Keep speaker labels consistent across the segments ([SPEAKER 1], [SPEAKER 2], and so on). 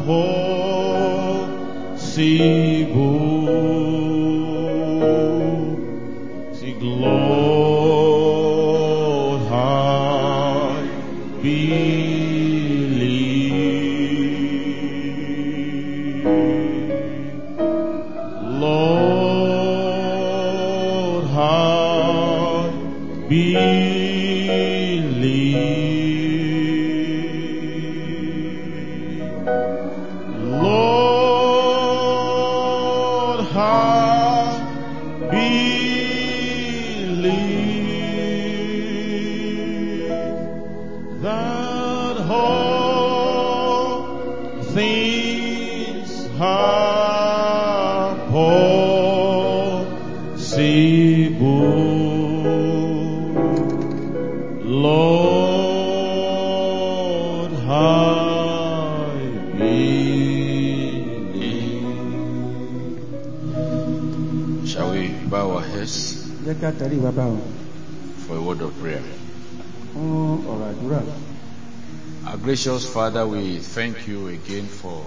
[SPEAKER 1] possible. Sing, Lord, I believe. Lord, I believe. Lord, I believe that all things are possible. Lord, I believe.
[SPEAKER 2] Shall we bow our heads
[SPEAKER 3] Jẹ́ ká tẹrí wa bá wọn
[SPEAKER 2] for a word of prayer?
[SPEAKER 3] fún ọ̀rọ̀ àdúrà.
[SPEAKER 2] Our gracious Father, we thank you again for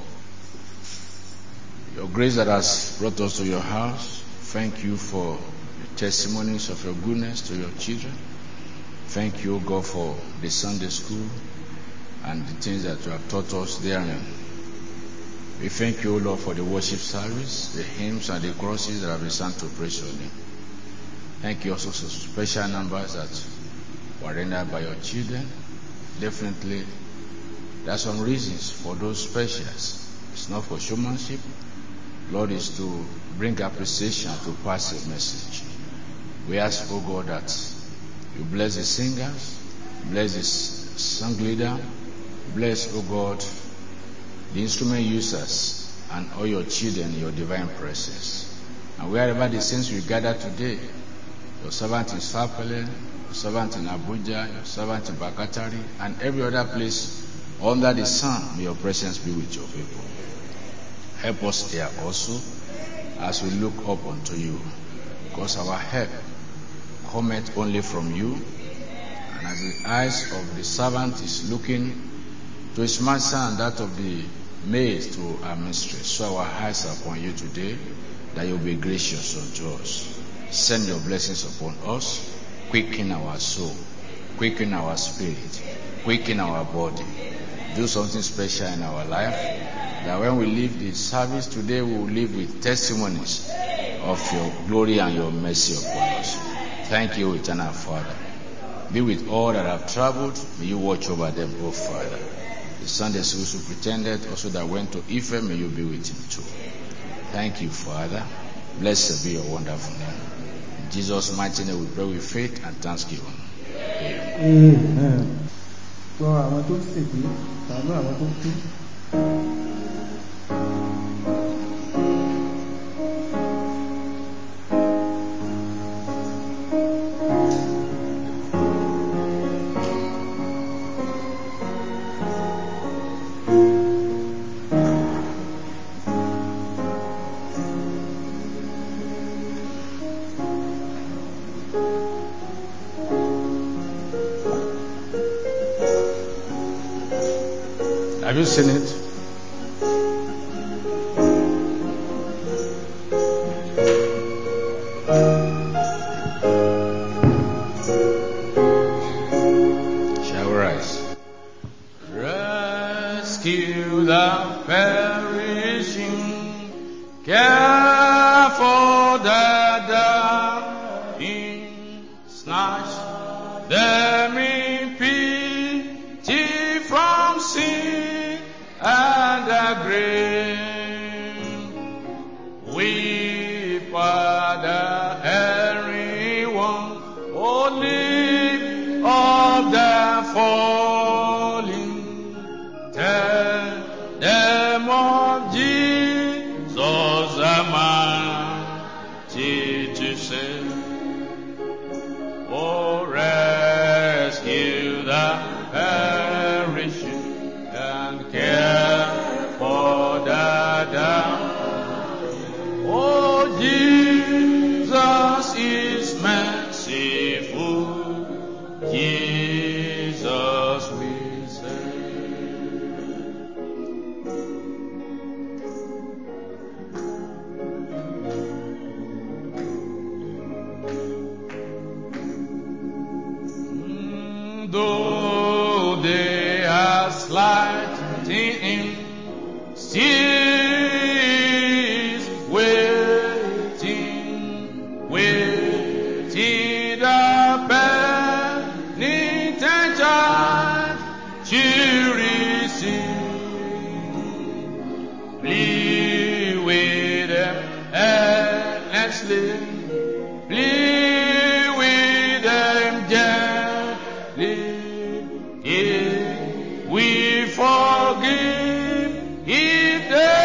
[SPEAKER 2] your grace that has brought us to your house. Thank you for the testimonies of your goodness to your children. Thank you, O God, for the Sunday school and the things that you have taught us therein. We thank you, O Lord, for the worship service, the hymns and the crosses that have been sung to praise your name. Thank you also for special numbers that were rendered by your children. Definitely, there are some reasons for those specials. It's not for showmanship. Lord, is to bring appreciation, to pass a message. We ask, O God, that you bless the singers, bless the song leader, bless, O God, the instrument users and all your children in your divine presence. And wherever the saints will gather today, your servant in Sapele, your servant in Abuja, your servant in Bakatari, and every other place under the sun, may your presence be with your people. Help us here also as we look up unto you, because our help cometh only from you. And as the eyes of the servant is looking to his master and that of the maid to our mistress, so our eyes are upon you today, that you will be gracious unto us. Send your blessings upon us, quicken our soul, quicken our spirit, quicken our body. Do something special in our life, that when we leave the service today, we will live with testimonies of your glory and your mercy upon us. Thank you, eternal Father. Be with all that have traveled. May you watch over them, O Father. The Sunday school superintendent also that went to Ife, may you be with him too. Thank you, Father. Blessed be your wonderful name. In Jesus' mighty name we pray with faith and thanksgiving.
[SPEAKER 3] Amen. Gbọ́ àwọn tó ṣègbé, ṣàánú àwọn tó kú.
[SPEAKER 2] Have you seen it? Shall we rise? Rescue the perishing, care for the dying, snatch them in pity from sin and the grave. Weep for the erring one, O live of the falling. Tell them of Jesus, the mighty to save. Oh, rescue the perishing and care for the dying. Oh, Jesus is merciful. Jesus we save. plead with them gently. If we forgive, if they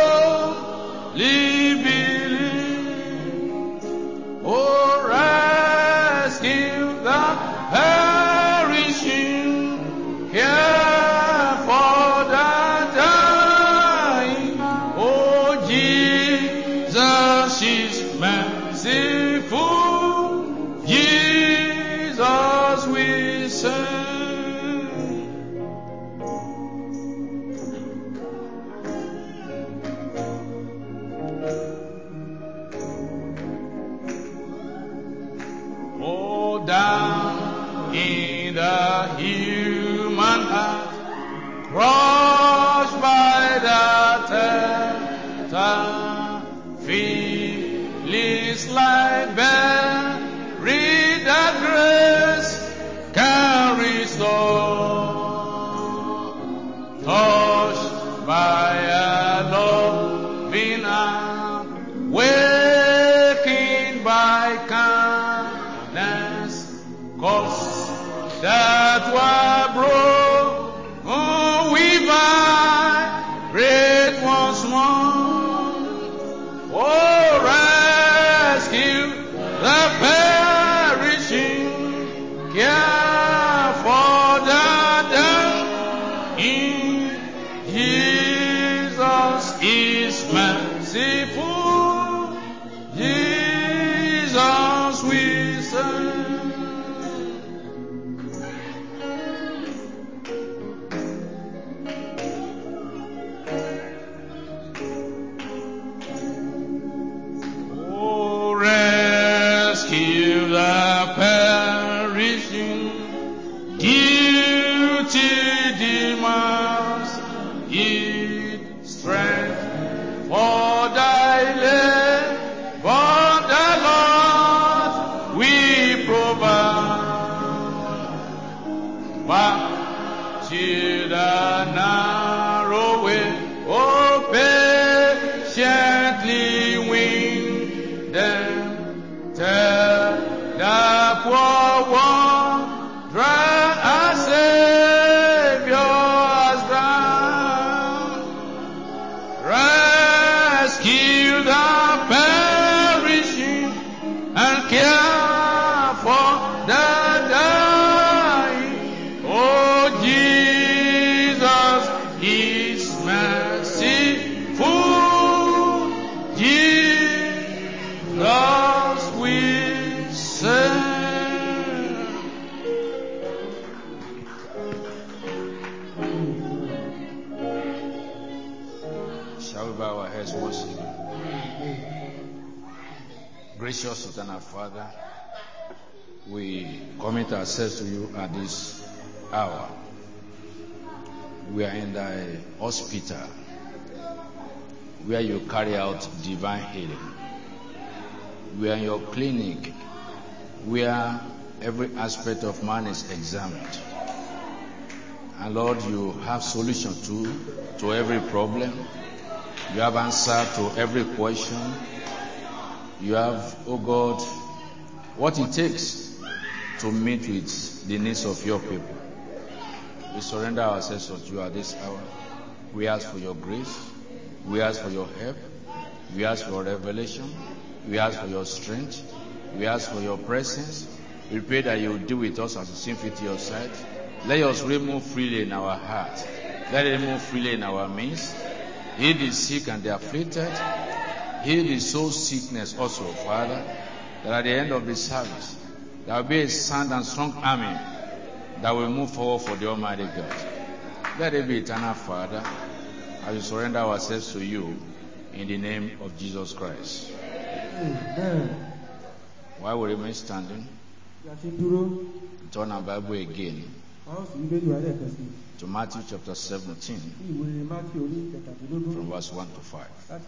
[SPEAKER 2] only believe, oh, rescue the perishing, care for the dying. Oh, Jesus is merciful, Jesus we serve. Oh, down in the human heart, crushed by the tempter, feelings like buried that grace can restore. Touched by a loving arm, wakened by kindness, cause that were broken, we vibrate once more. Oh, rescue the perishing, care for the dying. Jesus is merciful, Jesus we serve. Oh, rescue the perishing, guilty demons, give strength for thy land, for the Lord we provide. Back to the narrow way, oh, patiently win them. Tell the poor one, drown our Savior has drowned. Rescue the perishing and care for the dying. Oh, Jesus is merciful, Jesus we serve. Shall we bow our heads once again? Gracious eternal Father, we commit ourselves to you at this hour. We are in the hospital where you carry out divine healing. We are in your clinic where every aspect of man is examined. And Lord, you have solution to every problem. You have answer to every question. You have, oh God, what it takes to meet with the needs of your people. We surrender ourselves to you at this hour. We ask for your grace. We ask for your help. We ask for revelation. We ask for your strength. We ask for your presence. We pray that you will do with us as you seem fit to your side. Let your spirit move freely in our heart. Let it move freely in our midst. Heal the sick and the afflicted. Heal the soul sickness also, Father, that at the end of the service, there will be a sound and strong army that will move forward for the Almighty God. Let it be eternal, Father, as we surrender ourselves to you in the name of Jesus Christ.
[SPEAKER 3] Amen.
[SPEAKER 2] While we remain standing, turn our Bible again to Matthew chapter 17, from verse 1 to 5.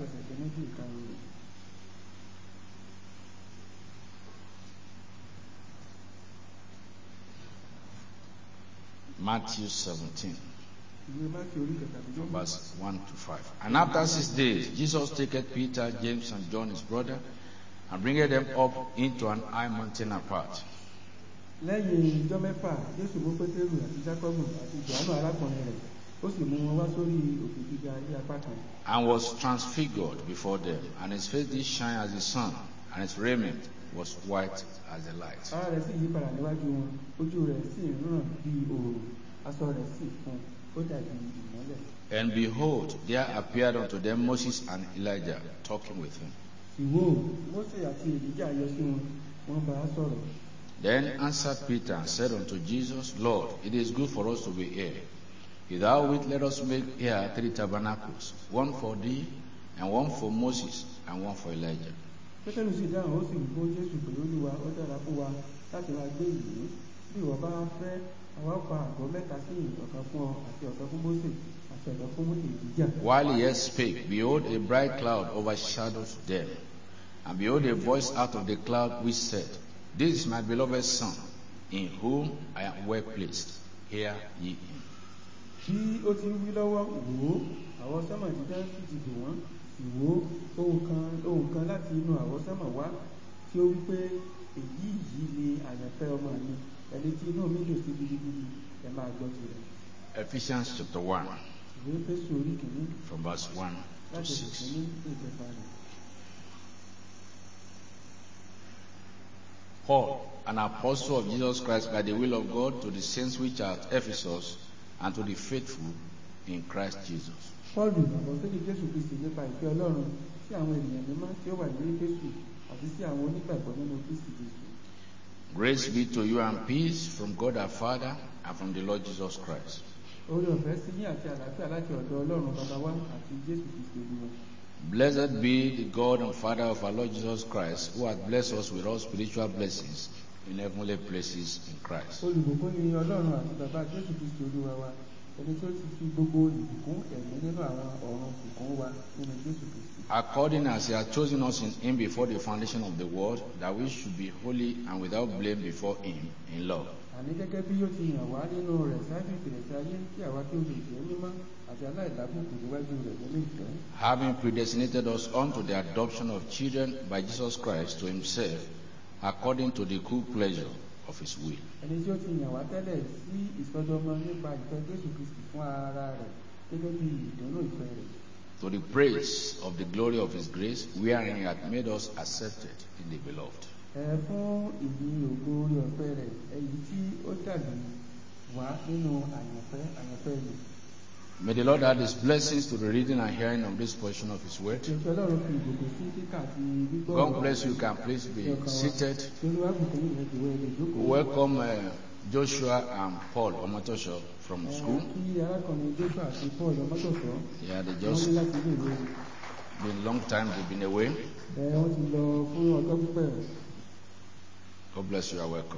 [SPEAKER 2] Matthew 17, from verse 1 to 5. And after 6 days, Jesus taketh Peter, James, and John his brother, and bringing them up into an high mountain apart.
[SPEAKER 3] lẹ́yìn ijọ́ mẹ́fà Jésù mú Pétérù àti Jákọ́bù àti Jòhánù arákùnrin rẹ̀ ó sì mú wọn wá sórí òkè gíga ní apá kan.
[SPEAKER 2] And was transfigured before them, and his face did shine as the sun, and his raiment was white as the light.
[SPEAKER 3] Ara rẹ̀ sì yí padà níwájú wọn, ojú rẹ̀ sì ràn bí òòrùn, aṣọ rẹ̀ sì fún, ó dàbí ìmọ́lẹ̀.
[SPEAKER 2] And behold, there appeared unto them Moses and Elijah talking with him.
[SPEAKER 3] Ìwọ Mósè àti Èlíjà yọ sí wọn, wọ́n bá a sọ̀rọ̀.
[SPEAKER 2] Then answered Peter and said unto Jesus, Lord, it is good for us to be here. If thou wilt, let us make here 3 tabernacles, one for thee, and one for Moses, and one for Elijah.
[SPEAKER 3] Pétérù sì dáhùn, ó sì wí fún Jésù pé Olúwa, ó dára fún wa láti máa gbé ìlú. Bí ìwọ bá fẹ́, àwa pa àgọ́ mẹ́ta sí ìyìn, ọ̀kan fún ọ àti ọ̀kan fún Mósè àti ọ̀kan fún Èlíjà.
[SPEAKER 2] While he yet spake, behold, a bright cloud overshadowed them. And behold, a voice out of the cloud which said, This is my beloved Son, in whom I am well pleased. Hear ye him.
[SPEAKER 3] Bí ó ti wí lọ́wọ́, wò ó, àwọn sánmà dídá sì ti bò wọ́n, sì wò ó, ohùn kan láti inú àwọn sánmà wá tí ó wí pé èyí yìí ni àyànfẹ́ ọmọ mi, ẹni tí inú mi dùn sí gidigidi, ẹ máa gbọ́ tirẹ̀.
[SPEAKER 2] Ephesians chapter 1,
[SPEAKER 3] Ìwé Éfésù orí kìíní
[SPEAKER 2] from verse 1 to
[SPEAKER 3] láti
[SPEAKER 2] 6.
[SPEAKER 3] ìkíní sí ìkẹfà rẹ̀.
[SPEAKER 2] Paul, an apostle of Jesus Christ by the will of God, to the saints which are at Ephesus, and to the faithful in Christ Jesus.
[SPEAKER 3] Pọ́ọ̀lù àpọ́sítélì Jésù Kristi nípa ìfẹ́ Ọlọ́run sí àwọn ènìyàn mímọ́ tí ó wà ní Éfésù àti sí àwọn onígbàgbọ́ nínú Kristi Jésù.
[SPEAKER 2] Grace be to you and peace from God our Father and from the Lord Jesus Christ.
[SPEAKER 3] Oore ọ̀fẹ́ sí yín àti àlàáfíà láti ọ̀dọ̀ Ọlọ́run Baba wa àti Jésù Kristi Olúwa.
[SPEAKER 2] Blessed be the God and Father of our Lord Jesus Christ, who hath blessed us with all spiritual blessings in heavenly places in Christ.
[SPEAKER 3] Olùbùkún ni Ọlọ́run àti Baba Jésù Kristi Olúwa wa, ẹni tí ó ti fi gbogbo ìbùkún ẹ̀mí nínú àwọn ọ̀run bùkún wa nínú Jésù Kristi.
[SPEAKER 2] According as he hath chosen us in him before the foundation of the world, that we should be holy and without blame before him in love.
[SPEAKER 3] Àní gẹ́gẹ́ bí ó ti yàn wá nínú rẹ̀ ṣáájú ìpìlẹ̀ṣẹ̀ ayé kí àwa kí ó lè jẹ́ mímọ́ àti aláìlábùkù níwájú rẹ̀ nínú ìfẹ́.
[SPEAKER 2] Having predestinated us unto the adoption of children by Jesus Christ to himself, according to the good pleasure of his will.
[SPEAKER 3] Ẹni tí ó ti yàn wá tẹ́lẹ̀ sí ìsọdọmọ nípa ìfẹ́ Jésù Kristi fún ara rẹ̀ gẹ́gẹ́ bí ìdùnnú ìfẹ́ rẹ̀.
[SPEAKER 2] To the praise of the glory of his grace, wherein he hath made us accepted in the beloved.
[SPEAKER 3] Fún ìyìn ògo orí ọ̀fẹ́ rẹ̀, èyí tí ó dàbí wá nínú àyànfẹ́ rẹ̀.
[SPEAKER 2] May the Lord add his blessings to the reading and hearing of this portion of his word.
[SPEAKER 3] Ìjọ Ọlọ́run fi ìgbòkè sí kíkà àti gbígbọ́.
[SPEAKER 2] God bless you. You can please be seated. Welcome Joshua and Paul Omotosho from school. Yeah, they just been a long time they've been away. God bless you. You are welcome.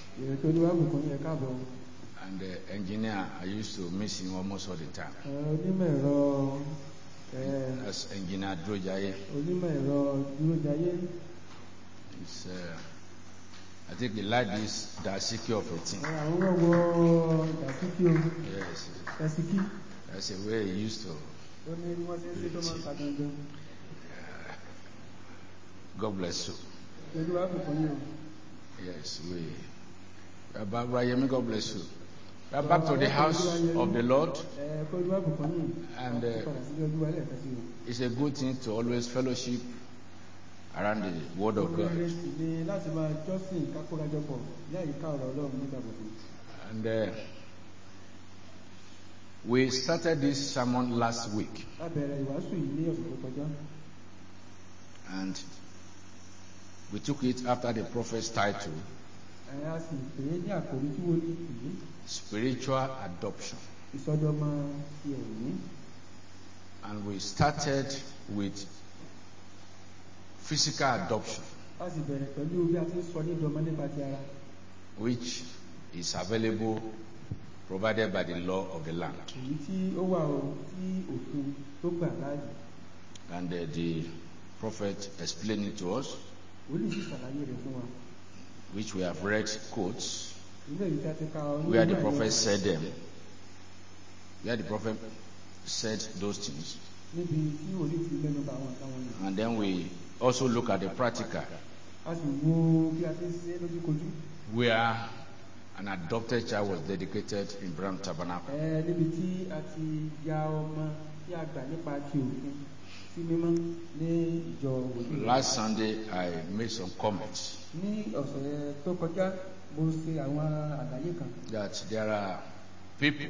[SPEAKER 2] And the engineer, I used to miss him almost all the time. That's engineer Drojaye. It's, I think they like this Dasiki of a thing. Yes. That's the way he used to. God bless you. Yes, God bless you. We are back to the house of the Lord, and it's a good thing to always fellowship around the Word of God. And we started this sermon last week, and we took it after the prophet's title, Spiritual Adoption. And we started with physical adoption, which is available provided by the law of the land. And the prophet explained it to us, which we have read quotes, where the prophet said them, where the prophet said those things. And then we also look at the practical,
[SPEAKER 3] a sì wo bí a ti ń ṣe lójúkojú.
[SPEAKER 2] where an adopted child was dedicated in Brown Tabernacle.
[SPEAKER 3] Níbi tí a ti ya ọmọ tí a gbà nípa ti òfin sí mímọ́ ní ìjọ wòlíì.
[SPEAKER 2] Last Sunday, I made some comments
[SPEAKER 3] Ní ọ̀sẹ̀ tó kọjá mo ṣe àwọn àlàyé kan
[SPEAKER 2] that there are people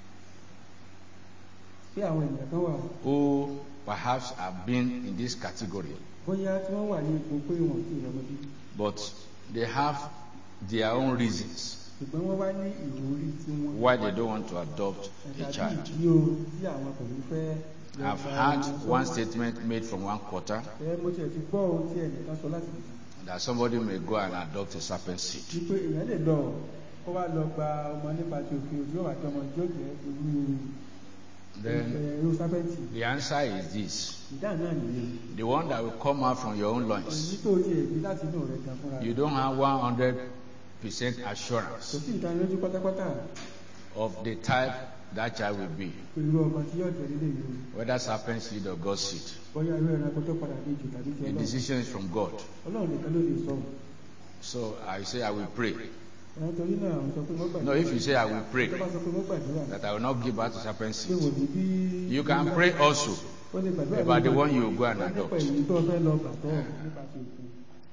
[SPEAKER 3] pé àwọn ènìyàn kan wà
[SPEAKER 2] who perhaps have been in this category,
[SPEAKER 3] bóyá tí wọ́n wà ní ipò pé wọn kì í rọmọ bí.
[SPEAKER 2] but they have their own reasons
[SPEAKER 3] Ṣùgbọ́n wọ́n wá ní ìròrí tí wọ́n.
[SPEAKER 2] why they don't want to adopt a
[SPEAKER 3] Tàbí
[SPEAKER 2] child.
[SPEAKER 3] ìdí o tí àwọn kò ní fẹ́.
[SPEAKER 2] I've heard one statement made from one quarter
[SPEAKER 3] Mo tiẹ̀ ti gbọ́ ohun tí ẹnìkan sọ láti bìí.
[SPEAKER 2] that somebody may go and adopt a serpent seed.
[SPEAKER 3] Wípé èèyàn lè lọ kó wá lọ gba ọmọ nípa ti òfin ojú ọ̀wà tí ọmọ tí ó jẹ́
[SPEAKER 2] Then
[SPEAKER 3] irú sáfẹ́ǹtì.
[SPEAKER 2] the answer is this:
[SPEAKER 3] Ìdáhùn náà nìyẹn.
[SPEAKER 2] the one that will come out from your own
[SPEAKER 3] Èyí
[SPEAKER 2] loins,
[SPEAKER 3] tó ti èdè láti inú rẹ̀ gan fúnra
[SPEAKER 2] you
[SPEAKER 3] rẹ̀.
[SPEAKER 2] don't have 100%
[SPEAKER 3] Kò
[SPEAKER 2] assurance
[SPEAKER 3] sí ìdánilójú pátápátá
[SPEAKER 2] of the type that child will be,
[SPEAKER 3] pé irú ọmọ tí yóò jẹ́ nílé yìí.
[SPEAKER 2] whether serpent seed or God's seed.
[SPEAKER 3] Bóyá irú ẹranko tó padà ní ìjù tàbí ti
[SPEAKER 2] The
[SPEAKER 3] Ọlọ́run.
[SPEAKER 2] decision is from God.
[SPEAKER 3] Ọlọ́run nìkan ló lè sọ.
[SPEAKER 2] So I say I will pray.
[SPEAKER 3] Torí náà àwọn sọ pé wọ́n gbàdúrà.
[SPEAKER 2] No, if you say I will pray
[SPEAKER 3] Tó bá sọ pé wọ́n gbàdúrà.
[SPEAKER 2] that I will not give birth to serpent
[SPEAKER 3] Pé
[SPEAKER 2] seed,
[SPEAKER 3] wò ní bí.
[SPEAKER 2] you can pray also
[SPEAKER 3] Ó lè gbàdúrà
[SPEAKER 2] about the
[SPEAKER 3] nípa-
[SPEAKER 2] one you go and
[SPEAKER 3] nípa
[SPEAKER 2] adopt.
[SPEAKER 3] èyí tó fẹ́ lọ gbàtọ́ nípa ti òfin.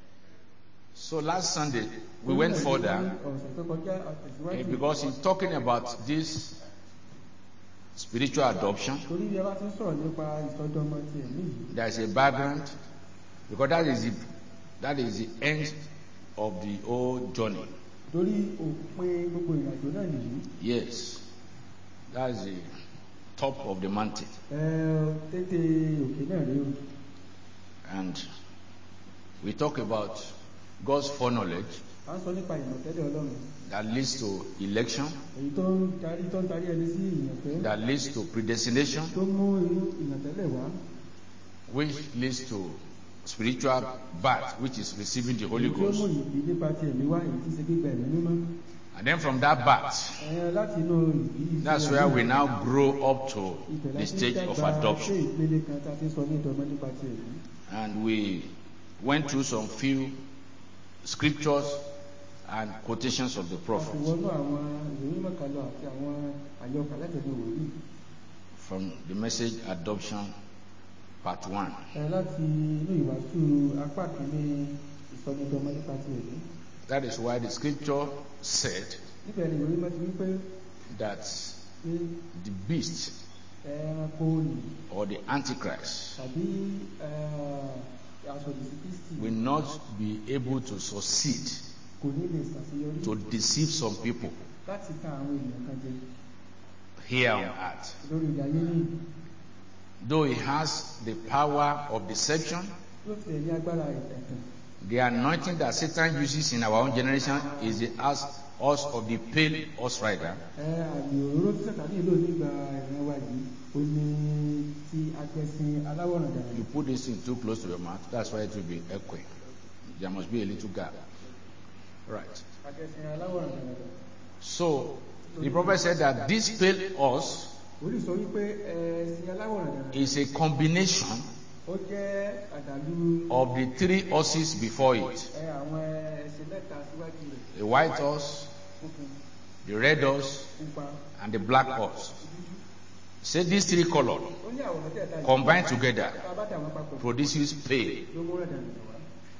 [SPEAKER 2] So last Sunday we went further
[SPEAKER 3] Ọ̀sẹ̀ tó kọjá àtẹ̀síwájú.
[SPEAKER 2] because in talking about this spiritual adoption,
[SPEAKER 3] Torí bí a bá ti ń sọ̀rọ̀ nípa ìsọdọmọ ti ẹ̀mí yìí.
[SPEAKER 2] there is a background because that is the end of the whole journey.
[SPEAKER 3] Torí òpin gbogbo ìrìnàjò náà nìyí.
[SPEAKER 2] Yes, that is the top of the mountain,
[SPEAKER 3] Tètè òkè náà rí o.
[SPEAKER 2] and we talk about God's foreknowledge
[SPEAKER 3] À ń sọ nípa ìmọ̀tẹ́lẹ̀ Ọlọ́run.
[SPEAKER 2] that leads to election,
[SPEAKER 3] Èyí tó ń darí ẹni sí ìyànfẹ́.
[SPEAKER 2] that leads to predestination,
[SPEAKER 3] Tó mú irú ìyàntẹ́lẹ̀ wá.
[SPEAKER 2] which leads to spiritual birth, which is receiving the Holy
[SPEAKER 3] Èyí tó mú
[SPEAKER 2] Ghost.
[SPEAKER 3] ìbí nípa ti ẹ̀mí wá èyí tí ṣe gbígbà ẹ̀mí mímọ́.
[SPEAKER 2] And then from that birth,
[SPEAKER 3] Láti inú ìbí yìí.
[SPEAKER 2] that's where we now grow up to the stage of adoption.
[SPEAKER 3] Ṣé ìpele kan tá a ti sọ ní ìdọ̀mọ́ nípa ti ẹ̀mí.
[SPEAKER 2] And we went through some few scriptures and quotations of the prophet
[SPEAKER 3] Àfiwọ́nú àwọn ìwé mímọ́ kan lọ àti àwọn àyọkà látẹ̀lé wòlíì.
[SPEAKER 2] from the message adoption part 1.
[SPEAKER 3] Láti inú ìwàásù apá kìíní ìsọdọmọ nípa ti ẹ̀mí.
[SPEAKER 2] That is why the scripture said
[SPEAKER 3] Níbẹ̀ ni ìwé mímọ́ ti wí pé
[SPEAKER 2] that
[SPEAKER 3] pé
[SPEAKER 2] the beast
[SPEAKER 3] ẹranko nì
[SPEAKER 2] or the antichrist
[SPEAKER 3] tàbí aṣọ̀dìsí Kristi
[SPEAKER 2] will not be able to succeed
[SPEAKER 3] kò ní lè ṣàṣeyọrí
[SPEAKER 2] to deceive some people
[SPEAKER 3] láti ta àwọn ènìyàn kan jẹ
[SPEAKER 2] here on earth.
[SPEAKER 3] lórí ilẹ̀ ayé ní.
[SPEAKER 2] Though he has the power of deception,
[SPEAKER 3] Yóò tilẹ̀ ní agbára ẹ̀tàn.
[SPEAKER 2] the anointing that Satan uses in our own generation is the us of the pale horse rider.
[SPEAKER 3] Àmì òróró tí Sátánì lò nígbà ìran wa yìí ó ní ti agbẹ̀sìn aláwòrán dànù.
[SPEAKER 2] You put this thing too close to your mouth, that's why it will be echoing. There must be a little gap. Right.
[SPEAKER 3] Agbẹ̀sìn aláwòrán dànù.
[SPEAKER 2] So the prophet said that this pale horse
[SPEAKER 3] Orí sọ wípé ẹ̀sìn aláwòrán dànù.
[SPEAKER 2] is a combination
[SPEAKER 3] Ó jẹ́ àdàlú
[SPEAKER 2] of the 3 horses before it:
[SPEAKER 3] àwọn ẹ̀sìn mẹ́ta síwájú rẹ̀.
[SPEAKER 2] the white horse,
[SPEAKER 3] Funfun,
[SPEAKER 2] the red horse,
[SPEAKER 3] pupa,
[SPEAKER 2] and the black horse. Say these 3 colors
[SPEAKER 3] ó ní àwòrán tẹ̀ta yìí.
[SPEAKER 2] combined together
[SPEAKER 3] Tá a bá dà wọ́n papọ̀
[SPEAKER 2] produces pale.
[SPEAKER 3] ló mú rẹ̀ dànù wá.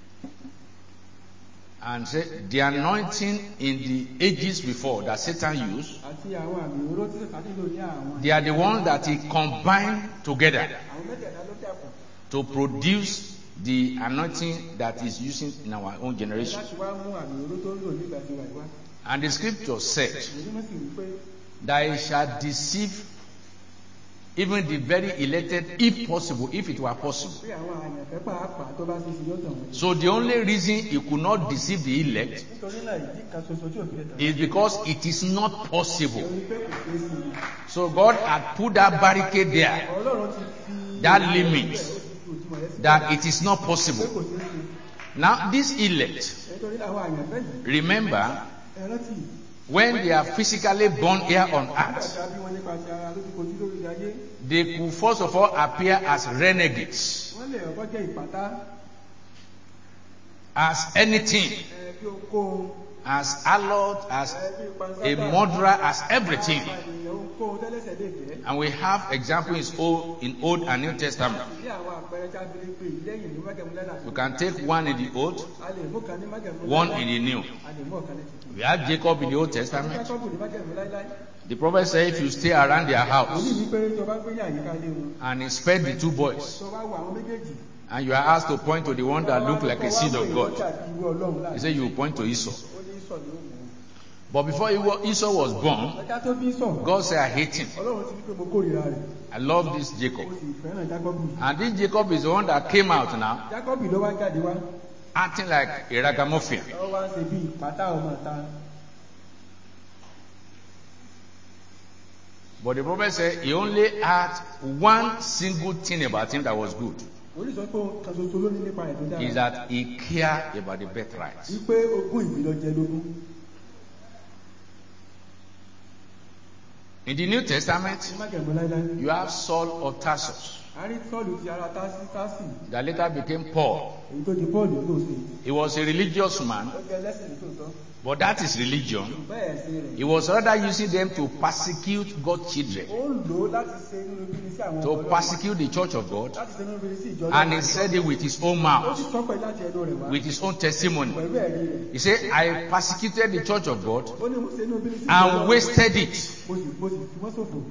[SPEAKER 2] And say the anointing in the ages before that Satan used,
[SPEAKER 3] Àti àwọn àmì òróró tí Sátánì lò ní àwọn.
[SPEAKER 2] they are the ones that he combined together
[SPEAKER 3] Àwọn mẹ́tẹ̀ẹ̀ta ló dàpọ̀.
[SPEAKER 2] to produce the anointing that is using in our own generation.
[SPEAKER 3] Láti wá mú àmì òróró tó ń lò nígbà tí wà wá.
[SPEAKER 2] And the scripture said
[SPEAKER 3] Èyí mọ̀ sí wípé
[SPEAKER 2] that he shall deceive even the very elected, if possible, if it were possible.
[SPEAKER 3] pé àwọn àyànfẹ́ pàápàá tó bá ṣe ṣe yóò tàn wọ́n.
[SPEAKER 2] So the only reason he could not deceive the elect
[SPEAKER 3] Nítorí náà ìdí kan ṣoṣo tí òfin lè tàn
[SPEAKER 2] is because it is not possible.
[SPEAKER 3] wọ́n pé kò ṣeé ṣe ni.
[SPEAKER 2] So God had put that barricade there,
[SPEAKER 3] Ọlọ́run ti fi
[SPEAKER 2] that limit,
[SPEAKER 3] ó ti fi òdiwọ̀n rẹ̀ sílẹ̀
[SPEAKER 2] that it is not
[SPEAKER 3] pé
[SPEAKER 2] possible.
[SPEAKER 3] kò ṣeé ṣe.
[SPEAKER 2] Now this elect,
[SPEAKER 3] Nítorí àwọn àyànfẹ́ yìí
[SPEAKER 2] remember,
[SPEAKER 3] ẹ rántí
[SPEAKER 2] when they are physically born here on earth,
[SPEAKER 3] nígbà bí wọ́n nípa ti ara lójúkojú lórí ayé
[SPEAKER 2] they could first of all appear as renegades.
[SPEAKER 3] wọ́n lè ọkọ́ jẹ́ ìpátá
[SPEAKER 2] as anything,
[SPEAKER 3] bí ohunkóhun,
[SPEAKER 2] as harlot, as
[SPEAKER 3] bí
[SPEAKER 2] a
[SPEAKER 3] panṣágà,
[SPEAKER 2] murderer, as everything.
[SPEAKER 3] apànìyàn, ohunkóhun tẹ́lẹ̀ṣẹ̀ lè jẹ́.
[SPEAKER 2] And we have examples in Old and New Testament.
[SPEAKER 3] Ní àwọn àpẹẹrẹ tí a fi lè pè yí lẹ́yìn ní májẹ̀mú láíláí.
[SPEAKER 2] We can take one in the Old,
[SPEAKER 3] A lè mú kan ní májẹ̀mú
[SPEAKER 2] one
[SPEAKER 3] láíláí.
[SPEAKER 2] in the New.
[SPEAKER 3] A lè mú ọ̀kan ní tuntun.
[SPEAKER 2] We have Jacob in the Old Testament.
[SPEAKER 3] Jákọ́bù ní májẹ̀mú láíláí.
[SPEAKER 2] The prophet said if you stay around their
[SPEAKER 3] Èyí
[SPEAKER 2] house
[SPEAKER 3] ní pé tó bá gbé ní àyíká ilé wọn,
[SPEAKER 2] and he spared the two boys,
[SPEAKER 3] tó bá wo àwọn méjèèjì,
[SPEAKER 2] and you are asked to point to the one that looked like a seed of God, he said you will point to Esau.
[SPEAKER 3] Ó ní Ísọ̀ ni ó mú.
[SPEAKER 2] But before Esau was born,
[SPEAKER 3] Ọjà tó bí Ísọ̀,
[SPEAKER 2] God said I hate him.
[SPEAKER 3] Ọlọ́run ti ní pé mo kórìíra rẹ̀.
[SPEAKER 2] I love this Jacob.
[SPEAKER 3] Mo sì fẹ́ràn Jákọ́bù.
[SPEAKER 2] And this Jacob is the one that came out now,
[SPEAKER 3] Jákọ́bù ló wá jáde wá.
[SPEAKER 2] acting like a ragamuffin.
[SPEAKER 3] Ó wá ń ṣe bí ìpátá ọmọ ìta.
[SPEAKER 2] But the prophet said he only had one single thing about him that was good,
[SPEAKER 3] Orí sọ pé ohun kan ṣoṣo ló ní nípa ẹ̀ tó dára.
[SPEAKER 2] is that he cared about the birthright.
[SPEAKER 3] Wípé ogún ìbí ló jẹ lógún.
[SPEAKER 2] In the New Testament,
[SPEAKER 3] Ní májẹ̀mú láíláí.
[SPEAKER 2] you have Saul of Tarsus
[SPEAKER 3] A rí Sọ́ọ̀lù ti ara Tásì,
[SPEAKER 2] that later became Paul.
[SPEAKER 3] èyí tó di Pọ́ọ̀lù ló ṣe.
[SPEAKER 2] He was a religious man,
[SPEAKER 3] Ó jẹ́ ẹlẹ́sìn ní tòótọ́.
[SPEAKER 2] but that is religion.
[SPEAKER 3] Bẹ́ẹ̀ ṣe rẹ̀.
[SPEAKER 2] He was rather using them to persecute God's children,
[SPEAKER 3] Ó ń lò ó láti ṣe inú ibi sí àwọn
[SPEAKER 2] to
[SPEAKER 3] ọmọ Ọlọ́run.
[SPEAKER 2] persecute the church of God,
[SPEAKER 3] Láti ṣe inú ibi sí ìjọ
[SPEAKER 2] and
[SPEAKER 3] Ọlọ́run.
[SPEAKER 2] he said it with his own
[SPEAKER 3] Ó
[SPEAKER 2] mouth,
[SPEAKER 3] sì sọ pé láti ẹnu rẹ̀ wá.
[SPEAKER 2] with his own testimony.
[SPEAKER 3] Pẹ̀lú ẹ̀rí rẹ̀.
[SPEAKER 2] He said, I persecuted the church of God
[SPEAKER 3] Ó ní mo ṣe inú ibi sí ìjọ
[SPEAKER 2] and
[SPEAKER 3] Ọlọ́run.
[SPEAKER 2] wasted it,
[SPEAKER 3] Mo sì fi wọ́n ṣòfò.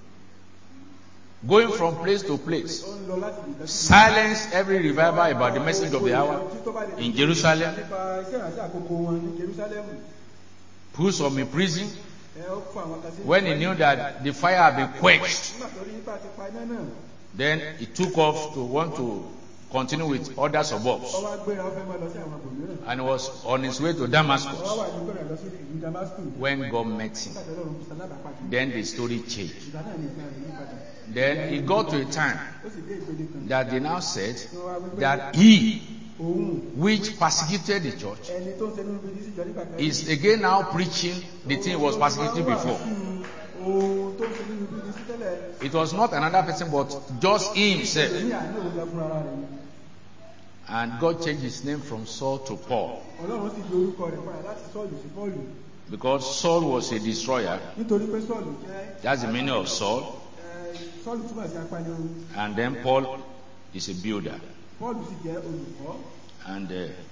[SPEAKER 2] going from place to place.
[SPEAKER 3] Ó ń lọ láti ìdásí.
[SPEAKER 2] Silence every revival about the message of the hour in Jerusalem.
[SPEAKER 3] Nípa iṣẹ́ ìránṣẹ́ àkókò wọn ní Jerúsálẹ́mù.
[SPEAKER 2] Put some in prison
[SPEAKER 3] Ó fún àwọn kan sí.
[SPEAKER 2] when he knew that the fire had been quenched.
[SPEAKER 3] Nígbà tó rí nípa ti pa iná náà,
[SPEAKER 2] Then he took off to want to continue with other suburbs,
[SPEAKER 3] ó wá gbéra ó fẹ́ máa lọ sí àwọn ibòmíràn.
[SPEAKER 2] and he was on his way to
[SPEAKER 3] Ó wá
[SPEAKER 2] Damascus
[SPEAKER 3] wà ní gbọ́dọ̀ lọ sí ìlú Damascus.
[SPEAKER 2] when God met him.
[SPEAKER 3] Nígbà tó lọ́run fi ṣalábàápàdé.
[SPEAKER 2] Then the story changed.
[SPEAKER 3] Ìgbà náà ni ìgbà rẹ̀ yí padà.
[SPEAKER 2] Then it got to a time
[SPEAKER 3] Ó sì dé ìpele kan.
[SPEAKER 2] that they now said
[SPEAKER 3] Tí wọ́n wá wípé
[SPEAKER 2] that he
[SPEAKER 3] òun
[SPEAKER 2] which persecuted the church
[SPEAKER 3] ẹni tó ń ṣe inú ibi sí ìjọ nígbà kan.
[SPEAKER 2] is again now preaching the thing he was persecuting before.
[SPEAKER 3] Ohun tó ń ṣe inú ibi sí tẹ́lẹ̀.
[SPEAKER 2] It was not another person but just himself.
[SPEAKER 3] Ní àní òun lọ fún ara rẹ̀ ni.
[SPEAKER 2] And God changed his name from Saul to Paul,
[SPEAKER 3] Ọlọ́run sì di orúkọ rẹ̀ padà láti Sọ́ọ̀lù sí Pọ́ọ̀lù.
[SPEAKER 2] because Saul was a destroyer.
[SPEAKER 3] Nítorí pé Sọ́ọ̀lù jẹ́
[SPEAKER 2] That's the meaning of Saul.
[SPEAKER 3] Sọ́ọ̀lù túmọ̀ sí apanirun.
[SPEAKER 2] And then Paul is a builder.
[SPEAKER 3] Pọ́ọ̀lù sì jẹ́ olùkọ́.
[SPEAKER 2] And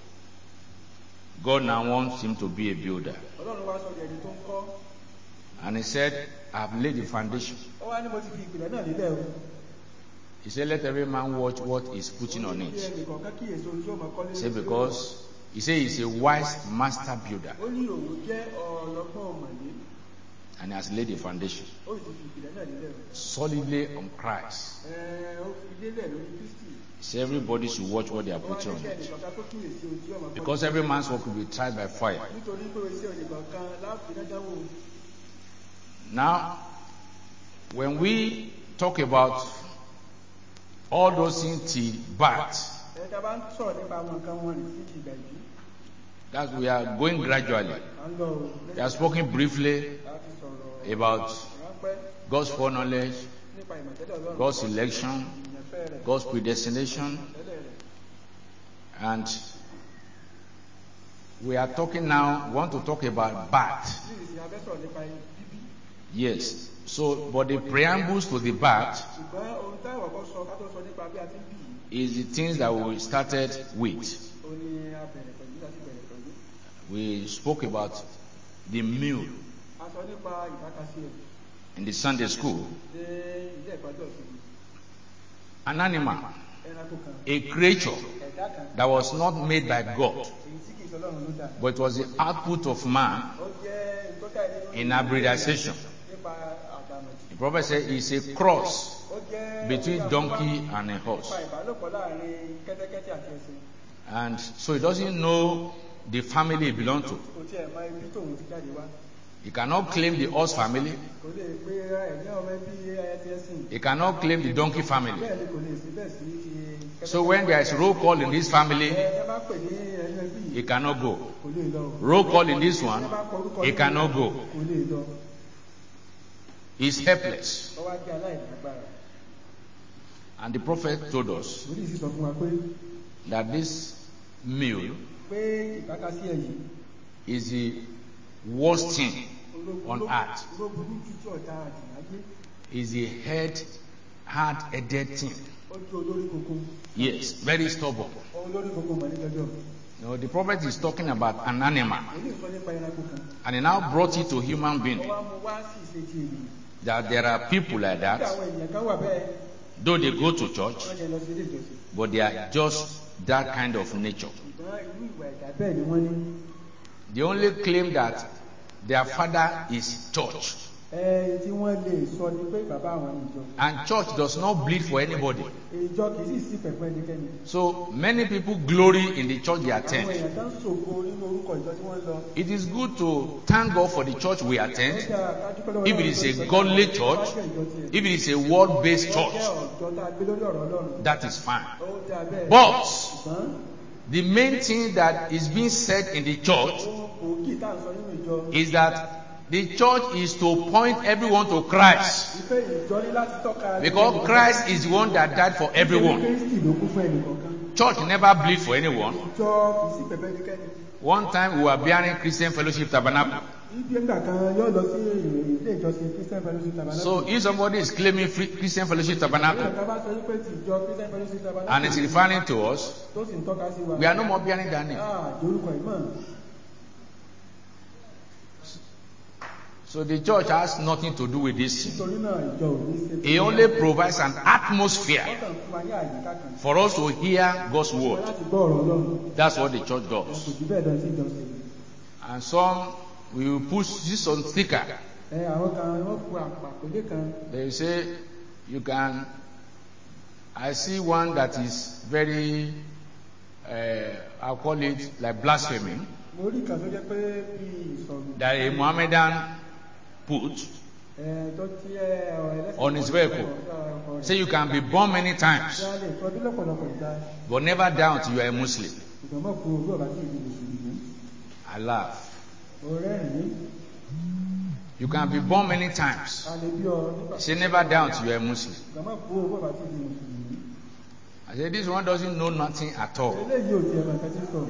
[SPEAKER 2] God now wants him to be a builder.
[SPEAKER 3] Ọlọ́run wá sọ di ẹni tó ń kọ́.
[SPEAKER 2] And he said, I've laid the foundation.
[SPEAKER 3] Ó wá ní mo ti fi ìpìlẹ̀ náà lélẹ̀ o.
[SPEAKER 2] He said, let every man watch what he's putting on
[SPEAKER 3] Ó ní kí
[SPEAKER 2] it.
[SPEAKER 3] ẹnìkọ̀ọ̀kan kíyèsí ohun tí ó máa kọ́
[SPEAKER 2] He
[SPEAKER 3] lé
[SPEAKER 2] said,
[SPEAKER 3] lórí.
[SPEAKER 2] because he said he's a wise master builder.
[SPEAKER 3] Ó ní òun jẹ́ ọlọ́gbọ́n ọ̀mọ̀lé.
[SPEAKER 2] And he has laid the foundation
[SPEAKER 3] Ó sì fi ìpìlẹ̀ náà lélẹ̀ o.
[SPEAKER 2] solidly on Christ.
[SPEAKER 3] Ó fi lélẹ̀ lórí Kristi.
[SPEAKER 2] He said everybody should watch what they are
[SPEAKER 3] Ó wá
[SPEAKER 2] putting
[SPEAKER 3] ní
[SPEAKER 2] on
[SPEAKER 3] kí
[SPEAKER 2] it.
[SPEAKER 3] ẹnìkọ̀ọ̀kan tó kíyèsí ohun tí ó máa kọ́ lé
[SPEAKER 2] Because every man's work will be tried by fire.
[SPEAKER 3] nítorí pé iṣẹ́ ẹnìkọ̀ọ̀kan láàfin náà dáwọ́.
[SPEAKER 2] Now, when we talk about all those things till birth,
[SPEAKER 3] Ẹ̀ka bá ń sọ̀rọ̀ nípa àwọn nǹkan wọn ní sí ìgbà yìí.
[SPEAKER 2] that we are going gradually.
[SPEAKER 3] À ń lọ o.
[SPEAKER 2] We have spoken briefly
[SPEAKER 3] Láti sọ̀rọ̀
[SPEAKER 2] about
[SPEAKER 3] ráńpẹ́
[SPEAKER 2] God's foreknowledge,
[SPEAKER 3] nípa ìmọ̀tẹ́lẹ̀ Ọlọ́run.
[SPEAKER 2] God's election,
[SPEAKER 3] Ìyànfẹ́ rẹ̀.
[SPEAKER 2] God's predestination,
[SPEAKER 3] Ìmọ̀tẹ́lẹ̀ rẹ̀.
[SPEAKER 2] and we are talking now, we want to talk about birth.
[SPEAKER 3] Ní ìsìn abẹ́ sọ̀rọ̀ nípa bíbí.
[SPEAKER 2] Yes. So, but the preambles to the birth
[SPEAKER 3] Ṣùgbọ́n ohun táwọn kọ́ sọ ká tó sọ nípa bí a ti ń bì yìí.
[SPEAKER 2] is the things that we started with.
[SPEAKER 3] Ó ní a bẹ̀rẹ̀ pẹ̀lú láti bẹ̀rẹ̀ pẹ̀lú.
[SPEAKER 2] We spoke about the meal
[SPEAKER 3] A sọ nípa ìbákasí ẹ̀
[SPEAKER 2] in the Sunday school.
[SPEAKER 3] ní ilé ẹ̀kọ́ ọjọ́ ìsinmi.
[SPEAKER 2] An animal,
[SPEAKER 3] Ẹranko kan.
[SPEAKER 2] a creature
[SPEAKER 3] Ẹ̀dá kan.
[SPEAKER 2] that was not made by God,
[SPEAKER 3] Èyí tí kìí sọ Ọlọ́run ló dá.
[SPEAKER 2] but it was the output of man
[SPEAKER 3] Ó jẹ́ ìtọ́ka nínú
[SPEAKER 2] in hybridization.
[SPEAKER 3] nípa àdàmọ̀jì.
[SPEAKER 2] The prophet said it's a cross
[SPEAKER 3] Ó jẹ́
[SPEAKER 2] between donkey and a horse.
[SPEAKER 3] nípa ìbálòpọ̀ láàrin kẹ́tẹ́kẹ́tẹ́ àti ẹṣin.
[SPEAKER 2] And so he doesn't know the family he belonged to.
[SPEAKER 3] Kò tiẹ̀ mọ ibi tóun ti jáde wá.
[SPEAKER 2] He cannot claim the horse family.
[SPEAKER 3] Kò lè gbé ẹ̀mí ọmọ ẹbí ẹtí ẹ̀sìn.
[SPEAKER 2] He cannot claim the donkey family.
[SPEAKER 3] Bẹ́ẹ̀ ni kò lè sí bẹ́ẹ̀ sí ti kẹ́tẹ́kẹ́tẹ́.
[SPEAKER 2] So when there is roll call in this family,
[SPEAKER 3] Ẹ bá pè ní ẹnu ẹbí yìí,
[SPEAKER 2] he cannot go.
[SPEAKER 3] kò lè lọ.
[SPEAKER 2] Roll call in this one,
[SPEAKER 3] Ẹ bá kọ orúkọ
[SPEAKER 2] he
[SPEAKER 3] nínú
[SPEAKER 2] cannot
[SPEAKER 3] rẹ̀,
[SPEAKER 2] go.
[SPEAKER 3] Kò lè lọ.
[SPEAKER 2] He's helpless.
[SPEAKER 3] Ó wá jẹ́ aláìlágbára.
[SPEAKER 2] And the prophet told us
[SPEAKER 3] Orí sì sọ fún wa pé
[SPEAKER 2] that this meal
[SPEAKER 3] pé ìkákasí ẹ̀ yìí
[SPEAKER 2] is the worst thing on earth.
[SPEAKER 3] ló burú jù tí ọ̀dà àjùmáyé
[SPEAKER 2] Is the hard-headed thing.
[SPEAKER 3] ó jẹ́ olórí kòkó
[SPEAKER 2] Yes, very stubborn.
[SPEAKER 3] olórí kòkó mọ̀ ní jọjọ́.
[SPEAKER 2] No, the prophet is talking about an animal,
[SPEAKER 3] èyí sọ nípa ẹranko kan
[SPEAKER 2] and he now brought it to human being.
[SPEAKER 3] ó wá mú wá sí ìṣe ti ènìyàn.
[SPEAKER 2] That there are people like
[SPEAKER 3] Bí
[SPEAKER 2] that,
[SPEAKER 3] àwọn èèyàn kan wà bẹ́ẹ̀
[SPEAKER 2] though they go to church,
[SPEAKER 3] wọ́n jẹ́ lọ sí ilé ìjọsìn.
[SPEAKER 2] but they are just that kind of nature.
[SPEAKER 3] ṣùgbọ́n irú ìwà ẹ̀dá bẹ́ẹ̀ ni wọ́n ní.
[SPEAKER 2] They only claim that their father is church,
[SPEAKER 3] tí wọ́n lè sọ ni pé bàbá àwọn ní ìjọ.
[SPEAKER 2] and church does not bleed for anybody.
[SPEAKER 3] ìjọ kì í sì sí pẹ̀pẹ́ ẹnikẹ́ni.
[SPEAKER 2] So many people glory in the church they
[SPEAKER 3] àwọn
[SPEAKER 2] attend.
[SPEAKER 3] èèyàn tán ṣògo nínú orúkọ ìjọ tí wọ́n lọ.
[SPEAKER 2] It is good to thank God for the church we
[SPEAKER 3] ó
[SPEAKER 2] attend.
[SPEAKER 3] dáa ká dúpẹ́ lọ́wọ́
[SPEAKER 2] If it
[SPEAKER 3] Ọlọ́run
[SPEAKER 2] is a
[SPEAKER 3] tó
[SPEAKER 2] godly
[SPEAKER 3] ṣe
[SPEAKER 2] church,
[SPEAKER 3] ìjọ tiẹ̀.
[SPEAKER 2] if it is a world-based
[SPEAKER 3] Ó
[SPEAKER 2] church,
[SPEAKER 3] jẹ́ ọ̀jọ́ tá a gbé lórí ọ̀rọ̀ Ọlọ́run.
[SPEAKER 2] that is fine.
[SPEAKER 3] ó dáa bẹ́ẹ̀.
[SPEAKER 2] But
[SPEAKER 3] ṣùgbọ́n
[SPEAKER 2] the main thing that is being said in the church
[SPEAKER 3] ohun gbòógì tá à ń sọ nínú ìjọ.
[SPEAKER 2] is that the church is to point everyone to Christ,
[SPEAKER 3] ìfẹ́ ìjọ ní láti tọ́ka.
[SPEAKER 2] because Christ is the one that died for everyone.
[SPEAKER 3] Kristi ló kú fún ẹnìkọ̀ọ̀kan.
[SPEAKER 2] Church never bleed for anyone.
[SPEAKER 3] ìjọ kì í sí pẹ̀pẹ́ ẹnikẹ́ni.
[SPEAKER 2] One time we were bearing Christian Fellowship Tabernacle.
[SPEAKER 3] ibi ẹgbà kan yóò lọ sí ilé ìjọsìn Christian Fellowship Tabernacle.
[SPEAKER 2] So if somebody is claiming Christian Fellowship Tabernacle
[SPEAKER 3] ìjọba bá sọ wípé ti ìjọ Christian Fellowship Tabernacle.
[SPEAKER 2] and is referring to us,
[SPEAKER 3] tó sì ń tọ́ka sí wa.
[SPEAKER 2] we are no more bearing that name.
[SPEAKER 3] Dorúkọ ìmọ̀.
[SPEAKER 2] So the church has nothing to do with this thing.
[SPEAKER 3] nítorí náà ìjọ ò ní ṣe.
[SPEAKER 2] It only provides an atmosphere
[SPEAKER 3] wọ́n kàn fún wa ní àyíká kan.
[SPEAKER 2] for us to hear God's
[SPEAKER 3] wọ́n
[SPEAKER 2] word.
[SPEAKER 3] láti gbọ́ ọ̀rọ̀ Ọlọ́run.
[SPEAKER 2] That's what the church
[SPEAKER 3] kò
[SPEAKER 2] does.
[SPEAKER 3] jù bẹ́ẹ̀ lọ sí ìjọsìn.
[SPEAKER 2] And some we will push this on sticker.
[SPEAKER 3] àwọn kan wọ́n fún àpàkòlé kan.
[SPEAKER 2] They say you can. I see one that is very, I'll call it like blasphemy,
[SPEAKER 3] mo rí kan tó jẹ́ pé bí ìsọ̀rọ̀.
[SPEAKER 2] that a Mohammedan put
[SPEAKER 3] tó ti ẹlẹ́sìn.
[SPEAKER 2] on his vehicle. Say you can be born many times,
[SPEAKER 3] ìjà lè tọ́jú lọ́pọ̀lọpọ̀ ìjà.
[SPEAKER 2] but never die until you are a Muslim.
[SPEAKER 3] ṣùgbọ́n mọ̀ fún ogún ọ̀bá tí ìdí mùsùlùmí.
[SPEAKER 2] I laugh.
[SPEAKER 3] ọ̀rẹ́ rìn.
[SPEAKER 2] You can be born many times.
[SPEAKER 3] a lè bí ọ nípa.
[SPEAKER 2] Say never die until you are a Muslim.
[SPEAKER 3] ṣùgbọ́n mọ̀ fún ogún ọ̀bá tí ìdí mùsùlùmí.
[SPEAKER 2] I said this one doesn't know nothing at all.
[SPEAKER 3] eléyìí ò tiẹ̀ mọ̀ nǹkan tí ń sọ.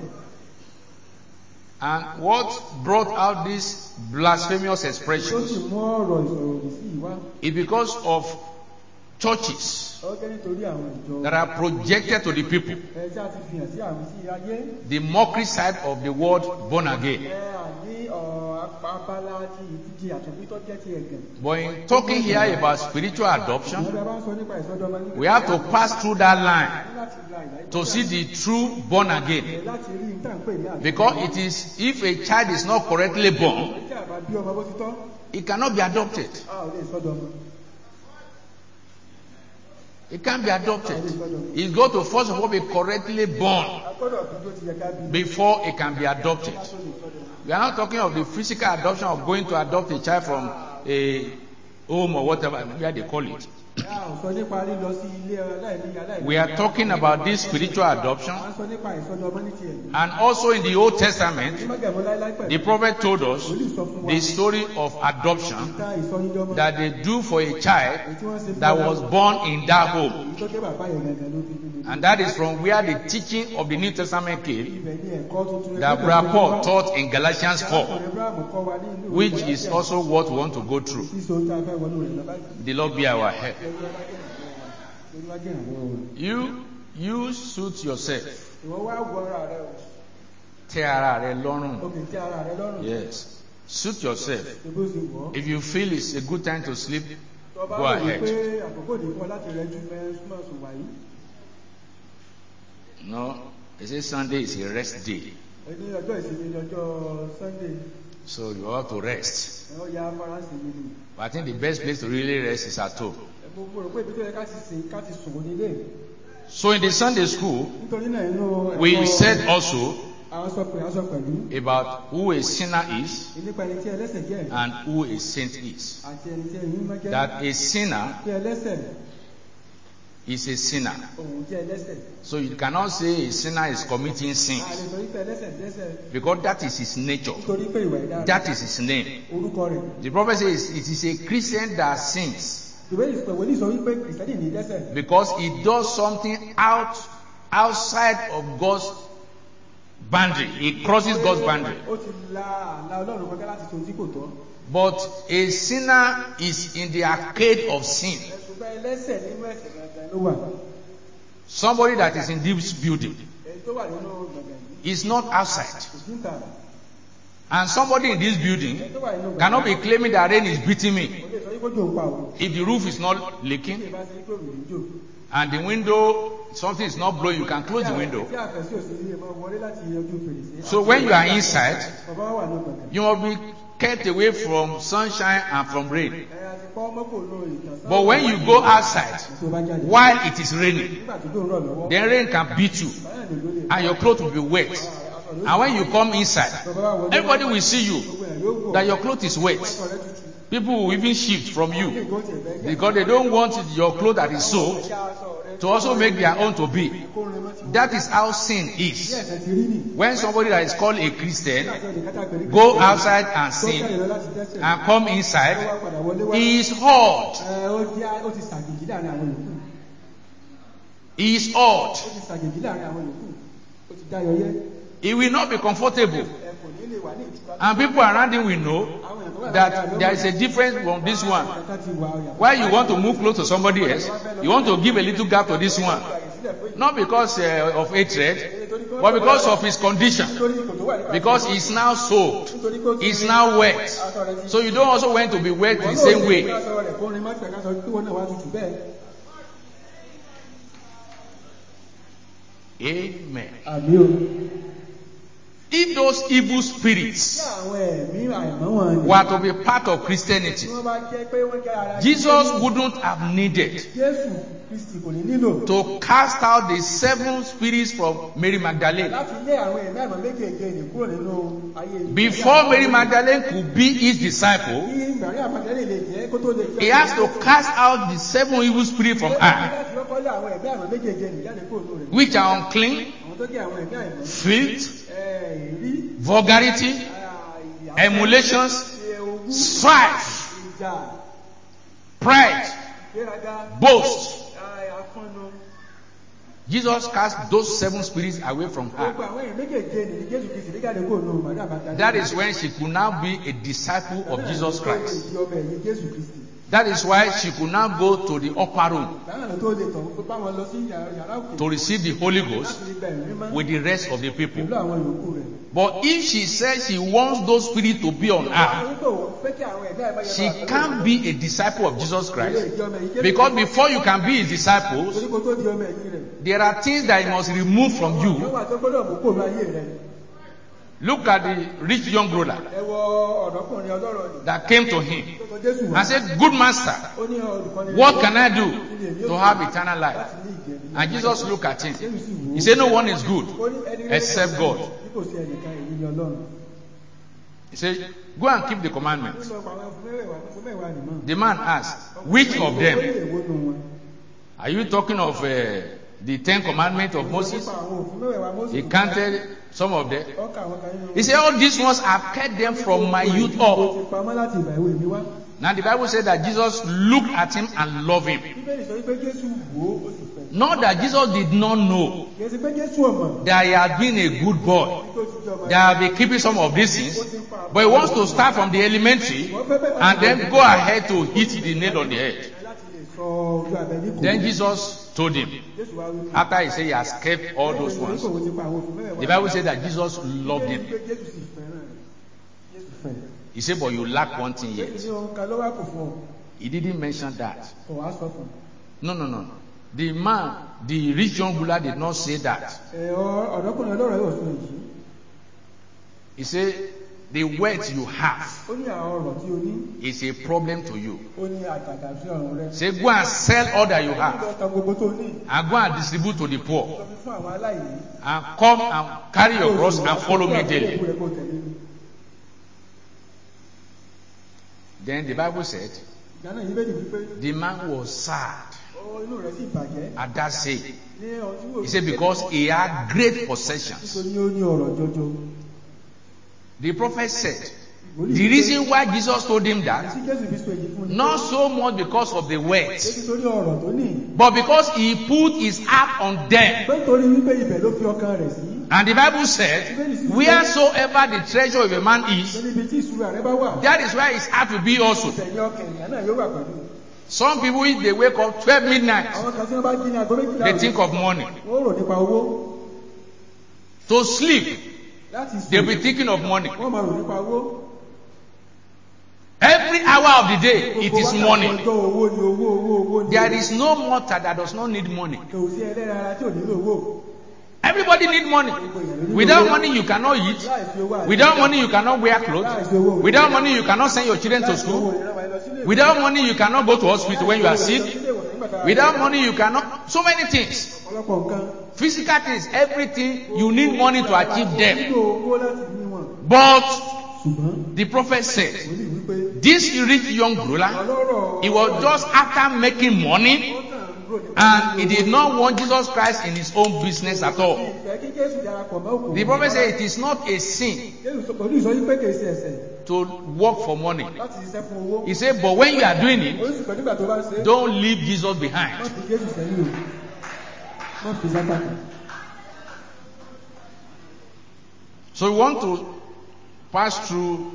[SPEAKER 2] And what brought out this blasphemous
[SPEAKER 3] tó sì
[SPEAKER 2] expressions
[SPEAKER 3] mú ọ̀rọ̀ ìsọ̀rọ̀ òdì sí ìwá.
[SPEAKER 2] is because of churches
[SPEAKER 3] ọ̀gẹ́ nítorí àwọn ìjọ.
[SPEAKER 2] that are projected to the people.
[SPEAKER 3] tí a ti fi hàn sí àwọn sí ayé.
[SPEAKER 2] The mockery side of the word born again.
[SPEAKER 3] àní abala ti ìdíje àtúnbí tó jẹ́ ti ẹ̀gàn.
[SPEAKER 2] But in talking here about spiritual adoption,
[SPEAKER 3] ìjọba bá ń sọ nípa ìsọdọ̀mọ ní.
[SPEAKER 2] we have to pass through that line
[SPEAKER 3] láti la ìlà
[SPEAKER 2] to see the true born again.
[SPEAKER 3] láti rí nǹkan pè ní àjọ.
[SPEAKER 2] Because it is, if a child is not correctly born,
[SPEAKER 3] tí a bá bí ọmọ bó ti tọ́.
[SPEAKER 2] it cannot be adopted.
[SPEAKER 3] a ò lè sọdọ̀mọ.
[SPEAKER 2] It can't be adopted. It's got to first of all be correctly born
[SPEAKER 3] a gbọ́dọ̀ bí ó ti yẹ ká bí.
[SPEAKER 2] before it can be adopted. We are not talking of the physical adoption of going to adopt a child from a home or whatever, where they call it.
[SPEAKER 3] a ò sọ nípa lílọ sí ilé aláìní.
[SPEAKER 2] We are talking about this spiritual adoption.
[SPEAKER 3] a ń sọ nípa ìsọdọ̀mọ ní tiẹ̀.
[SPEAKER 2] And also in the Old Testament,
[SPEAKER 3] mágàmú láíláí pẹ̀lú.
[SPEAKER 2] the prophet told us
[SPEAKER 3] Wòlíì sọ fún wa.
[SPEAKER 2] the story of adoption
[SPEAKER 3] ká ìsọyíndọ́mọ.
[SPEAKER 2] that they do for a child
[SPEAKER 3] èyí tí wọ́n ṣe fún
[SPEAKER 2] that
[SPEAKER 3] ọmọ.
[SPEAKER 2] was born in that home.
[SPEAKER 3] èyí tó jẹ́ bàbá yẹn gangan ló bí nínú.
[SPEAKER 2] And that is from where the teaching of the New Testament came,
[SPEAKER 3] ibẹ̀ ni ẹ̀kọ́ tuntun.
[SPEAKER 2] that Brother Paul taught in Galatians 4,
[SPEAKER 3] Abraham kọ́ wa ní ìlú
[SPEAKER 2] which is also what we want to go through.
[SPEAKER 3] sísọ tá a fẹ́ wọnú rẹ̀ lọ báyìí.
[SPEAKER 2] The Lord be our help.
[SPEAKER 3] Olúwa jẹ́ ìrànlọ́wọ́ rẹ̀.
[SPEAKER 2] You suit yourself.
[SPEAKER 3] ìwọ wá wọ ara rẹ o.
[SPEAKER 2] Tẹ́ ara rẹ lọ́rùn.
[SPEAKER 3] òkè tí ara rẹ lọ́rùn.
[SPEAKER 2] Yes. Suit yourself.
[SPEAKER 3] ṣe bó ṣe wọ̀ ọ́.
[SPEAKER 2] If you feel it's a good time to sleep,
[SPEAKER 3] tó bá
[SPEAKER 2] go
[SPEAKER 3] wò
[SPEAKER 2] ahead.
[SPEAKER 3] pé àkókò ní fún ọ láti rẹ ju súnmọ́ sùn wáyé.
[SPEAKER 2] No, they say Sunday is a rest day.
[SPEAKER 3] ẹni ọjọ́ ìsinmi ni ọjọ́ Sunday.
[SPEAKER 2] So you have to rest.
[SPEAKER 3] ẹ ó ya faransé mi nù.
[SPEAKER 2] But I think the best place to really rest is at home.
[SPEAKER 3] mo rò pé ibi tó yẹ ká ti sùn nílé.
[SPEAKER 2] So in the Sunday school,
[SPEAKER 3] nítorí náà inú
[SPEAKER 2] we said also
[SPEAKER 3] àwọn sọ pẹ̀lú.
[SPEAKER 2] about who a sinner is
[SPEAKER 3] nípa ẹni tí ẹlẹ́ṣẹ̀ jẹ́.
[SPEAKER 2] and who a saint is.
[SPEAKER 3] àti ẹni tí ẹni mímọ́ jẹ́.
[SPEAKER 2] That a sinner
[SPEAKER 3] tí ẹlẹ́ṣẹ̀
[SPEAKER 2] is a sinner.
[SPEAKER 3] òun jẹ́ ẹlẹ́ṣẹ̀.
[SPEAKER 2] So you cannot say a sinner is committing sin,
[SPEAKER 3] a lè sọ wípé ẹlẹ́ṣẹ̀ dẹ́ṣẹ̀.
[SPEAKER 2] because that is his nature.
[SPEAKER 3] nítorí pé ìwà ẹ̀dá rẹ̀.
[SPEAKER 2] That is his name.
[SPEAKER 3] orúkọ rẹ̀.
[SPEAKER 2] The prophet says it is a Christian that sins
[SPEAKER 3] ìwé ìwé sọ wípé kìrìsìtẹ́nì ní dẹ́ṣẹ̀.
[SPEAKER 2] because he does something outside of God's boundary. He crosses God's boundary.
[SPEAKER 3] Ó ti la àlà Ọlọ́run kọjá láti ṣe ohun tí kò tọ́.
[SPEAKER 2] But a sinner is in the arcade of sin.
[SPEAKER 3] Ṣùgbọ́n ẹlẹ́ṣẹ̀ nínú ẹ̀ṣẹ̀ gangan ló wà.
[SPEAKER 2] Somebody that is in this building
[SPEAKER 3] Èyí tó wà nínú gbọ̀ngàn yìí
[SPEAKER 2] is not outside.
[SPEAKER 3] kò sí ìta.
[SPEAKER 2] And somebody in this building
[SPEAKER 3] Èyí tó wà nínú gbọ̀ngàn
[SPEAKER 2] cannot be claiming that rain is beating me.
[SPEAKER 3] kò lè sọ wípé òjò ń pa òun.
[SPEAKER 2] If the roof is not
[SPEAKER 3] Tí
[SPEAKER 2] leaking
[SPEAKER 3] ìbá ṣe wípé òjò ń jò.
[SPEAKER 2] and the window, something is not blowing, you can close the window.
[SPEAKER 3] Tí àfẹ́sí òsì ilé máa wọlé láti ojú fèrèsé.
[SPEAKER 2] So when you are inside,
[SPEAKER 3] Bàbá wà nínú gbọ̀ngàn.
[SPEAKER 2] you must be kept away from sunshine and from rain.
[SPEAKER 3] Ẹ àti pọ́ mọ́kò ló ìtàn.
[SPEAKER 2] But when you go outside,
[SPEAKER 3] Tó bá jáde.
[SPEAKER 2] while it is raining,
[SPEAKER 3] Nígbà tó dòun rọ̀ lọ́wọ́.
[SPEAKER 2] then rain can beat you
[SPEAKER 3] Báyọ̀ ló lè.
[SPEAKER 2] and your clothes will be wet. And when you come inside,
[SPEAKER 3] Bàbá wà wọlé.
[SPEAKER 2] everybody will see you
[SPEAKER 3] Gbogbo ẹ̀ yóò wọ̀.
[SPEAKER 2] that your clothes is wet.
[SPEAKER 3] Ọ̀rẹ́ tutù.
[SPEAKER 2] People will even shift from you
[SPEAKER 3] Ìgbó tiẹ̀ bẹ́ẹ̀ jẹ́.
[SPEAKER 2] because they don't want your clothes that is soaked
[SPEAKER 3] Ẹja aṣọ rẹ̀
[SPEAKER 2] to also make their own to be.
[SPEAKER 3] kó rin mọ́ ti wọ́n.
[SPEAKER 2] That is how sin
[SPEAKER 3] Bí
[SPEAKER 2] is.
[SPEAKER 3] ẹ̀ṣẹ̀ ti rí nì.
[SPEAKER 2] When somebody that is called a Christian
[SPEAKER 3] Láti ọ̀dẹ̀ kátà pẹ̀lú
[SPEAKER 2] go outside and
[SPEAKER 3] tó
[SPEAKER 2] sin
[SPEAKER 3] jáde lọ láti dẹ́ṣẹ̀.
[SPEAKER 2] and come
[SPEAKER 3] Ó wá
[SPEAKER 2] inside,
[SPEAKER 3] padà wọlé wá.
[SPEAKER 2] he is odd.
[SPEAKER 3] Ó ti ṣàjèjì láàrin àwọn yòókù.
[SPEAKER 2] He is odd.
[SPEAKER 3] Ó ti ṣàjèjì láàrin àwọn yòókù. Ó ti dáyọ yẹ́.
[SPEAKER 2] He will not be comfortable.
[SPEAKER 3] Ẹ kò ní lè wà ní ìtura.
[SPEAKER 2] And people around him will know
[SPEAKER 3] Àwọn èèyàn tó wà lára
[SPEAKER 2] that
[SPEAKER 3] rẹ̀
[SPEAKER 2] there is a difference from this one.
[SPEAKER 3] Kàkà ti wà ọ̀yà.
[SPEAKER 2] Why you want to move close to somebody else, you want to give a little gap to this one. Not because of hatred, but because of his condition.
[SPEAKER 3] Nítorí ipò tó wà nípa.
[SPEAKER 2] Because he's now soaked. He's now wet. So you don't also want to be wet the same way.
[SPEAKER 3] Aṣọ rẹ̀ kó rin mọ́ ti kàkà sọ pé wọ́n náà wá tutù bẹ́ẹ̀.
[SPEAKER 2] Amen.
[SPEAKER 3] Àmì o.
[SPEAKER 2] If those evil spirits
[SPEAKER 3] Tí àwọn ẹ̀mí àìmọ́ wọn ni.
[SPEAKER 2] were to be part of Christianity,
[SPEAKER 3] Tí wọ́n bá jẹ́ pé wọ́n jẹ́ ara.
[SPEAKER 2] Jesus wouldn't have needed
[SPEAKER 3] Jésù Kristi kò ní nílò.
[SPEAKER 2] to cast out the 7 spirits from Mary Magdalene.
[SPEAKER 3] Láti lé àwọn ẹ̀mí àìmọ́ méjèèjì nì kúrò nínú ayé.
[SPEAKER 2] Before Mary Magdalene could be his disciple,
[SPEAKER 3] Kí Màrí àmàlẹ́ lè jẹ́ kó tó lè jẹ́.
[SPEAKER 2] he has to cast out the 7 evil spirits from her,
[SPEAKER 3] Láti kọ́kọ́ lé àwọn ẹ̀mí àìmọ́ méjèèjì nì jáde kúrò lórí.
[SPEAKER 2] which are unclean,
[SPEAKER 3] Àwọn tó jẹ́ àwọn ẹ̀mí àìmọ́.
[SPEAKER 2] filth,
[SPEAKER 3] Èrí.
[SPEAKER 2] vulgarity, emulations, strife,
[SPEAKER 3] Ìjà.
[SPEAKER 2] pride,
[SPEAKER 3] Ìgbéraga.
[SPEAKER 2] boast.
[SPEAKER 3] Àfọ́nù.
[SPEAKER 2] Jesus cast those 7 spirits away from
[SPEAKER 3] Gbogbo
[SPEAKER 2] her.
[SPEAKER 3] àwọn ẹ̀mí méjèèjì nì Jésù Kristi lè jáde kúrò lórí Màrí àmàlẹ́.
[SPEAKER 2] That is when she could now be a disciple of Jesus Christ.
[SPEAKER 3] Ìdí ọmọ ẹ̀yìn Jésù Kristi.
[SPEAKER 2] That is why she could now go to the upper room
[SPEAKER 3] Báyọ̀ tó lè tọ̀ pé báwọn lọ sí yàrá òkè.
[SPEAKER 2] to receive the Holy Ghost
[SPEAKER 3] Láti gba ẹ̀mí mímọ́.
[SPEAKER 2] with the rest of the people.
[SPEAKER 3] Pẹ̀lú àwọn yòókù rẹ̀.
[SPEAKER 2] But if she says she wants those spirits to be on her, she can't be a disciple of Jesus Christ. Because before you can be his disciples, there are things that he must remove from you. Look at the rich young ruler that came to him and said, "Good master, what can I do to have eternal life?" And Jesus looked at him. He said, "No one is good except God." He said, "Go and keep the commandments." The man asked, "Which of them? Are you talking of the 10 commandments of Moses?" He counted some of them. He said, "All these ones I've kept them from my youth up." Now the Bible said that Jesus looked at him and loved him. Not that Jesus did not know that he had been a good boy, that he had been keeping some of these things, but he wants to start from the elementary and then go ahead to hit the nail on the head. Then Jesus told him, after he said he has kept all those ones, the Bible said that Jesus loved him. He said, "But you lack one thing yet." He didn't mention that. No. The man, the rich young ruler, did not say that. He said, "The wealth you have is a problem to you. Say, go and sell all that you have and go and distribute to the poor. And come and carry your cross and follow me daily." Then the Bible said, the man was sad at that saying. He said, because he had great possessions. The prophet said The reason why Jesus told him that,
[SPEAKER 3] tí Jésù fi sọ èyí fún ni
[SPEAKER 2] not so much because of the words,
[SPEAKER 3] pé nítorí ọ̀rọ̀ tó ní
[SPEAKER 2] but because he put his heart on them.
[SPEAKER 3] pé nítorí wípé ibẹ̀ ló fi ọkàn rẹ̀ sí
[SPEAKER 2] And the Bible said, wheresoever the treasure of a man is,
[SPEAKER 3] pé níbi tí ìṣúra rẹ̀ bá wà
[SPEAKER 2] that is where his heart will be also.
[SPEAKER 3] ibẹ̀ ni ọkàn ènìyàn náà yóò wà pẹ̀lú.
[SPEAKER 2] Some people, if they wake up 12 midnight,
[SPEAKER 3] àwọn kan tí wọ́n bá jí ní aago méjìlá
[SPEAKER 2] they
[SPEAKER 3] òru,
[SPEAKER 2] think of money.
[SPEAKER 3] wọ́n rò nípa owó
[SPEAKER 2] To sleep,
[SPEAKER 3] láti
[SPEAKER 2] they'll
[SPEAKER 3] sùn
[SPEAKER 2] be thinking of money.
[SPEAKER 3] wọ́n máa rò nípa owó.
[SPEAKER 2] Every hour of the day, it is
[SPEAKER 3] Gbogbo wákàtí
[SPEAKER 2] money.
[SPEAKER 3] ọjọ́ owó ni owó ni.
[SPEAKER 2] There is no mortal that does not need money.
[SPEAKER 3] Kò sí ẹlẹ́ran ara tí ò nílò owó.
[SPEAKER 2] Everybody need money. Without money, you cannot eat.
[SPEAKER 3] Láìsí owó àti
[SPEAKER 2] Without money, you cannot wear clothes. Without money, you cannot send your children to
[SPEAKER 3] owó
[SPEAKER 2] school.
[SPEAKER 3] ìrànwọ́ ẹ lọ sílé ìwé.
[SPEAKER 2] Without money, you cannot go to hospital when you are sick.
[SPEAKER 3] Ilé ìwòsàn nígbà tá a-
[SPEAKER 2] Without money, you cannot. So many things.
[SPEAKER 3] ọ̀pọ̀lọpọ̀ nǹkan.
[SPEAKER 2] Physical things, everything, you need money to achieve them.
[SPEAKER 3] Nílò owó láti ní wọn.
[SPEAKER 2] But
[SPEAKER 3] Ṣùgbọ́n
[SPEAKER 2] the prophet said,
[SPEAKER 3] wòlíì wípé
[SPEAKER 2] this rich young ruler,
[SPEAKER 3] ọlọ́rọ̀
[SPEAKER 2] he was just after making money,
[SPEAKER 3] ó kàn ń rò nípa
[SPEAKER 2] and he did not want Jesus Christ in his own business at all.
[SPEAKER 3] ìfẹ́ kí Jésù darapọ̀ mọ́ òkú.
[SPEAKER 2] The prophet said it is not a sin
[SPEAKER 3] Wòlíì sọ wípé kì í ṣe ẹ̀ṣẹ̀
[SPEAKER 2] to work for money.
[SPEAKER 3] láti ṣiṣẹ́ fún owó.
[SPEAKER 2] He said, but when you are doing it,
[SPEAKER 3] Oríṣi pẹ̀lú ìgbà tó bá ṣe é,
[SPEAKER 2] don't leave Jesus
[SPEAKER 3] má
[SPEAKER 2] behind.
[SPEAKER 3] fi Jésù sẹ́yìn o. Má fi sápá kan.
[SPEAKER 2] So we want to pass through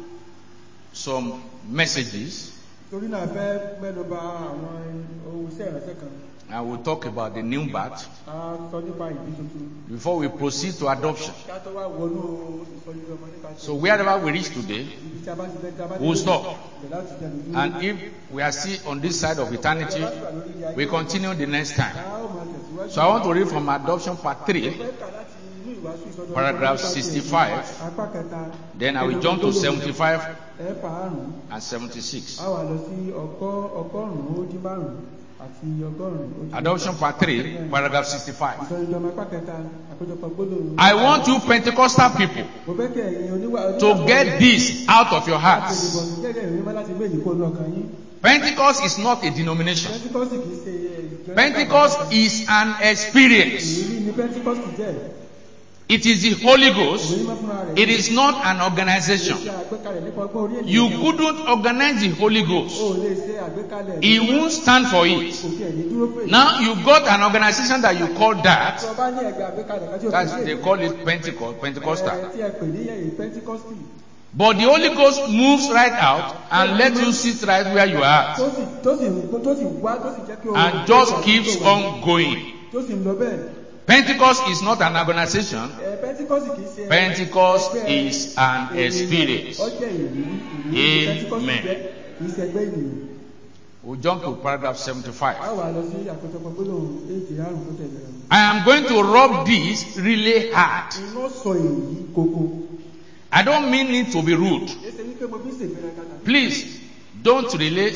[SPEAKER 2] some messages,
[SPEAKER 3] Torí náà fẹ́ mẹ́nu bà àwọn ohun iṣẹ́ ìránṣẹ́ kan.
[SPEAKER 2] and we'll talk about the new birth
[SPEAKER 3] A sọ nípa ìbí tuntun.
[SPEAKER 2] before we proceed to adoption.
[SPEAKER 3] Kí a tó wá wọnú ìsọjí ọmọ nípa
[SPEAKER 2] So wherever we reach today,
[SPEAKER 3] ibi tí a bá ti bẹ́ tí a bá ti
[SPEAKER 2] we'll
[SPEAKER 3] dé,
[SPEAKER 2] stop.
[SPEAKER 3] ibẹ̀ láti jẹ́ lójú.
[SPEAKER 2] And if we are still on this side of eternity, we continue the next time.
[SPEAKER 3] A ó máa tẹ̀síwájú.
[SPEAKER 2] So I want to read from adoption part 3,
[SPEAKER 3] Fẹ́ kà láti inú ìwàásù ìsọjí ọmọ
[SPEAKER 2] paragraph
[SPEAKER 3] nípa ti
[SPEAKER 2] 65.
[SPEAKER 3] apá kẹta.
[SPEAKER 2] Then I will jump to 75
[SPEAKER 3] Ẹ̀fà àrùn.
[SPEAKER 2] and 76.
[SPEAKER 3] A wà lọ sí ọgọ́rùn-ún ó dín márùn-ún àti ọgọ́rùn-ún ó dín
[SPEAKER 2] Adoption part 3, paragraph 65.
[SPEAKER 3] ìsọjí ọmọ apá kẹta àkójọpọ̀ gbólóhùn.
[SPEAKER 2] I want you Pentecostal people
[SPEAKER 3] Mo fẹ́ kí ẹ̀yin
[SPEAKER 2] to get this out of your hearts.
[SPEAKER 3] Gẹ́gẹ́ ìwé máa láti gbé ìdíkò ní ọkàn yín.
[SPEAKER 2] Pentecost is not a denomination.
[SPEAKER 3] Pentecost kìí ṣe ìjọ.
[SPEAKER 2] Pentecost is an experience.
[SPEAKER 3] Ìrírí ni Pentecost jẹ́.
[SPEAKER 2] It is the Holy Ghost.
[SPEAKER 3] Ìwé mímọ́ fúnra rẹ̀.
[SPEAKER 2] It is not an organization.
[SPEAKER 3] Ṣe àgbékalẹ̀ nípa ọgbọ́n orí ènìyàn.
[SPEAKER 2] You couldn't organize the Holy
[SPEAKER 3] O
[SPEAKER 2] Ghost.
[SPEAKER 3] lè ṣe àgbékalẹ̀.
[SPEAKER 2] He won't stand for it.
[SPEAKER 3] Kò tiẹ̀ ní dúró pé.
[SPEAKER 2] Now you got an organization that you call
[SPEAKER 3] Tí
[SPEAKER 2] that.
[SPEAKER 3] o bá ní ẹgbẹ́ àgbékalẹ̀ kan tí o
[SPEAKER 2] That's
[SPEAKER 3] fi
[SPEAKER 2] they
[SPEAKER 3] ṣe.
[SPEAKER 2] call it Pentecost, Pentecostal.
[SPEAKER 3] Tí ẹ pè ní ẹ̀yìn Pentecosti.
[SPEAKER 2] But the Holy Ghost moves right out and let you sit right where you are
[SPEAKER 3] Tó sì wá tó sì jẹ́ kí o.
[SPEAKER 2] and just keeps on going.
[SPEAKER 3] Tó sì ń lọ bẹ́ẹ̀.
[SPEAKER 2] Pentecost is not an organization.
[SPEAKER 3] Pentecost kìí ṣe.
[SPEAKER 2] Pentecost
[SPEAKER 3] ẹgbẹ́
[SPEAKER 2] is an
[SPEAKER 3] ènìyàn.
[SPEAKER 2] experience.
[SPEAKER 3] Ó jẹ́ ìrírí. Pentecost
[SPEAKER 2] Amen.
[SPEAKER 3] jẹ́ kìí ṣe ẹgbẹ́ ènìyàn.
[SPEAKER 2] We'll jump to paragraph 75.
[SPEAKER 3] A wà lọ sí àkójọpọ̀ gbólóhùn èjì àrùn tó tẹ̀lé rẹ̀.
[SPEAKER 2] I am going to rub this really hard.
[SPEAKER 3] Iná sọ èyí kókó.
[SPEAKER 2] I don't mean it to be rude.
[SPEAKER 3] Èsè wípé mo fi ṣègbéraga tàbí.
[SPEAKER 2] Please, don't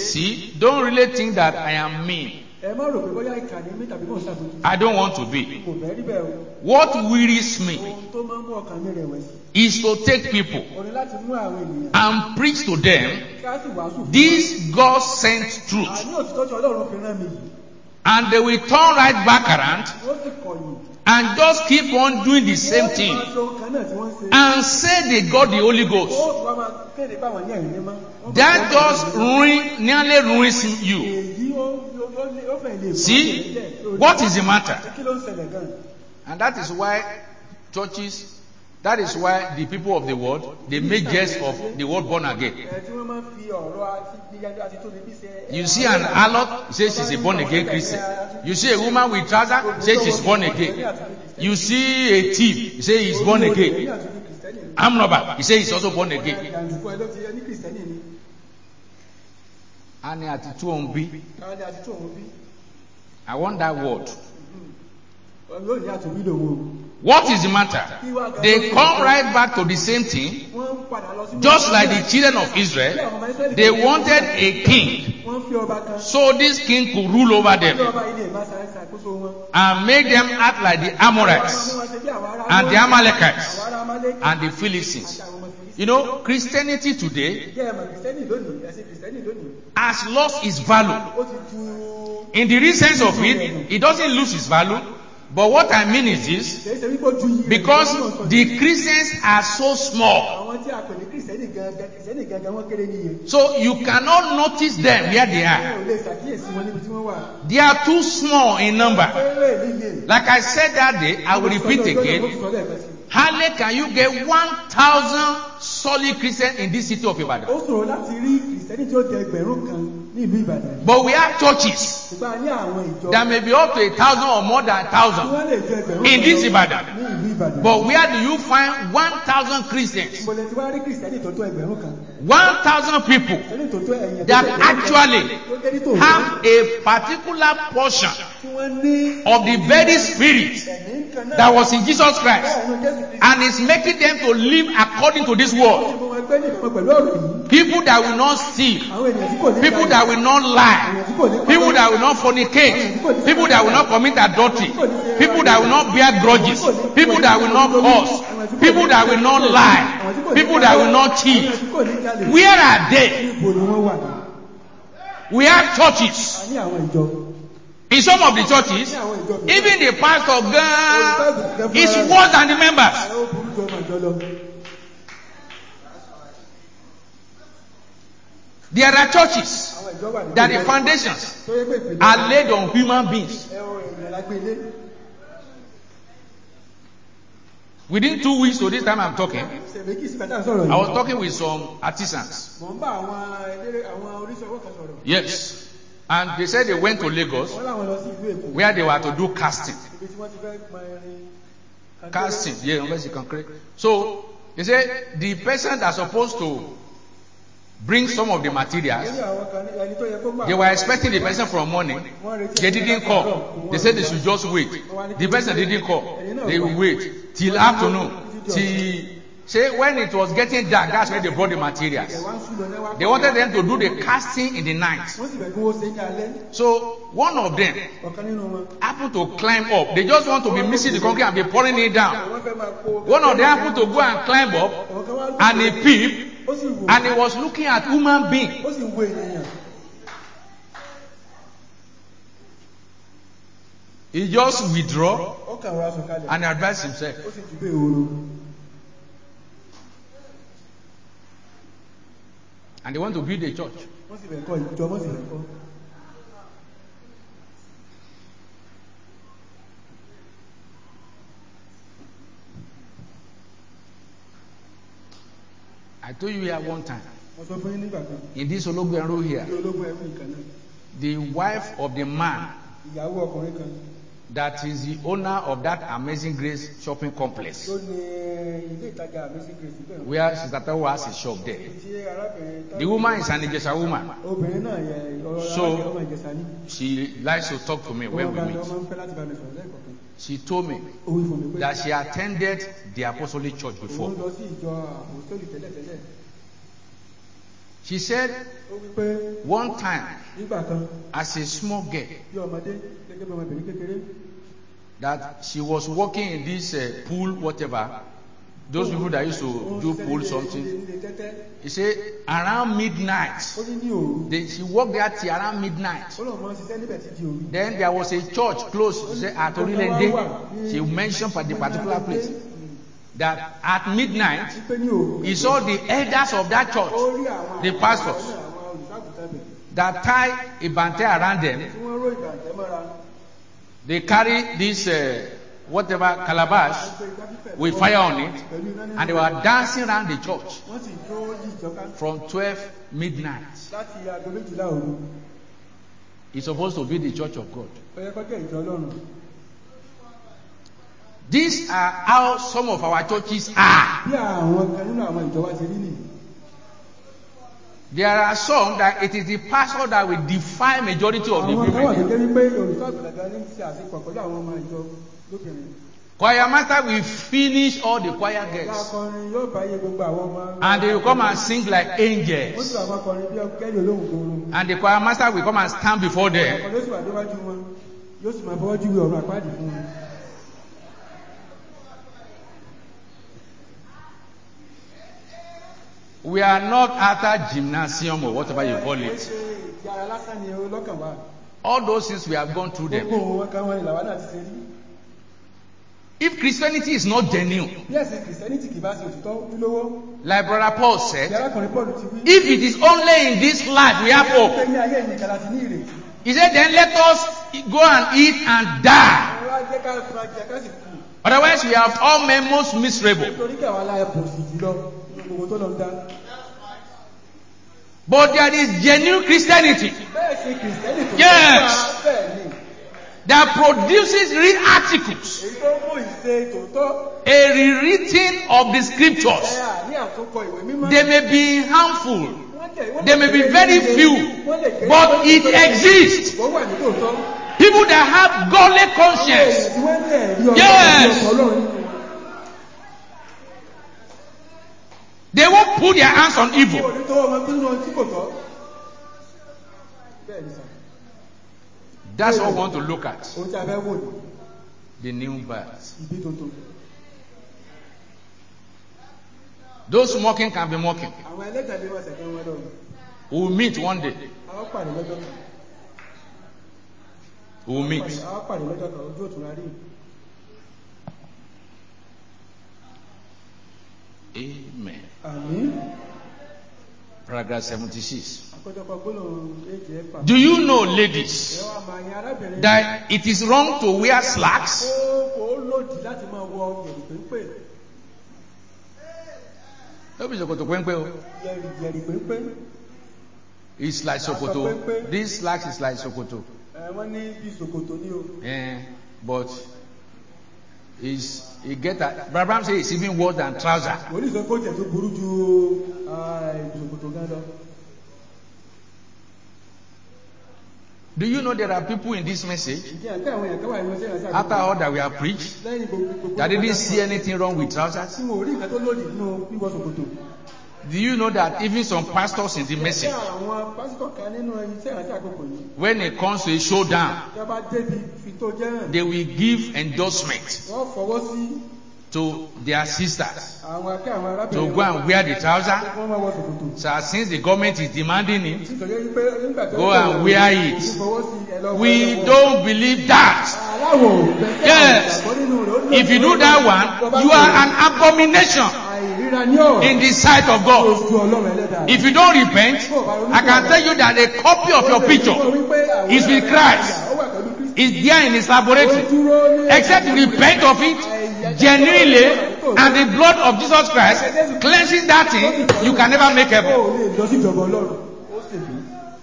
[SPEAKER 2] really think that I am mean.
[SPEAKER 3] Ẹ má rò pé bóyá ìkànnì mi tàbí mò ń ṣàbójú.
[SPEAKER 2] I don't want to be.
[SPEAKER 3] Kò fẹ́ rí bẹ́ẹ̀ o.
[SPEAKER 2] What wearies me
[SPEAKER 3] Ohun tó máa ń mú ọkàn mi rẹ̀wẹ̀sì.
[SPEAKER 2] is to take people
[SPEAKER 3] O ní láti mú àwọn ènìyàn.
[SPEAKER 2] and preach to them
[SPEAKER 3] Kí á sì wàásù fún
[SPEAKER 2] this God-sent
[SPEAKER 3] wọn.
[SPEAKER 2] truth,
[SPEAKER 3] Àní òtítọ́ tí Ọlọ́run fi rán mi yìí.
[SPEAKER 2] and they will turn right back around
[SPEAKER 3] Wọ́n sì kọ̀yìn.
[SPEAKER 2] and just keep on doing the same
[SPEAKER 3] Wọ́n sì
[SPEAKER 2] thing
[SPEAKER 3] máa ṣe ohun kan náà tí wọ́n ń ṣe.
[SPEAKER 2] and say they got the Holy Ghost.
[SPEAKER 3] Ó sì wá máa kéde pé àwọn ní ẹ̀rí mímọ́. Wọ́n
[SPEAKER 2] That
[SPEAKER 3] máa
[SPEAKER 2] just nearly ruins you.
[SPEAKER 3] Èyí ó fẹ́ lè
[SPEAKER 2] See, what is the matter?
[SPEAKER 3] Kí ló ń ṣẹlẹ̀ gan?
[SPEAKER 2] And that is why churches, that is why the people of the world, they make jest of the word born again.
[SPEAKER 3] Tí wọ́n máa ń fi ọ̀rọ̀ àti tó níbi ṣe.
[SPEAKER 2] You see an harlot, say she's a born again Christian. You see a woman with trouser, say she's born again. You see a thief, you say he's born again. Armed robber, you say he's also born again.
[SPEAKER 3] Àjùkú ẹ ló ti ní Kìrìsìtẹ́nì ni.
[SPEAKER 2] Ani ati tu on bi.
[SPEAKER 3] Káwọn ní àti tó òun bí.
[SPEAKER 2] I want that word.
[SPEAKER 3] Yóò ní àtúnbí lòun.
[SPEAKER 2] What is the matter? They come right back to the same thing.
[SPEAKER 3] Wọ́n ń padà lọ sí.
[SPEAKER 2] Just like the children of Israel, they wanted a king,
[SPEAKER 3] Wọ́n fi ọba kan.
[SPEAKER 2] so this king could rule over
[SPEAKER 3] Bí
[SPEAKER 2] them
[SPEAKER 3] ọba ilé ìbá ṣàkóso wọn.
[SPEAKER 2] and make them act like the Amorites and the Amalekites
[SPEAKER 3] Àwọn ará Amálẹ́kì.
[SPEAKER 2] and the Philistines.
[SPEAKER 3] Àti àwọn ọmọ Fílísítì.
[SPEAKER 2] You know, Christianity today
[SPEAKER 3] Jẹ́ ẹ̀mọ̀ Kìrìsìtẹ́nì lónìí, ẹ̀sìn Kìrìsìtẹ́nì lónìí.
[SPEAKER 2] has lost its value.
[SPEAKER 3] Ó ti ju.
[SPEAKER 2] In the real sense of it, it doesn't lose its value, But what I mean is this,
[SPEAKER 3] kìí ṣe wípé ó ju iye rẹ̀
[SPEAKER 2] because
[SPEAKER 3] lọ, ó
[SPEAKER 2] the Christians are so small,
[SPEAKER 3] àwọn tí a pè ní kìrìsìtẹ́nì gangan wọ́n kéré níye.
[SPEAKER 2] so you cannot notice them where they
[SPEAKER 3] ẹ
[SPEAKER 2] are.
[SPEAKER 3] ò lè ṣàkíyèsí wọn níbi tí wọ́n wà.
[SPEAKER 2] They are too small in number.
[SPEAKER 3] Péré níye.
[SPEAKER 2] Like I said that day, I will repeat again. Hardly can you get 1,000 solid Christians in this city of Ibadan.
[SPEAKER 3] Ó ṣòro láti rí kìrìsìtẹ́nì tí ó jẹ ẹgbẹ̀rún kan ní ìlú Ìbàdàn.
[SPEAKER 2] But we have churches
[SPEAKER 3] Ṣùgbọ́n a ní àwọn ìjọ
[SPEAKER 2] that may be up to 1,000 or more than
[SPEAKER 3] tí
[SPEAKER 2] 1,000
[SPEAKER 3] wọ́n lè jẹ ẹgbẹ̀rún
[SPEAKER 2] in
[SPEAKER 3] kan
[SPEAKER 2] this
[SPEAKER 3] lọ
[SPEAKER 2] Ibadan.
[SPEAKER 3] ní ìlú Ìbàdàn.
[SPEAKER 2] But where do you find 1,000 Christians?
[SPEAKER 3] Mo lè ti wá rí kìrìsìtẹ́nì tó tó ẹgbẹ̀rún kan.
[SPEAKER 2] 1,000 people
[SPEAKER 3] Kìrìsìtẹ́nì tó tó ẹ̀yìn
[SPEAKER 2] that
[SPEAKER 3] tó tó ẹgbẹ̀rún kan.
[SPEAKER 2] actually
[SPEAKER 3] Tó jẹ́ ní tòótọ́.
[SPEAKER 2] have a particular portion
[SPEAKER 3] Tí wọ́n ní
[SPEAKER 2] of the very spirit
[SPEAKER 3] ẹ̀mí kan náà.
[SPEAKER 2] that was in Jesus Christ
[SPEAKER 3] Bẹ́ẹ̀ ni Jésù Kristi.
[SPEAKER 2] and is making them to live according to this
[SPEAKER 3] Ó
[SPEAKER 2] word.
[SPEAKER 3] sì mú wọn gbé ní ìbámu pẹ̀lú ọ̀rọ̀ yìí.
[SPEAKER 2] People that will not steal,
[SPEAKER 3] Àwọn ènìyàn tí kò ní
[SPEAKER 2] people
[SPEAKER 3] jalè.
[SPEAKER 2] that will not lie, people that will not fornicate, people that will not commit adultery, people that will not bear grudges, people that will not curse, people that will not lie, people that will not cheat.
[SPEAKER 3] Àwọn tí kò ní jalè.
[SPEAKER 2] Where are they?
[SPEAKER 3] Níbo ni wọ́n wà?
[SPEAKER 2] We have churches.
[SPEAKER 3] A ní àwọn ìjọ.
[SPEAKER 2] In some of the churches, even the pastor God is worse than the members.
[SPEAKER 3] Àwọn burú jọ ọmọ ìjọ lọ.
[SPEAKER 2] There are churches
[SPEAKER 3] Àwọn ìjọ wà ní.
[SPEAKER 2] that the foundations
[SPEAKER 3] Tó yẹ pé ìpìlẹ̀.
[SPEAKER 2] are laid on human beings.
[SPEAKER 3] Ẹ o ènìyàn la gbé ilé.
[SPEAKER 2] Within 2 weeks to this time I'm talking,
[SPEAKER 3] Ṣèbí kìí sí kàtà sọ̀rọ̀
[SPEAKER 2] I was
[SPEAKER 3] yìí.
[SPEAKER 2] talking with some artisans.
[SPEAKER 3] Mò ń bá àwọn eléré àwọn oníṣòwò kan sọ̀rọ̀.
[SPEAKER 2] Yes. And they said they went to Lagos
[SPEAKER 3] Wọ́n láwọn lọ sí ìlú Èkó.
[SPEAKER 2] where they were to do casting.
[SPEAKER 3] Ibi tí wọ́n ti fẹ́ gba irin. kankéré.
[SPEAKER 2] Casting, yeah, unless you can create. So they said the person that's supposed to bring some of the
[SPEAKER 3] Lórí
[SPEAKER 2] materials,
[SPEAKER 3] àwọn kan ní ẹni tó yẹ kó gbà.
[SPEAKER 2] they were expecting the person from morning. They didn't come. They said they should just wait. The person didn't come. They will wait till afternoon. Till say when it was getting dark, that's when they brought the materials.
[SPEAKER 3] Ẹ̀wá ń sùn lọ lẹ́wà.
[SPEAKER 2] They wanted them to do the casting in the night.
[SPEAKER 3] Wọ́n sì bẹ̀ kí wọ́n ṣe ní alẹ́.
[SPEAKER 2] So one of them
[SPEAKER 3] Ọ̀kan nínú wọn.
[SPEAKER 2] happened to climb up. They just want to be missing the concrete and be pouring it down.
[SPEAKER 3] Wọ́n fẹ́ máa kó.
[SPEAKER 2] One of them happened to go and climb up
[SPEAKER 3] Ọ̀kan wá lù.
[SPEAKER 2] and he peeped
[SPEAKER 3] Ó sì wò.
[SPEAKER 2] and he was looking at human being.
[SPEAKER 3] Ó sì wo ènìyàn.
[SPEAKER 2] He just withdraw
[SPEAKER 3] Ó kàn rọra sùn kalẹ̀.
[SPEAKER 2] and advised himself.
[SPEAKER 3] Ó sì jù bẹ́ẹ̀ ooru.
[SPEAKER 2] And they want to build a church.
[SPEAKER 3] Wọ́n sì bẹ̀ kọ́ ìjọ wọ́n sì bẹ̀ kọ́.
[SPEAKER 2] I told you here one time,
[SPEAKER 3] Wọ́n sọ fún yín nígbà kan.
[SPEAKER 2] in this Ologbenro here,
[SPEAKER 3] Bí ológun ẹ̀fún ìkan náà.
[SPEAKER 2] the wife of the man
[SPEAKER 3] Ìyàwó ọkùnrin kan.
[SPEAKER 2] that is the owner of that Amazing Grace shopping complex,
[SPEAKER 3] Ló ní ilé ìtajà Amazing Grace bẹ́ẹ̀.
[SPEAKER 2] where Sister Tawo has a shop there.
[SPEAKER 3] Ibi tí arábìnrin.
[SPEAKER 2] The woman is an Ijesha woman.
[SPEAKER 3] Obìnrin náà yẹ
[SPEAKER 2] So-
[SPEAKER 3] ọmọ Ìjẹ̀ṣà ní.
[SPEAKER 2] She likes to talk to me when we
[SPEAKER 3] Ọmọ
[SPEAKER 2] meet.
[SPEAKER 3] ń fẹ́ láti bá mi sọ̀rọ̀ lẹ́ẹ̀kọ̀kan.
[SPEAKER 2] She told me
[SPEAKER 3] Ó wí fún mi pé.
[SPEAKER 2] that she attended the Apostolic Church
[SPEAKER 3] Òun
[SPEAKER 2] before.
[SPEAKER 3] lọ sí ìjọ àpòstólì tẹ́lẹ̀tẹ́lẹ̀.
[SPEAKER 2] She said
[SPEAKER 3] Ó wí pé
[SPEAKER 2] one time,
[SPEAKER 3] nígbà kan
[SPEAKER 2] as a small girl,
[SPEAKER 3] bí ọmọdé gẹ́gẹ́ bí ọmọbìnrin kékeré.
[SPEAKER 2] that she was working in this pool, whatever. Those people that used to do pool something.
[SPEAKER 3] Ilé tẹ́tẹ́.
[SPEAKER 2] He said around midnight.
[SPEAKER 3] Ó ní ní òru.
[SPEAKER 2] She worked there till around midnight.
[SPEAKER 3] Ó lọ́ọ́ máa ń ṣiṣẹ́ níbẹ̀ títí òru.
[SPEAKER 2] Then there was a church close. She said at Orilende. She mentioned for the particular place that at midnight
[SPEAKER 3] Pé ní òru.
[SPEAKER 2] he saw the elders of that
[SPEAKER 3] Ó
[SPEAKER 2] church,
[SPEAKER 3] rí àwọn
[SPEAKER 2] the pastors,
[SPEAKER 3] àwọn olùṣàgùtàn bẹ̀.
[SPEAKER 2] that tie a bante around them.
[SPEAKER 3] Tí wọ́n ró ìbàjẹ́ mọ́ra.
[SPEAKER 2] They carry this whatever calabash with fire on it, and they were dancing around the church
[SPEAKER 3] Wọ́n sì jó yí ìjọká
[SPEAKER 2] from 12 midnight.
[SPEAKER 3] láti aago méjìlá òru.
[SPEAKER 2] It's supposed to be the church of God.
[SPEAKER 3] Ó yẹ kó jẹ́ ìjọ Ọlọ́run.
[SPEAKER 2] These are how some of our churches are.
[SPEAKER 3] Bí àwọn kan nínú àwọn ìjọ wa ti rí nìyí.
[SPEAKER 2] There are some that it is the pastor that will defy majority of the
[SPEAKER 3] Àwọn kan wà
[SPEAKER 2] people.
[SPEAKER 3] gẹ́gẹ́ wípé olùṣàgùtàn gan ní ṣe àṣepọ̀ pẹ̀lú àwọn ọmọ ìjọ lóbìnrin.
[SPEAKER 2] Choir master will finish all the choir
[SPEAKER 3] Ìyá
[SPEAKER 2] girls
[SPEAKER 3] akọrin yóò bá iye gbogbo àwọn ọmọ.
[SPEAKER 2] and they will come and sing like
[SPEAKER 3] Ó sì
[SPEAKER 2] angels.
[SPEAKER 3] wà máa kọrin bí ọkẹ́lì olóhùn gbòòrò.
[SPEAKER 2] And the choir master will come and stand before them.
[SPEAKER 3] Ọkọ̀ ló sì wà níwájú wọn. Yóò sì máa fọwọ́ júwe ọ̀run àpáàdì fún wọn.
[SPEAKER 2] We are not after gymnasium or whatever you call
[SPEAKER 3] Ó
[SPEAKER 2] it.
[SPEAKER 3] ṣe ìdí ara lásán ni olókàn wà.
[SPEAKER 2] All those things we have gone through them.
[SPEAKER 3] Gbogbo wọn kan wọn ni làwa náà ti ṣe rí.
[SPEAKER 2] If Christianity is not genuine,
[SPEAKER 3] bí ẹ̀sìn kìrìsìtẹ́nìtì kì bá ṣe òtítọ́ ojúlówó
[SPEAKER 2] like Brother Paul
[SPEAKER 3] bí
[SPEAKER 2] said,
[SPEAKER 3] arákùnrin Paul ti wí.
[SPEAKER 2] if it is only in this life we have hope,
[SPEAKER 3] pé ní ayé yìí nìkan láti ní ìrètí.
[SPEAKER 2] he said, then let us go and eat and die.
[SPEAKER 3] wọ́n á jẹ́ ká fura jẹ ká sì kú.
[SPEAKER 2] Otherwise, we have all men most miserable.
[SPEAKER 3] nítorí kí àwọn aláìpọ̀ sì jùlọ nínú gbogbo tó lọ ń dá.
[SPEAKER 2] But there is genuine Christianity
[SPEAKER 3] bẹ́ẹ̀ ṣe kìrìsìtẹ́nì tó
[SPEAKER 2] Yes.
[SPEAKER 3] wá bẹ́ẹ̀ ni.
[SPEAKER 2] that produces real articles,
[SPEAKER 3] èyí tó mú ìṣe tòótọ́
[SPEAKER 2] a rewritten of the scriptures.
[SPEAKER 3] ẹ̀yà ní àtúnkọ ìwé mímọ́.
[SPEAKER 2] They may be harmful,
[SPEAKER 3] Wọ́n
[SPEAKER 2] they may be
[SPEAKER 3] kéré
[SPEAKER 2] very
[SPEAKER 3] níye,
[SPEAKER 2] few,
[SPEAKER 3] wọ́n lè kéré
[SPEAKER 2] but
[SPEAKER 3] níye,
[SPEAKER 2] it exists.
[SPEAKER 3] wọ́n wà ní tòótọ́.
[SPEAKER 2] People that have godly conscience,
[SPEAKER 3] Àwọn èèyàn tí wọ́n ní ẹ̀rí Ọlọ́run
[SPEAKER 2] Yes.
[SPEAKER 3] àti ọkọ̀ Ọlọ́run nínú wọn.
[SPEAKER 2] they won't put their hands on evil.
[SPEAKER 3] Kò ní tọwọ́ wọn nínú ohun tí kò tọ́. Bẹ́ẹ̀ ni sà.
[SPEAKER 2] That's what we want to look at.
[SPEAKER 3] Ohun tí a fẹ́ wò ní
[SPEAKER 2] The new birth.
[SPEAKER 3] ìbí tuntun.
[SPEAKER 2] Those mocking can be mocking.
[SPEAKER 3] Àwọn ẹlẹ́tàlẹ́ wọn ṣẹ̀kẹ́ wọn lọ.
[SPEAKER 2] We'll meet one day.
[SPEAKER 3] Àwọn pàdé lọ́jọ́ kan.
[SPEAKER 2] We'll meet.
[SPEAKER 3] Àwọn pàdé lọ́jọ́ kan ojú òtún rárí.
[SPEAKER 2] Amen.
[SPEAKER 3] Àmín.
[SPEAKER 2] Paragraph 76.
[SPEAKER 3] Àkójọpọ̀ gbólóhùn èjì ẹ̀fà.
[SPEAKER 2] Do you know, ladies,
[SPEAKER 3] Ẹ wá máa yan arábìnrin.
[SPEAKER 2] that it is wrong to wear slacks?
[SPEAKER 3] Kò lòdì láti máa wọ yẹ̀rì péńpé.
[SPEAKER 2] Don't be Sokoto Kwenkwe.
[SPEAKER 3] Yẹ̀rì péńpé.
[SPEAKER 2] It's like Sokoto. This slacks is like Sokoto.
[SPEAKER 3] Wọ́n ní bí Sokoto ní o.
[SPEAKER 2] But he get that. Brabham says it's even worse than trouser.
[SPEAKER 3] Wòlíì sọ pé ó jẹ̀ tó burú ju Sokoto gan lọ.
[SPEAKER 2] Do you know there are people in this message,
[SPEAKER 3] Ǹjẹ́ àǹtí àwọn èèyàn kan wà nínú iṣẹ́ ìránṣẹ́
[SPEAKER 2] after all that we have preached,
[SPEAKER 3] lẹ́yìn gbogbo
[SPEAKER 2] that didn't see anything wrong with trousers?
[SPEAKER 3] tí wọn ò rí nǹkan tó lòdì nínú wíwọ Sokoto.
[SPEAKER 2] Do you know that even some pastors in the message,
[SPEAKER 3] Ṣé àwọn pásítọ̀ kan nínú iṣẹ́ ìránṣẹ́ àkókò yìí
[SPEAKER 2] when it comes to a showdown,
[SPEAKER 3] tí wọ́n bá débi fi tó jẹ́ hàn
[SPEAKER 2] they will give endorsement
[SPEAKER 3] wọ́n fọwọ́ sí
[SPEAKER 2] to their sisters
[SPEAKER 3] àwọn akẹ́ àwọn
[SPEAKER 2] to
[SPEAKER 3] arábìnrin
[SPEAKER 2] go and wear the trouser.
[SPEAKER 3] wọ́n máa wọ Sokoto.
[SPEAKER 2] So since the government is demanding it,
[SPEAKER 3] Nítorí wípé nígbà tó
[SPEAKER 2] Go
[SPEAKER 3] ń
[SPEAKER 2] and wear it.
[SPEAKER 3] fọwọ́ sí ẹ lọ́wọ́
[SPEAKER 2] we don't believe that.
[SPEAKER 3] aláwọ̀ bẹ́ẹ̀
[SPEAKER 2] Yes.
[SPEAKER 3] ìgbàgbọ́ nínú rẹ̀ ó lòdì
[SPEAKER 2] If you do that one, you are an abomination
[SPEAKER 3] àìríra ní ọ̀rọ̀
[SPEAKER 2] in the sight of God.
[SPEAKER 3] ojú Ọlọ́run ẹlẹ́dàá.
[SPEAKER 2] If you don't repent, I can tell you that a copy of your picture is with Christ. Is there in his laboratory. Except you repent of it genuinely, and the blood of Jesus Christ cleansing that thing, you can never make heaven.
[SPEAKER 3] Ó lè lọ sí ìjọba Ọlọ́run. Ó sì bí.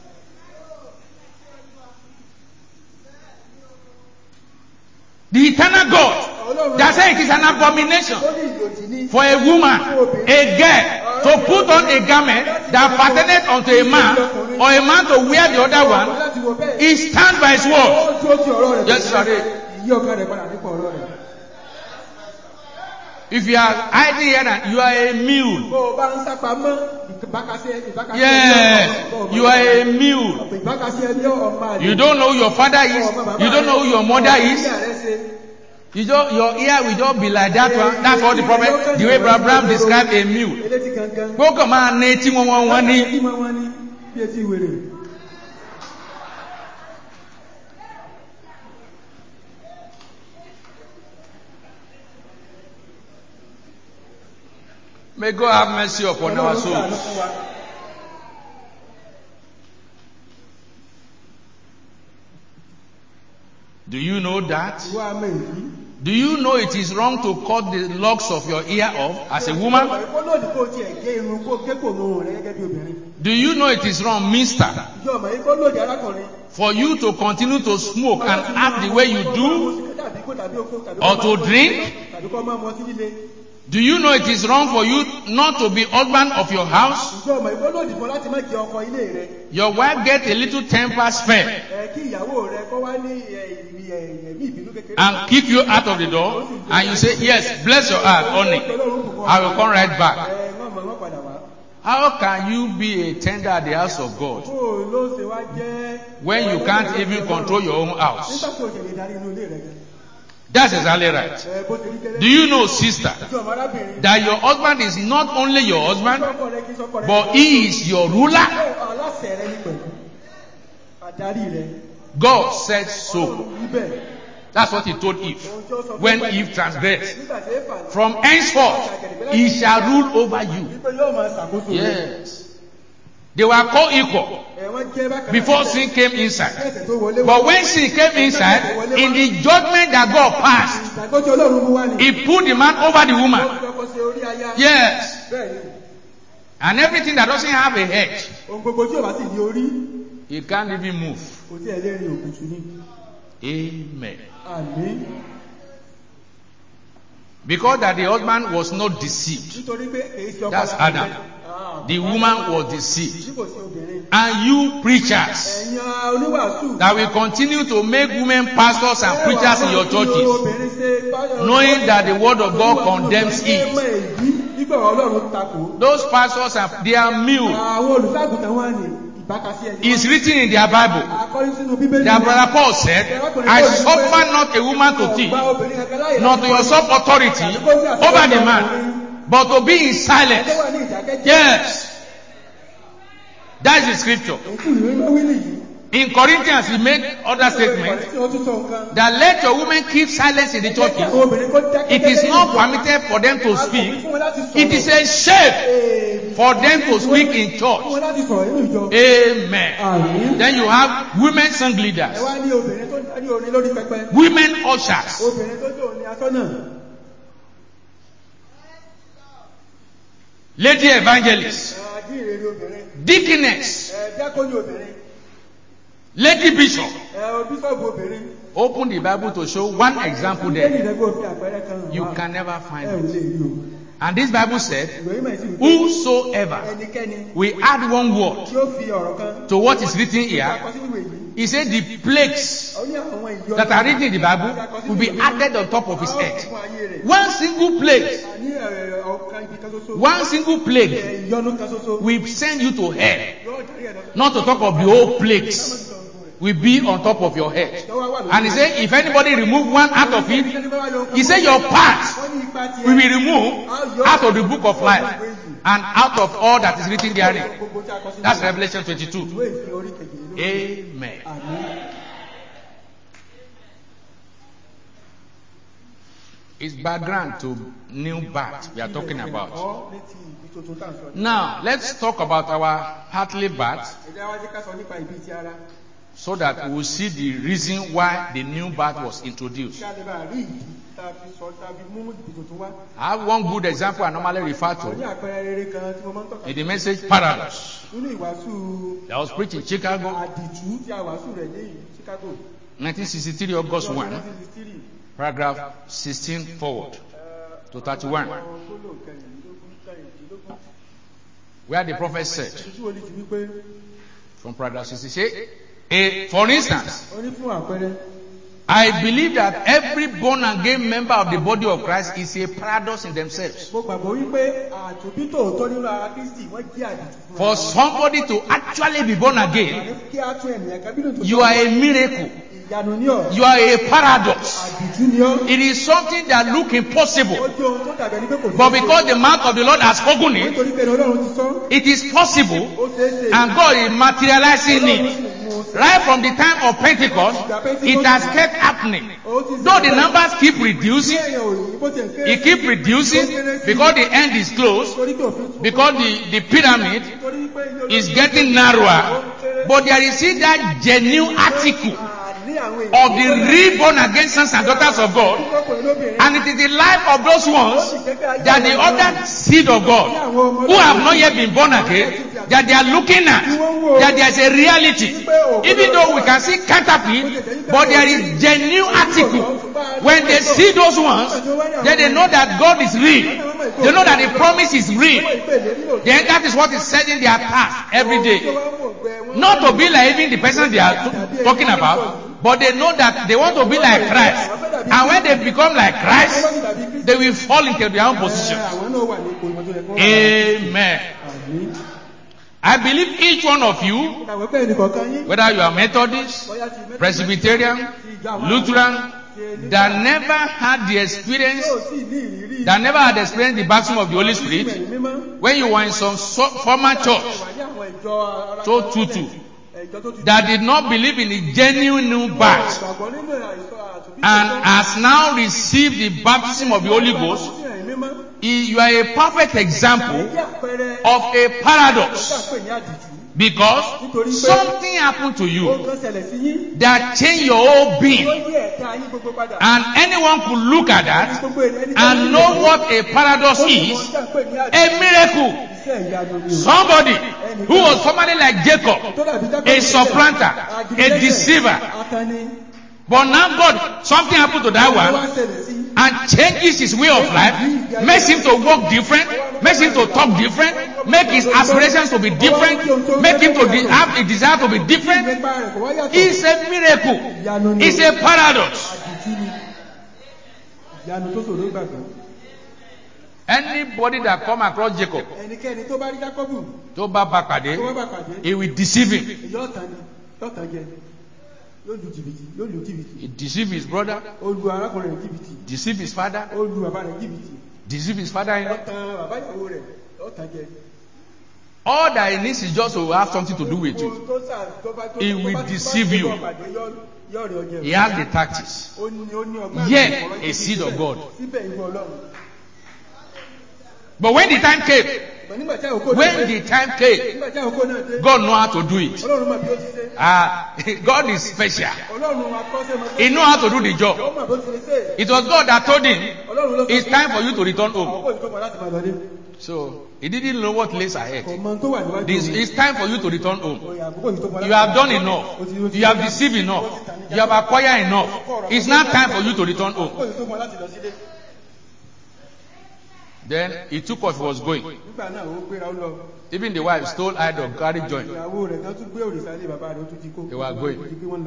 [SPEAKER 2] The eternal God that said it is an abomination
[SPEAKER 3] Ó ní ìlòdì ní
[SPEAKER 2] for a woman, a girl, to put on a garment that pertaineth unto a man, or a man to wear the other one.
[SPEAKER 3] láti wọ bẹ́ẹ̀.
[SPEAKER 2] He stands by his word.
[SPEAKER 3] Ó dúró ti ọ̀rọ̀ rẹ̀.
[SPEAKER 2] Yes, sir.
[SPEAKER 3] Ìyí ọkàn rẹ̀ padà nípa ọ̀rọ̀ rẹ̀.
[SPEAKER 2] If you are hiding here, and you are a mule.
[SPEAKER 3] Bó o bá ń sápamọ́ ìbákasí
[SPEAKER 2] Yes, you are a mule.
[SPEAKER 3] ìbákasí ẹni ọmọ àlè.
[SPEAKER 2] You don't know who your father is. You don't know who your mother is. You don't, your ear will just be like that one. That's what the prophet, the way Abraham described a mule.
[SPEAKER 3] Elétí gangan.
[SPEAKER 2] Gbogbo máa ní tí wọ́n ní.
[SPEAKER 3] Tí wọ́n ní bí etí wèrè.
[SPEAKER 2] May God have mercy upon our
[SPEAKER 3] Ọlọ́run ṣàánú
[SPEAKER 2] souls.
[SPEAKER 3] fún wa.
[SPEAKER 2] Do you know that?
[SPEAKER 3] Ìwà àmì èyí.
[SPEAKER 2] Do you know it is wrong to cut the locks of your ear off as a woman?
[SPEAKER 3] Ó lòdì kó tiẹ̀ gé irun kó gé kò mú rẹ̀ gẹ́gẹ́ bí obìnrin.
[SPEAKER 2] Do you know it is wrong, mister,
[SPEAKER 3] Ìjọ ọmọ yìí kó lòdì arákùnrin.
[SPEAKER 2] for you to continue to smoke and act the way you do, or to drink?
[SPEAKER 3] Tàbí kó máa mọ sí líle.
[SPEAKER 2] Do you know it is wrong for you not to be husband of your house?
[SPEAKER 3] Ìjọ ọmọ yìí kó lòdì fún láti má jẹ ọkọ ilé rẹ̀.
[SPEAKER 2] Your wife get a little temper spare
[SPEAKER 3] Kí ìyàwó rẹ̀ kó wá ní ẹ̀mí ìbínú kékeré.
[SPEAKER 2] and kick you out of the door, and you say, yes, bless your heart, honey, I will come right back.
[SPEAKER 3] Wọ́n padà wá.
[SPEAKER 2] How can you be a tender at the house of God
[SPEAKER 3] Bó ló ṣe wá jẹ́.
[SPEAKER 2] when you can't even control your own house?
[SPEAKER 3] Nígbà tó ṣe lè darí inú ilé rẹ̀ gan.
[SPEAKER 2] That's exactly right.
[SPEAKER 3] Bó ṣe rí kéré.
[SPEAKER 2] Do you know, sister,
[SPEAKER 3] Ìjọ ọmọ arábìnrin.
[SPEAKER 2] that your husband is not only your husband,
[SPEAKER 3] Sọ́kọ rẹ̀ kí sọ́kọ rẹ̀.
[SPEAKER 2] but he is your ruler?
[SPEAKER 3] Aláṣẹ rẹ̀ ní pẹ̀lú. Adarí rẹ̀.
[SPEAKER 2] God said so.
[SPEAKER 3] Ọlọ́run wí bẹ́ẹ̀.
[SPEAKER 2] That's what he told Eve
[SPEAKER 3] ohun tí ó sọ fún
[SPEAKER 2] when
[SPEAKER 3] Éfà
[SPEAKER 2] Eve transgressed.
[SPEAKER 3] nígbà tí Éfà
[SPEAKER 2] From henceforth, he shall rule over you.
[SPEAKER 3] wípé yóò máa ṣàkóso rẹ̀.
[SPEAKER 2] Yes. They were co-equal
[SPEAKER 3] Wọ́n jẹ́ bákan náà
[SPEAKER 2] before
[SPEAKER 3] síbẹ̀.
[SPEAKER 2] sin came inside.
[SPEAKER 3] Ẹ̀ṣẹ̀ tó wọlé wá.
[SPEAKER 2] But when sin came inside, in the judgment that God passed,
[SPEAKER 3] Ìgbàgbọ́ tí Ọlọ́run mú wá ni.
[SPEAKER 2] he put the man over the
[SPEAKER 3] Ó
[SPEAKER 2] woman.
[SPEAKER 3] fi ọkọ sí orí aya.
[SPEAKER 2] Yes.
[SPEAKER 3] Bẹ́ẹ̀ ni.
[SPEAKER 2] And everything that doesn't have a head,
[SPEAKER 3] Ohun gbogbo tí ò bá sì ní orí,
[SPEAKER 2] he can't even move.
[SPEAKER 3] kò tí ẹ̀ lè rin òkùtù ni.
[SPEAKER 2] Amen.
[SPEAKER 3] Àmín.
[SPEAKER 2] Because that the husband was not deceived.
[SPEAKER 3] Nítorí pé èyí ṣe ọkọ
[SPEAKER 2] That's
[SPEAKER 3] láti
[SPEAKER 2] Adam.
[SPEAKER 3] jẹ́.
[SPEAKER 2] The woman was deceived.
[SPEAKER 3] Tí kò sí obìnrin.
[SPEAKER 2] And you preachers
[SPEAKER 3] Ẹ̀yin oníwàásù.
[SPEAKER 2] that will continue to make women pastors and preachers in your churches, knowing that the word of God condemns it.
[SPEAKER 3] Nígbà Ọlọ́run takò.
[SPEAKER 2] Those pastors they are mute.
[SPEAKER 3] Àwọn olùṣàgùntàn wà ní ìbákasí ẹni.
[SPEAKER 2] It's written in their Bible.
[SPEAKER 3] Àkọ́rí sínú Bíbélì.
[SPEAKER 2] Their brother Paul said, I suffer not a woman to teach, nor to usurp authority over the man, but to be in silence. Yes. That is the scripture. In Corinthians, he made other statements that let your women keep silence in the churches. It is not permitted for them to speak. It is a shame for them to speak in church. Amen. Then you have women song leaders, women ushers, lady evangelists, deaconess, lady bishop. Open the Bible to show one example there. You can never find it. And this Bible said, whosoever we add one word to what is written here, he said the plagues that are written in the Bible will be added on top of his head. One single plague will send you to hell. Not to talk of the whole plagues will be on top of your head. And he said, if anybody remove one out of it, he said your part will be removed out of the book of life and out of all that is written therein. That's Revelation 22. Amen. It's background to new birth we are talking about. Now, let's talk about our earthly birth, so that we will see the reason why the new birth was introduced. I have one good example I normally refer to in the message Paradox. I was preaching in Chicago, 1963, August 1, paragraph 16 forward to 31, where the prophet said, from paragraph 66, for instance, I believe that every born again member of the body of Christ is a paradox in themselves. For somebody to actually be born again, you are a miracle. You are a paradox. It is something that looks impossible. But because the mouth of the Lord has spoken it, it is possible, and God is materializing it. Right from the time of Pentecost, it has kept happening. Though the numbers keep reducing, it keep reducing because the end is close, because the pyramid is getting narrower. But there is still that genuine article of the reborn again sons and daughters of God, and it is the life of those ones that the other seed of God who have not yet been born again, that they are looking at, that there is a reality. Even though we can see counterfeit, but there is genuine article. When they see those ones, then they know that God is real. They know that the promise is real. Then that is what is setting their task every day. Not to be like even the person they are talking about, but they know that they want to be like Christ. And when they become like Christ, they will fall into their own position. Amen. I believe each one of you, whether you are Methodist, Presbyterian, Lutheran, that never had the experience, the baptism of the Holy Spirit, when you were in some former church, so tutu, that did not believe in the genuine new birth, and has now received the baptism of the Holy Ghost, you are a perfect example of a paradox. Because something happened to you that changed your whole being. And anyone could look at that and know what a paradox is. A miracle. Somebody who was formerly like Jacob, a supplanter, a deceiver. But now God, something happened to that one and changes his way of life, makes him to walk different, makes him to talk different, make his aspirations to be different, make him to have a desire to be different. It's a miracle. It's a paradox. Anybody that come across Jacob, he will deceive him. He deceived his brother, deceived his father, deceived his father-in-law. All that he needs is just to have something to do with you. He will deceive you. He has the tactics. Yet, a seed of God. But when the time came, God knows how to do it. God is special. He knows how to do the job. It was God that told him, it's time for you to return home. So, he didn't know what lays ahead. It's time for you to return home. You have done enough. You have deceived enough. You have acquired enough. It's now time for you to return home. Then he took off, he was going. Even the wife stole idol, carried joint. They were going.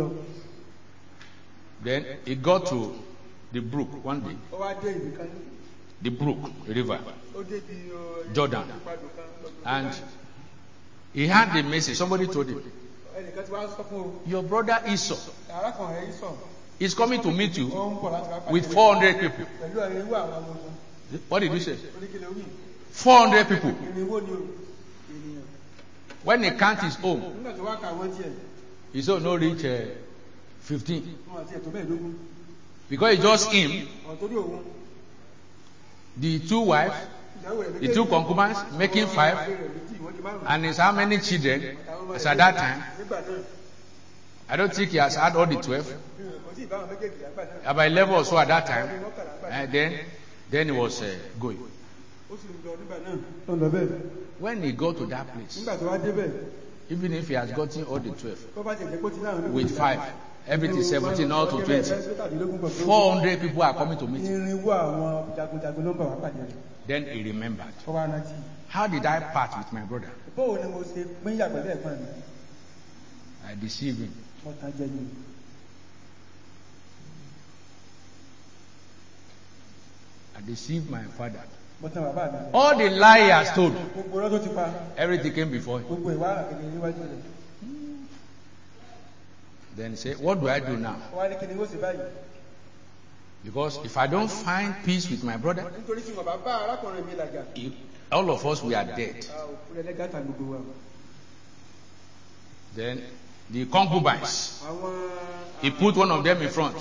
[SPEAKER 2] Then he got to the brook one day. The brook, the river, Jordan. And he had the message. Somebody told him, your brother Esau is coming to meet you with 400 people. What did you say? 400 people. When he count his own, his own no reach 15. Because it's just him, the two wives, the two concubines, making 5, and it's how many children as at that time? I don't think he has had all the 12. About 11 or so at that time. And then he was going. When he got to that place, even if he has gotten all the 12, with 5, everything 17, now to 20, 400 people are coming to meet him. Then he remembered. How did I part with my brother? I deceived him. I deceived my father. All the lie he has told, everything came before him. Then he said, what do I do now? Because if I don't find peace with my brother, all of us, we are dead. Then the concubines, he put one of them in front.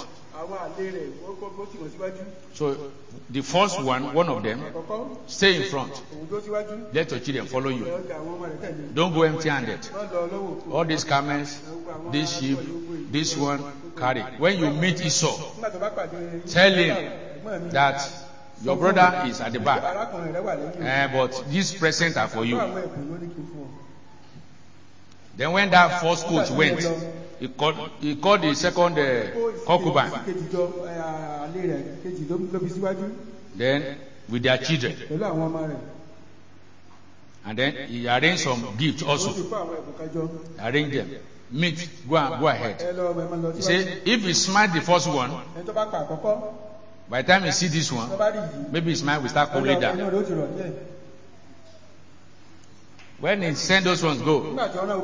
[SPEAKER 2] So the first one of them, stay in front. Let your children follow you. Don't go empty-handed. All these camels, this sheep, this one, carry. When you meet Esau, tell him that your brother is at the back, but these presents are for you. Then when that first coach went, he called the second concubine. Then with their children. And then he arranged some gifts also. Arranged them. Meet, go ahead. He said, if he smite the first one, by the time he see this one, maybe his mind will start cooling down. When he send those ones go,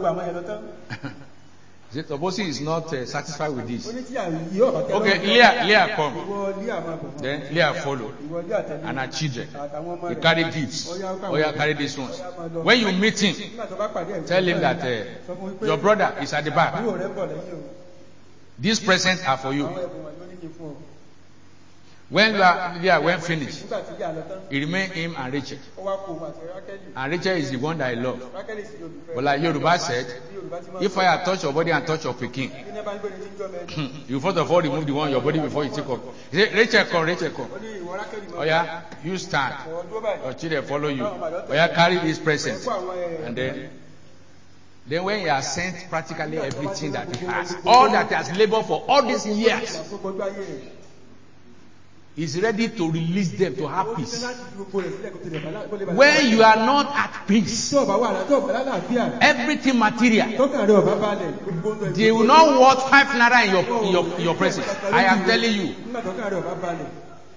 [SPEAKER 2] supposing he's not satisfied with this. Okay, Leah come. Then Leah follow. And her children. He carry gifts. Or you carry these ones. When you meet him, tell him that your brother is at the back. These presents are for you.
[SPEAKER 3] àwọn ẹ̀bùn wà ló ní kí n fún ọ.
[SPEAKER 2] When you are there, when finished,
[SPEAKER 3] nígbà tí ìyá lọ tán
[SPEAKER 2] it remain him and Rachel.
[SPEAKER 3] ó wá kó òun àti Rákẹ́lì.
[SPEAKER 2] And Rachel is the one that I love.
[SPEAKER 3] Rákẹ́lì sì ni olùfẹ́.
[SPEAKER 2] But like Yoruba said,
[SPEAKER 3] bí Yorùbá ti máa
[SPEAKER 2] if I touch your body and touch your pikin,
[SPEAKER 3] bí ní bá ń gbé ní tí ń jọ mẹ́rin.
[SPEAKER 2] you first of all remove the one on your body before you take off. He said, Rachel come, Rachel come.
[SPEAKER 3] ó ní ìwọ Rákẹ́lì máa
[SPEAKER 2] Oh yeah, you stand.
[SPEAKER 3] ọ̀rọ̀ dúró báyìí.
[SPEAKER 2] Your children follow you. Oh yeah, carry this present. And then when he has sent practically everything that he has, all that he has labored for all these years,
[SPEAKER 3] àkókò ayé rẹ̀.
[SPEAKER 2] he's ready to release them to have
[SPEAKER 3] ó ti
[SPEAKER 2] peace.
[SPEAKER 3] láti fi gbogbo rẹ̀ sílẹ̀ kó tó lè bá
[SPEAKER 2] When you are not at peace,
[SPEAKER 3] tí ọba wà láti ọba lálàáfíà
[SPEAKER 2] everything material,
[SPEAKER 3] tọ́kàn rẹ̀ ọba balẹ̀ gbogbo ń lọ
[SPEAKER 2] they will not worth 5 naira in your presence. I am telling you.
[SPEAKER 3] nígbà tọ́kàn rẹ̀ ọba balẹ̀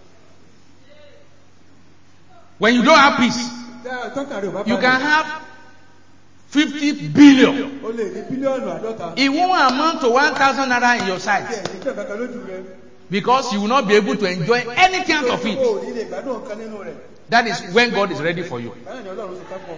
[SPEAKER 2] When you don't have peace,
[SPEAKER 3] tọ́kàn rẹ̀ ọba balẹ̀
[SPEAKER 2] you can have 50 billion.
[SPEAKER 3] ó lè ní bílíọ̀nù 50.
[SPEAKER 2] It won't amount to 1,000 naira in your sight,
[SPEAKER 3] nígbà kankan lójú rẹ̀
[SPEAKER 2] because you will not be able to enjoy anything out of it.
[SPEAKER 3] ó ní lè gbádùn ọ̀kan nínú rẹ̀
[SPEAKER 2] That is when God is ready for you.
[SPEAKER 3] báyìí ni Ọlọ́run ṣe kápọ̀.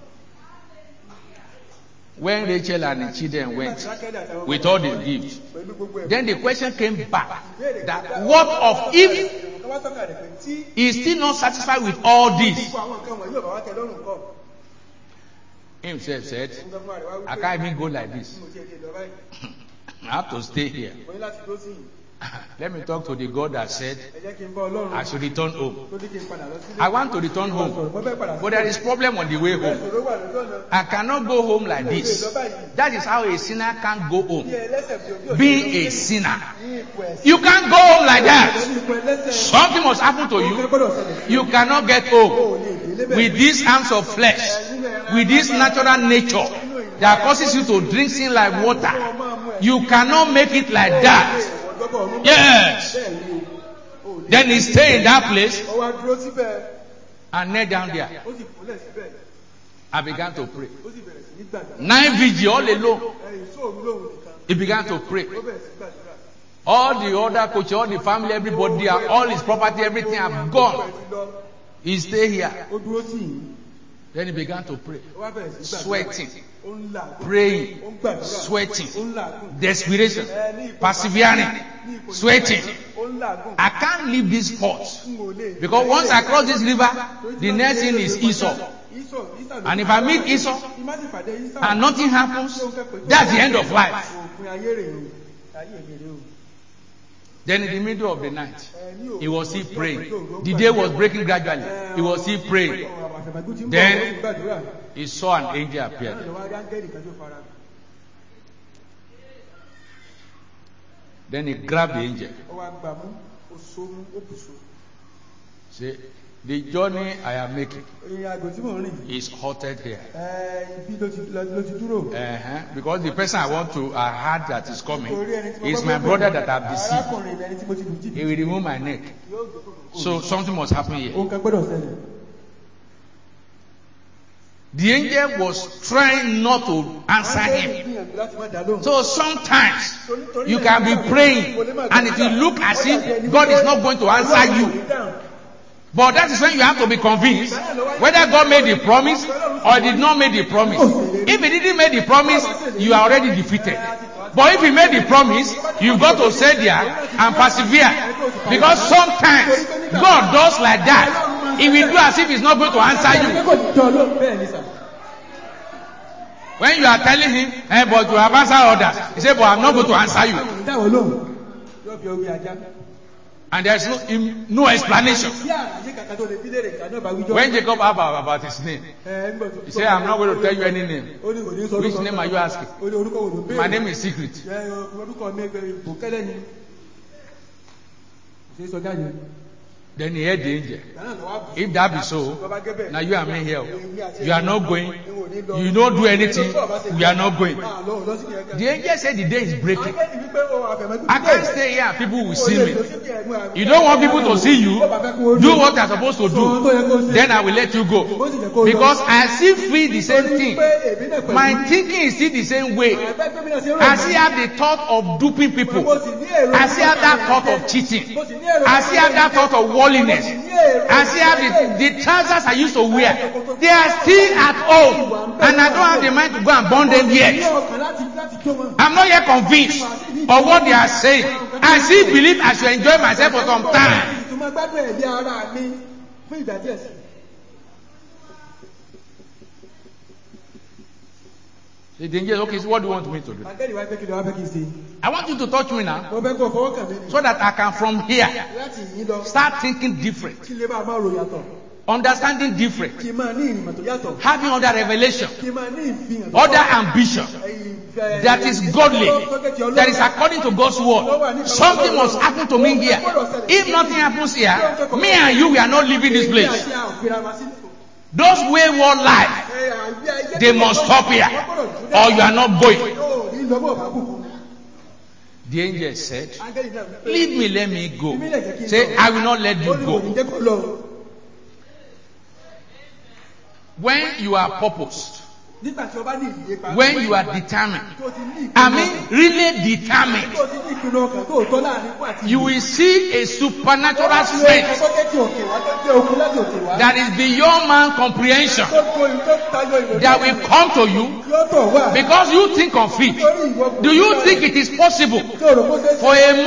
[SPEAKER 2] When Rachel and the children went
[SPEAKER 3] Rákẹ́lì àtàwọn
[SPEAKER 2] with all the gifts,
[SPEAKER 3] pẹ̀lú gbogbo ẹ̀
[SPEAKER 2] then the question came back that what of if
[SPEAKER 3] kan wá tọ́kàn rẹ̀ pé tí
[SPEAKER 2] he is still not satisfied with all this?
[SPEAKER 3] gbogbo àwọn nǹkan wọ̀nyí ọba wá tẹ lọ́rùn kọ́
[SPEAKER 2] Himself said,
[SPEAKER 3] nígbà fún àrẹwà wípé
[SPEAKER 2] I can't even go like this.
[SPEAKER 3] mo ti ẹ̀ lè lọ báyìí
[SPEAKER 2] I have to stay here.
[SPEAKER 3] mo ní láti dó sí yìí
[SPEAKER 2] Let me talk to the God that said
[SPEAKER 3] ẹ jẹ́ kí n bá Ọlọ́run
[SPEAKER 2] I should return home.
[SPEAKER 3] tó ní kí n padà lọ sílé.
[SPEAKER 2] I want to return home,
[SPEAKER 3] mo fẹ́ padà
[SPEAKER 2] but there is problem on the way home.
[SPEAKER 3] ìṣòro wà lójú ọ̀nà
[SPEAKER 2] I cannot go home like this. That is how a sinner can't go
[SPEAKER 3] bí
[SPEAKER 2] home.
[SPEAKER 3] ẹlẹ́sẹ̀ bí ojú
[SPEAKER 2] Being a sinner,
[SPEAKER 3] ní ipò ẹ̀sìn
[SPEAKER 2] you can't go home like that.
[SPEAKER 3] ní ipò ẹlẹ́sẹ̀
[SPEAKER 2] Something must happen to
[SPEAKER 3] ó
[SPEAKER 2] you.
[SPEAKER 3] gbọ́dọ̀ ṣẹlẹ̀ sí
[SPEAKER 2] You cannot get
[SPEAKER 3] o
[SPEAKER 2] home
[SPEAKER 3] lè délé bẹ́ẹ̀.
[SPEAKER 2] with these arms of flesh, with this natural nature that causes you to drink sin like water. You cannot make it like that. Yes. Then he stay in that place
[SPEAKER 3] ó wá dúró síbẹ̀
[SPEAKER 2] and kneel down there.
[SPEAKER 3] ó sì kúnlẹ̀ síbẹ̀
[SPEAKER 2] I began to pray.
[SPEAKER 3] ó sì bẹ̀rẹ̀ sí ní gbàdúrà
[SPEAKER 2] 9 vigil all alone.
[SPEAKER 3] ẹ̀yìn sóòrù lóhùn nìkan
[SPEAKER 2] He began to pray.
[SPEAKER 3] ó bẹ̀rẹ̀ sí gbàdúrà
[SPEAKER 2] All the other coaches, all the family, everybody, all his property, everything have gone.
[SPEAKER 3] ó ti lọ
[SPEAKER 2] He stay here.
[SPEAKER 3] ó dúró tì í
[SPEAKER 2] Then he began to pray.
[SPEAKER 3] ó wá bẹ̀rẹ̀ sí gbàdúrà
[SPEAKER 2] Sweating,
[SPEAKER 3] ó ń làágùn
[SPEAKER 2] praying,
[SPEAKER 3] ó ń gbàdúrà
[SPEAKER 2] sweating,
[SPEAKER 3] ó ń làágùn
[SPEAKER 2] desperation,
[SPEAKER 3] ní ipò
[SPEAKER 2] persevering,
[SPEAKER 3] ní ipò
[SPEAKER 2] sweating.
[SPEAKER 3] ó ń làágùn
[SPEAKER 2] I can't leave this spot
[SPEAKER 3] n ò lè
[SPEAKER 2] because once I cross this river, the next thing is Esau.
[SPEAKER 3] Ísọ̀
[SPEAKER 2] And if I meet Esau
[SPEAKER 3] ìmájì pàdé Ísọ̀
[SPEAKER 2] and nothing happens, that's the end of life.
[SPEAKER 3] òpin ayé rẹ̀ o ayé rẹ̀ o
[SPEAKER 2] Then in the middle of the night,
[SPEAKER 3] ní òpin
[SPEAKER 2] he was still praying. The day was breaking gradually. He was still praying.
[SPEAKER 3] àfẹ̀mẹ́gún tí ń bọ̀
[SPEAKER 2] Then-
[SPEAKER 3] ó ń gbàdúrà
[SPEAKER 2] He saw an angel appear.
[SPEAKER 3] náà ló wá rí áńgẹ́lì kan tó fara
[SPEAKER 2] Then he grabbed the angel.
[SPEAKER 3] ó wá gbà mú ó so mú ó bù so
[SPEAKER 2] Say, the journey I am making
[SPEAKER 3] ìrìn àjò tí mò ń rìn
[SPEAKER 2] is halted here.
[SPEAKER 3] ibi ló ti dúró
[SPEAKER 2] Because the person I want to, I heard that is coming,
[SPEAKER 3] torí ẹni tí mo
[SPEAKER 2] is
[SPEAKER 3] gbọ́
[SPEAKER 2] my
[SPEAKER 3] pé
[SPEAKER 2] brother that I've deceived.
[SPEAKER 3] arákùnrin ẹni tí mo ti lù
[SPEAKER 2] He
[SPEAKER 3] jìbìtì
[SPEAKER 2] will remove my neck.
[SPEAKER 3] yóò gbé kòkòrò
[SPEAKER 2] So something must happen here.
[SPEAKER 3] òun kan gbọ́dọ̀ ṣẹlẹ̀
[SPEAKER 2] The angel was trying not to answer
[SPEAKER 3] áńgẹ́lì
[SPEAKER 2] him.
[SPEAKER 3] gbìyànjú láti má dá lóhùn
[SPEAKER 2] So sometimes you can be praying and it will look as if God is not going to answer you. But that is when you have to be convinced whether God made the promise or did not make the promise. If he didn't make the promise, you are already defeated. But if he made the promise, you've got to stay there and persevere. Because sometimes God does like that. He will do as if he's not going to answer you. When you are telling him, but you have answered others, he said, but I'm not going to answer you.
[SPEAKER 3] dáwọ̀ lóhùn yóò fi orí ajá
[SPEAKER 2] And there's no explanation.
[SPEAKER 3] bí àlàyé kankan tó lè bí léèrè ìkànnì ọba wíjọ
[SPEAKER 2] When Jacob asked about his name, he said, I'm not going to tell you any name.
[SPEAKER 3] ó ní kò ní sọ
[SPEAKER 2] Which name are you asking?
[SPEAKER 3] ó ní orúkọ wo ló béèrè
[SPEAKER 2] My name is secret.
[SPEAKER 3] orúkọ mi ìbò kẹ́lẹ́ ni kò sí sọ jáde
[SPEAKER 2] Then he heard the angel.
[SPEAKER 3] ìdáná lọ́wọ́ bù
[SPEAKER 2] If that be so,
[SPEAKER 3] tó bá gẹ́ bẹ́ẹ̀
[SPEAKER 2] now you and me here. You are not going. You don't do anything. We are not going.
[SPEAKER 3] lọ sí kìí
[SPEAKER 2] The angel said the day is breaking.
[SPEAKER 3] áńgẹ́lì wípé ó àfẹ̀mẹ́gún
[SPEAKER 2] I can't stay here and people will see me. You don't want people to see you. Do what you're supposed to do. Then I will let you go. Because I still feel the same thing. My thinking is still the same way. I still have the thought of duping people. I still have that thought of cheating. I still have that thought of worldliness. I still have the trousers I used to wear. They are still at home. And I don't have the mind to go and burn them yet. I'm not yet convinced of what they are saying. I still believe I should enjoy myself for some time.
[SPEAKER 3] Ìtumọ̀ gbádùn ẹ̀mí ara mi fún ìgbà díẹ̀ sí.
[SPEAKER 2] The danger is, okay, so what do you want me to do?
[SPEAKER 3] Àgẹ́rì wá fẹ́ kí ló wá fẹ́ kí n ṣe.
[SPEAKER 2] I want you to touch me now,
[SPEAKER 3] Mo fẹ́ kó fọwọ́ kàn mí ni.
[SPEAKER 2] so that I can from here
[SPEAKER 3] Láti yìí lọ.
[SPEAKER 2] start thinking different,
[SPEAKER 3] Kí lè máa rò yàtọ̀.
[SPEAKER 2] understanding different,
[SPEAKER 3] Kí n máa ní ìrìnà tó yàtọ̀.
[SPEAKER 2] having other revelation,
[SPEAKER 3] Kí n máa ní ìfihàn.
[SPEAKER 2] other ambition that is godly, that is according to God's word. Something must happen to me here. If nothing happens here, me and you, we are not leaving this place. Those wayward life, they must stop here, or you are not going. The angel said, leave me, let me go. Say, I will not let you go. When you are purposed, when you are determined, I mean really determined, you will see a supernatural strength that is beyond man's comprehension that will come to you because you think of it. Do you think it is possible for a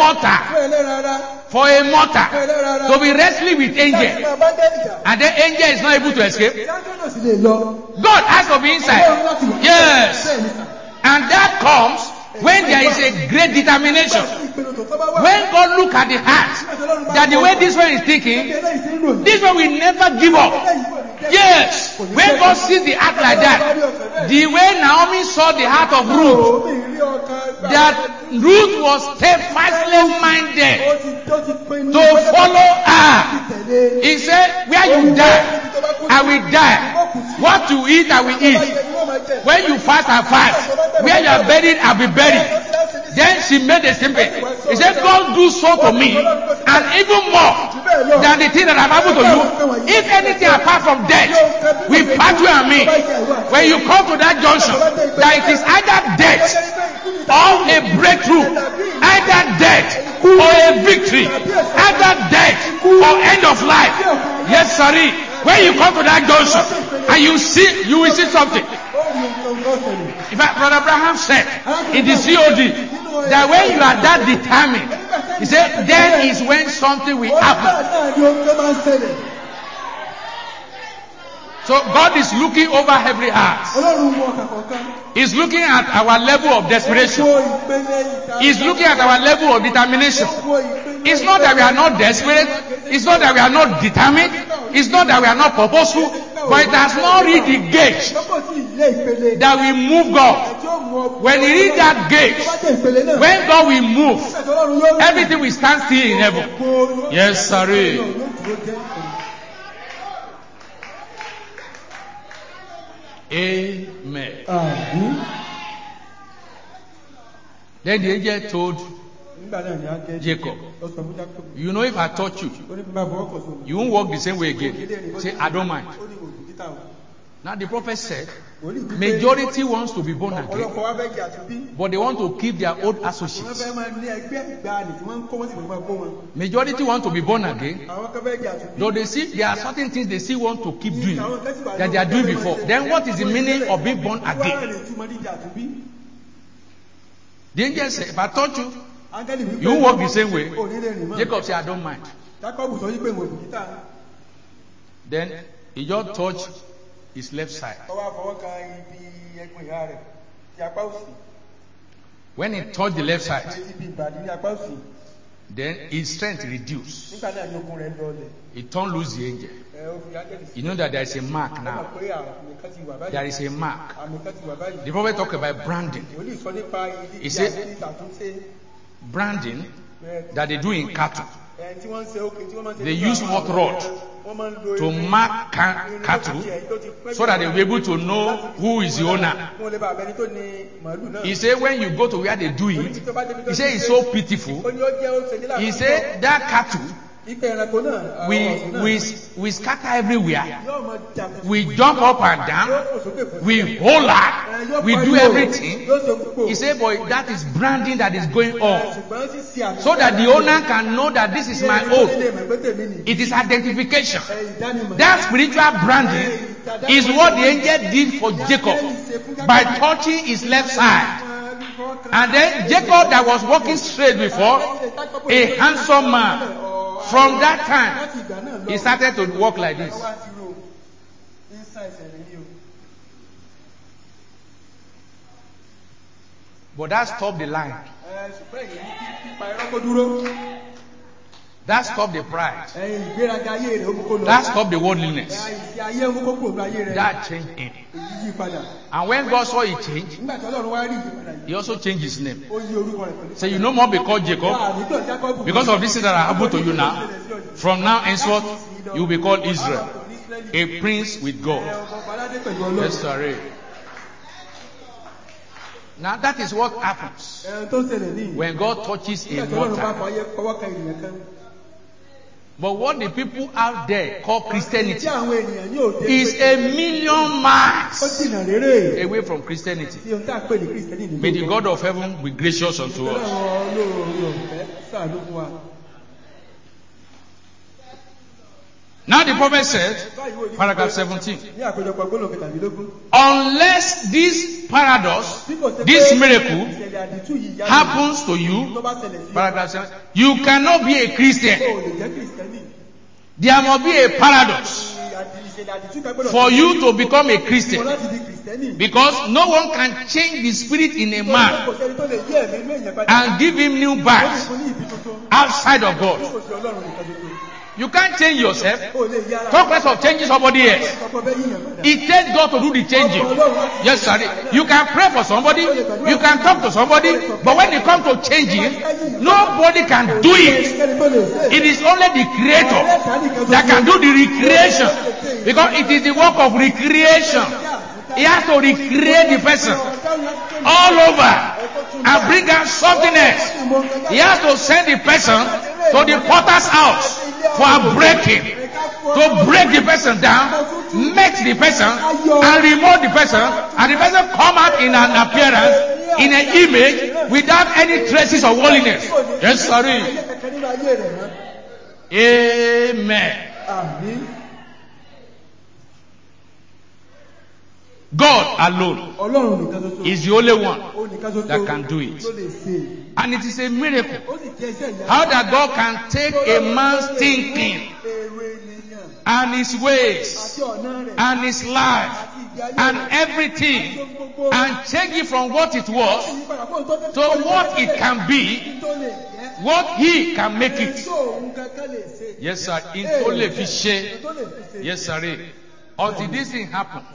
[SPEAKER 2] mortal to be wrestling with angel and the angel is not able to escape? God has to be inside. Yes. And that comes when there is a great determination. When God look at the heart, that the way this one is thinking, this one will never give up. Yes. When God sees the heart like that, the way Naomi saw the heart of Ruth, that Ruth was steadfastly minded to follow her. He said, where you die, I will die. What you eat, I will eat. When you fast, I fast. Where you are buried, I will be buried. Then she made a statement. He said, God do so to me, and even more than the thing that I've happened to you. If anything apart from death, we part you and me. When you come to that junction, that it is either death or a breakthrough, either death or a victory, either death or end of life. Yes, sorry. When you come to that junction and you will see something. In fact, Brother Abraham said in the COD that when you are that determined, he said, then is when something will happen. So God is looking over every heart. He's looking at our level of desperation. He's looking at our level of determination. It's not that we are not desperate. It's not that we are not determined. It's not that we are not purposeful. But it has not reached the gauge that we move God. When he reaches that gauge, when God will move, everything will stand still in heaven. Yes, sorry. Amen. Then the angel told Jacob, you know, if I touch you, you won't walk the same way again. Say, I don't mind. Now the prophet said, majority wants to be born again, but they want to keep their old associates. Majority want to be born again, though they see there are certain things they still want to keep doing that they are doing before. Then what is the meaning of being born again? The angel said, if I touch you, you won't walk the same way. Jacob said, I don't mind. Then he just touched his left side. When he touched the left side, then his strength reduced. He turned loose the angel. You know that there is a mark now. There is a mark. The prophet talked about branding. He said, branding that they do in cattle. They use hot rod to mark cattle so that they will be able to know who is the owner. He said when you go to where they do it, he said it's so pitiful. He said that cattle, we scatter everywhere. We jump up and down. We hold her. We do everything. He said, but that is branding that is going on. So that the owner can know that this is my own. It is identification. That spiritual branding is what the angel did for Jacob by touching his left side. And then Jacob that was walking straight before, a handsome man, from that time, he started to walk like this. But that stopped the line. That stopped the pride. That stopped the worldliness. That changed him. And when God saw he changed, he also changed his name. So you no more be called Jacob. Because of this thing that happened to you now, from now henceforth, you will be called Israel. A prince with God. Let's sorry. Now that is what happens when God touches a mortal. But what the people out there call Christianity is a million miles away from Christianity. May the God of heaven be gracious unto us. Now the prophet said, paragraph 17, unless this paradox, this miracle happens to you, paragraph 17, you cannot be a Christian. There must be a paradox for you to become a Christian. Because no one can change the spirit in a man and give him new birth outside of God. You can't change yourself. Talk less of changing somebody else. It takes God to do the changing. Yes, sir. You can pray for somebody. You can talk to somebody. But when it comes to changing, nobody can do it. It is only the Creator that can do the recreation. Because it is the work of recreation. He has to recreate the person all over and bring out something else. He has to send the person to the potter's house for a breaking, to break the person down, make the person, and remove the person, and the person come out in an appearance, in an image, without any traces of holiness. Yes, sorry. Amen. God alone is the only one that can do it. And it is a miracle. How that God can take a man's thinking and his ways and his life and everything and change it from what it was to what it can be, what he can make it. Yes, sir. It's only fishy. Yes, sir. Until this thing happens,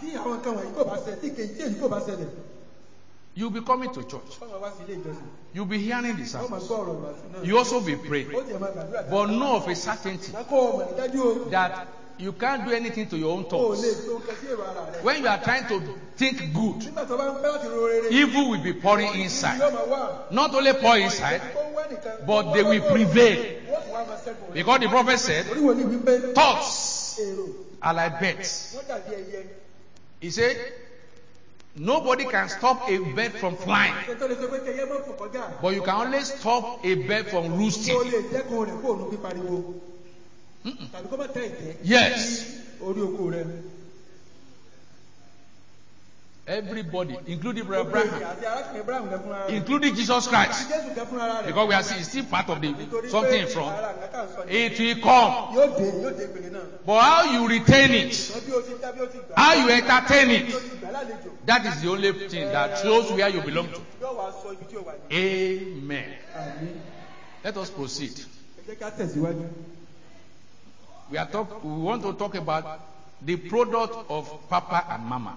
[SPEAKER 2] you'll be coming to church. You'll be hearing the service. You also be praying. But know of a certainty that you can't do anything to your own thoughts. When you are trying to think good, evil will be pouring inside. Not only pour inside, but they will prevail. Because the prophet said, thoughts are like birds. He said, nobody can stop a bird from flying, but you can only stop a bird from roosting. Yes. Everybody, including Brother Abraham, including Jesus Christ, because we are still part of the something from it will come. But how you retain it, how you entertain it, that is the only thing that shows where you belong to. Amen. Let us proceed. We want to talk about the product of Papa and Mama.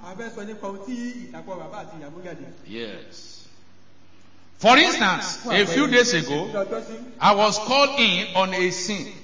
[SPEAKER 2] Yes. For instance, a few days ago, I was called in on a scene,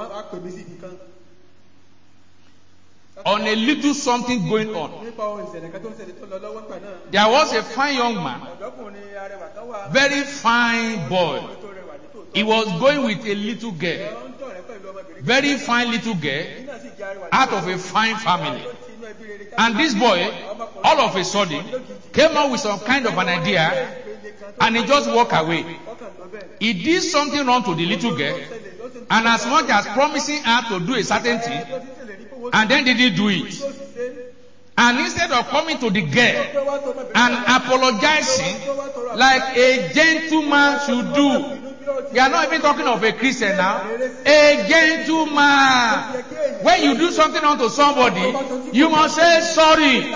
[SPEAKER 2] on a little something going on. There was a fine young man, very fine boy. He was going with a little girl, very fine little girl, out of a fine family. And this boy, all of a sudden, came out with some kind of an idea, and he just walked away. He did something wrong to the little girl, and as much as promising her to do a certain thing, and then didn't do it. And instead of coming to the girl and apologizing like a gentleman should do, we are not even talking of a Christian now. A gentleman. When you do something unto somebody, you must say sorry.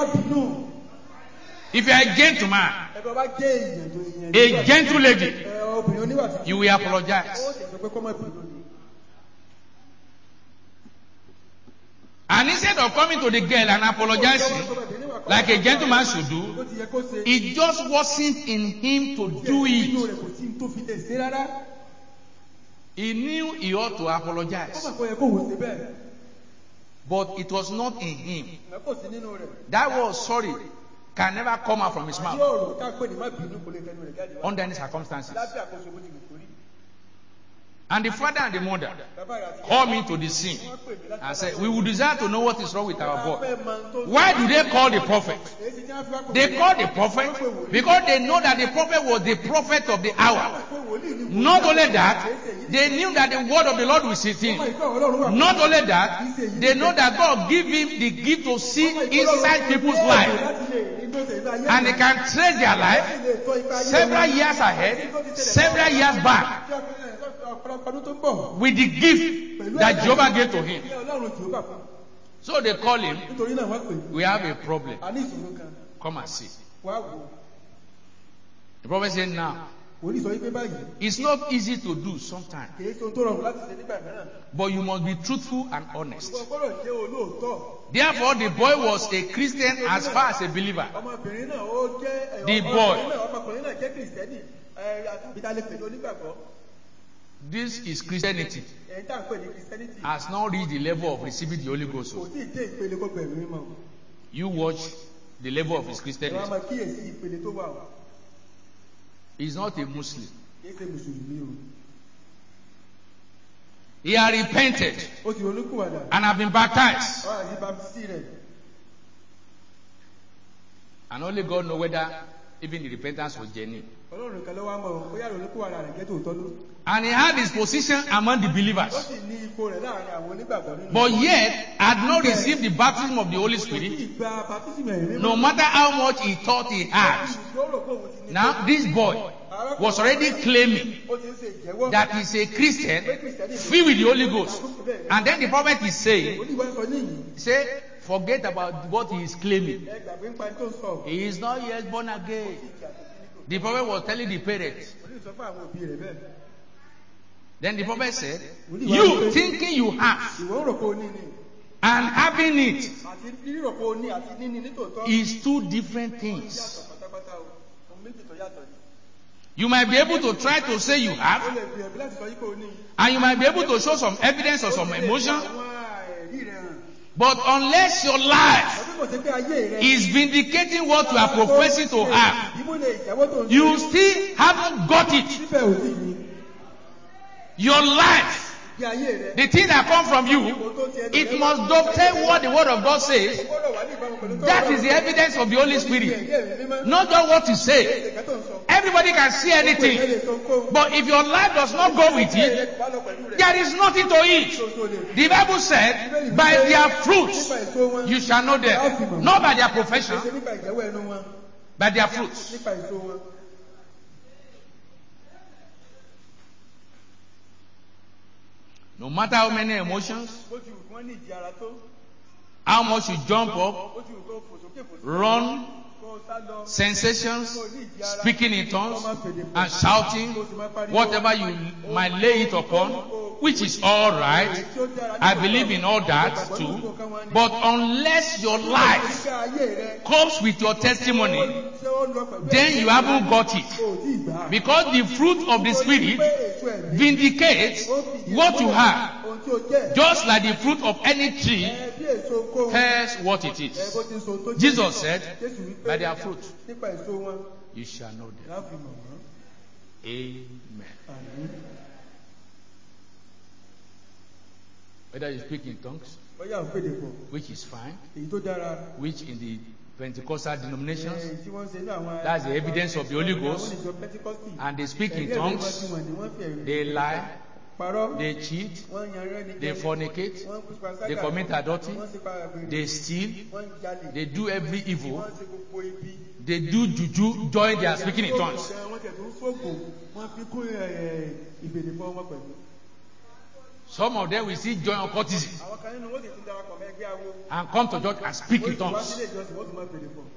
[SPEAKER 2] If you are a gentleman, a gentle lady, you will apologize. And instead of coming to the girl and apologizing like a gentleman should do, it just wasn't in him to do it. He knew he ought to apologize, but it was not in him. That word sorry can never come out from his mouth under any circumstances. And the father and the mother called me to the scene and said, we would desire to know what is wrong with our boy. Why do they call the prophet? They call the prophet because they know that the prophet was the prophet of the hour. Not only that, they knew that the word of the Lord was with him. Not only that, they know that God gave him the gift to see inside people's life. And they can trace their life several years ahead, several years back, with the gift that Jehovah gave to him. So they call him, we have a problem. Come and see. The prophet said, now, it's not easy to do sometimes, but you must be truthful and honest. Therefore, the boy was a Christian as far as a believer. The boy. This is Christianity. Has not reached the level of receiving the Holy Ghost. You watch the level of his Christianity. He's not a Muslim. He had repented and have been baptized. And only God knows whether even the repentance was genuine. And he had his position among the believers. But yet, had not received the baptism of the Holy Spirit, no matter how much he thought he had. Now, this boy was already claiming that he's a Christian filled with the Holy Ghost. And then the prophet is saying, say, forget about what he is claiming. He is not yet born again. The prophet was telling the parents. Then the prophet said, you thinking you have and having it is two different things. You might be able to try to say you have, and you might be able to show some evidence or some emotion, but unless your life is vindicating what you are professing to have, you still haven't got it. Your life, the thing that comes from you, it must dovetail what the word of God says. That is the evidence of the Holy Spirit. Not just what you say. Everybody can see anything. But if your life does not go with it, there is nothing to it. The Bible said, by their fruits you shall know them. Not by their profession, by their fruits. No matter how many emotions, how much you jump up, run, sensations, speaking in tongues, and shouting, whatever you might lay it upon, which is all right. I believe in all that too. But unless your life comes with your testimony, then you haven't got it. Because the fruit of the Spirit vindicates what you have. Just like the fruit of any tree tells what it is. Jesus said, by their fruit you shall know them. Amen. Whether you speak in tongues, which is fine, which in the Pentecostal denominations, that's the evidence of the Holy Ghost, and they speak in tongues, they lie,
[SPEAKER 3] parọ́,
[SPEAKER 2] they cheat,
[SPEAKER 3] wọ́n yan rẹ́ ní
[SPEAKER 2] they fornicate,
[SPEAKER 3] wọ́n kú panṣágà,
[SPEAKER 2] they commit adultery,
[SPEAKER 3] wọ́n ṣe pàgbèrè,
[SPEAKER 2] they steal,
[SPEAKER 3] wọ́n jalè,
[SPEAKER 2] they do every evil,
[SPEAKER 3] wọ́n ṣe gbogbo ibi.
[SPEAKER 2] they do juju, join their speaking in tongues.
[SPEAKER 3] Wọ́n tẹ̀ tó ń fògbò, wọ́n fi kún ìbèdè fún wọn pẹ̀lú.
[SPEAKER 2] Some of them will still join occultism
[SPEAKER 3] Àwọn kan nínú wọ́n sì tún darapọ̀ mọ́ ẹgbẹ́ awo.
[SPEAKER 2] and come to church and speak in
[SPEAKER 3] Wá
[SPEAKER 2] tongues.
[SPEAKER 3] sílé ìjọsìn wọ́n tún máa bèèrè fún.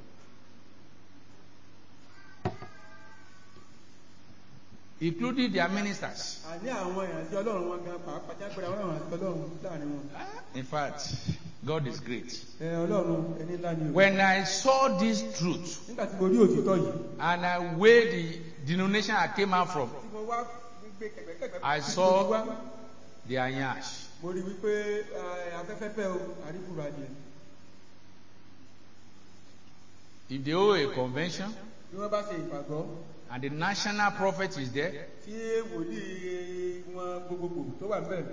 [SPEAKER 2] Including their ministers.
[SPEAKER 3] Àní àwọn ìrànṣẹ́ Ọlọ́run wọn gan pàápàá jágbéra wọn àwọn ìrànṣẹ́ Ọlọ́run láàrin wọn.
[SPEAKER 2] In fact, God is great.
[SPEAKER 3] Ọlọ́run ẹni ńlá ni o.
[SPEAKER 2] When I saw this truth
[SPEAKER 3] Nígbà tí mo rí òtítọ́ yìí,
[SPEAKER 2] and I weighed the denomination I came out from,
[SPEAKER 3] tí mo wá gbé kẹ̀kẹ́kẹ̀kẹ́
[SPEAKER 2] I saw the Anyash.
[SPEAKER 3] mo rí wípé afẹ́fẹ́ fẹ́ o, àríkùrọ̀ adìẹ.
[SPEAKER 2] If they hold a convention
[SPEAKER 3] Bí wọ́n bá ṣe ìpàgọ́,
[SPEAKER 2] and the national prophet is there,
[SPEAKER 3] tí wòlíì wọn gbogbogbò tó wà níbẹ̀,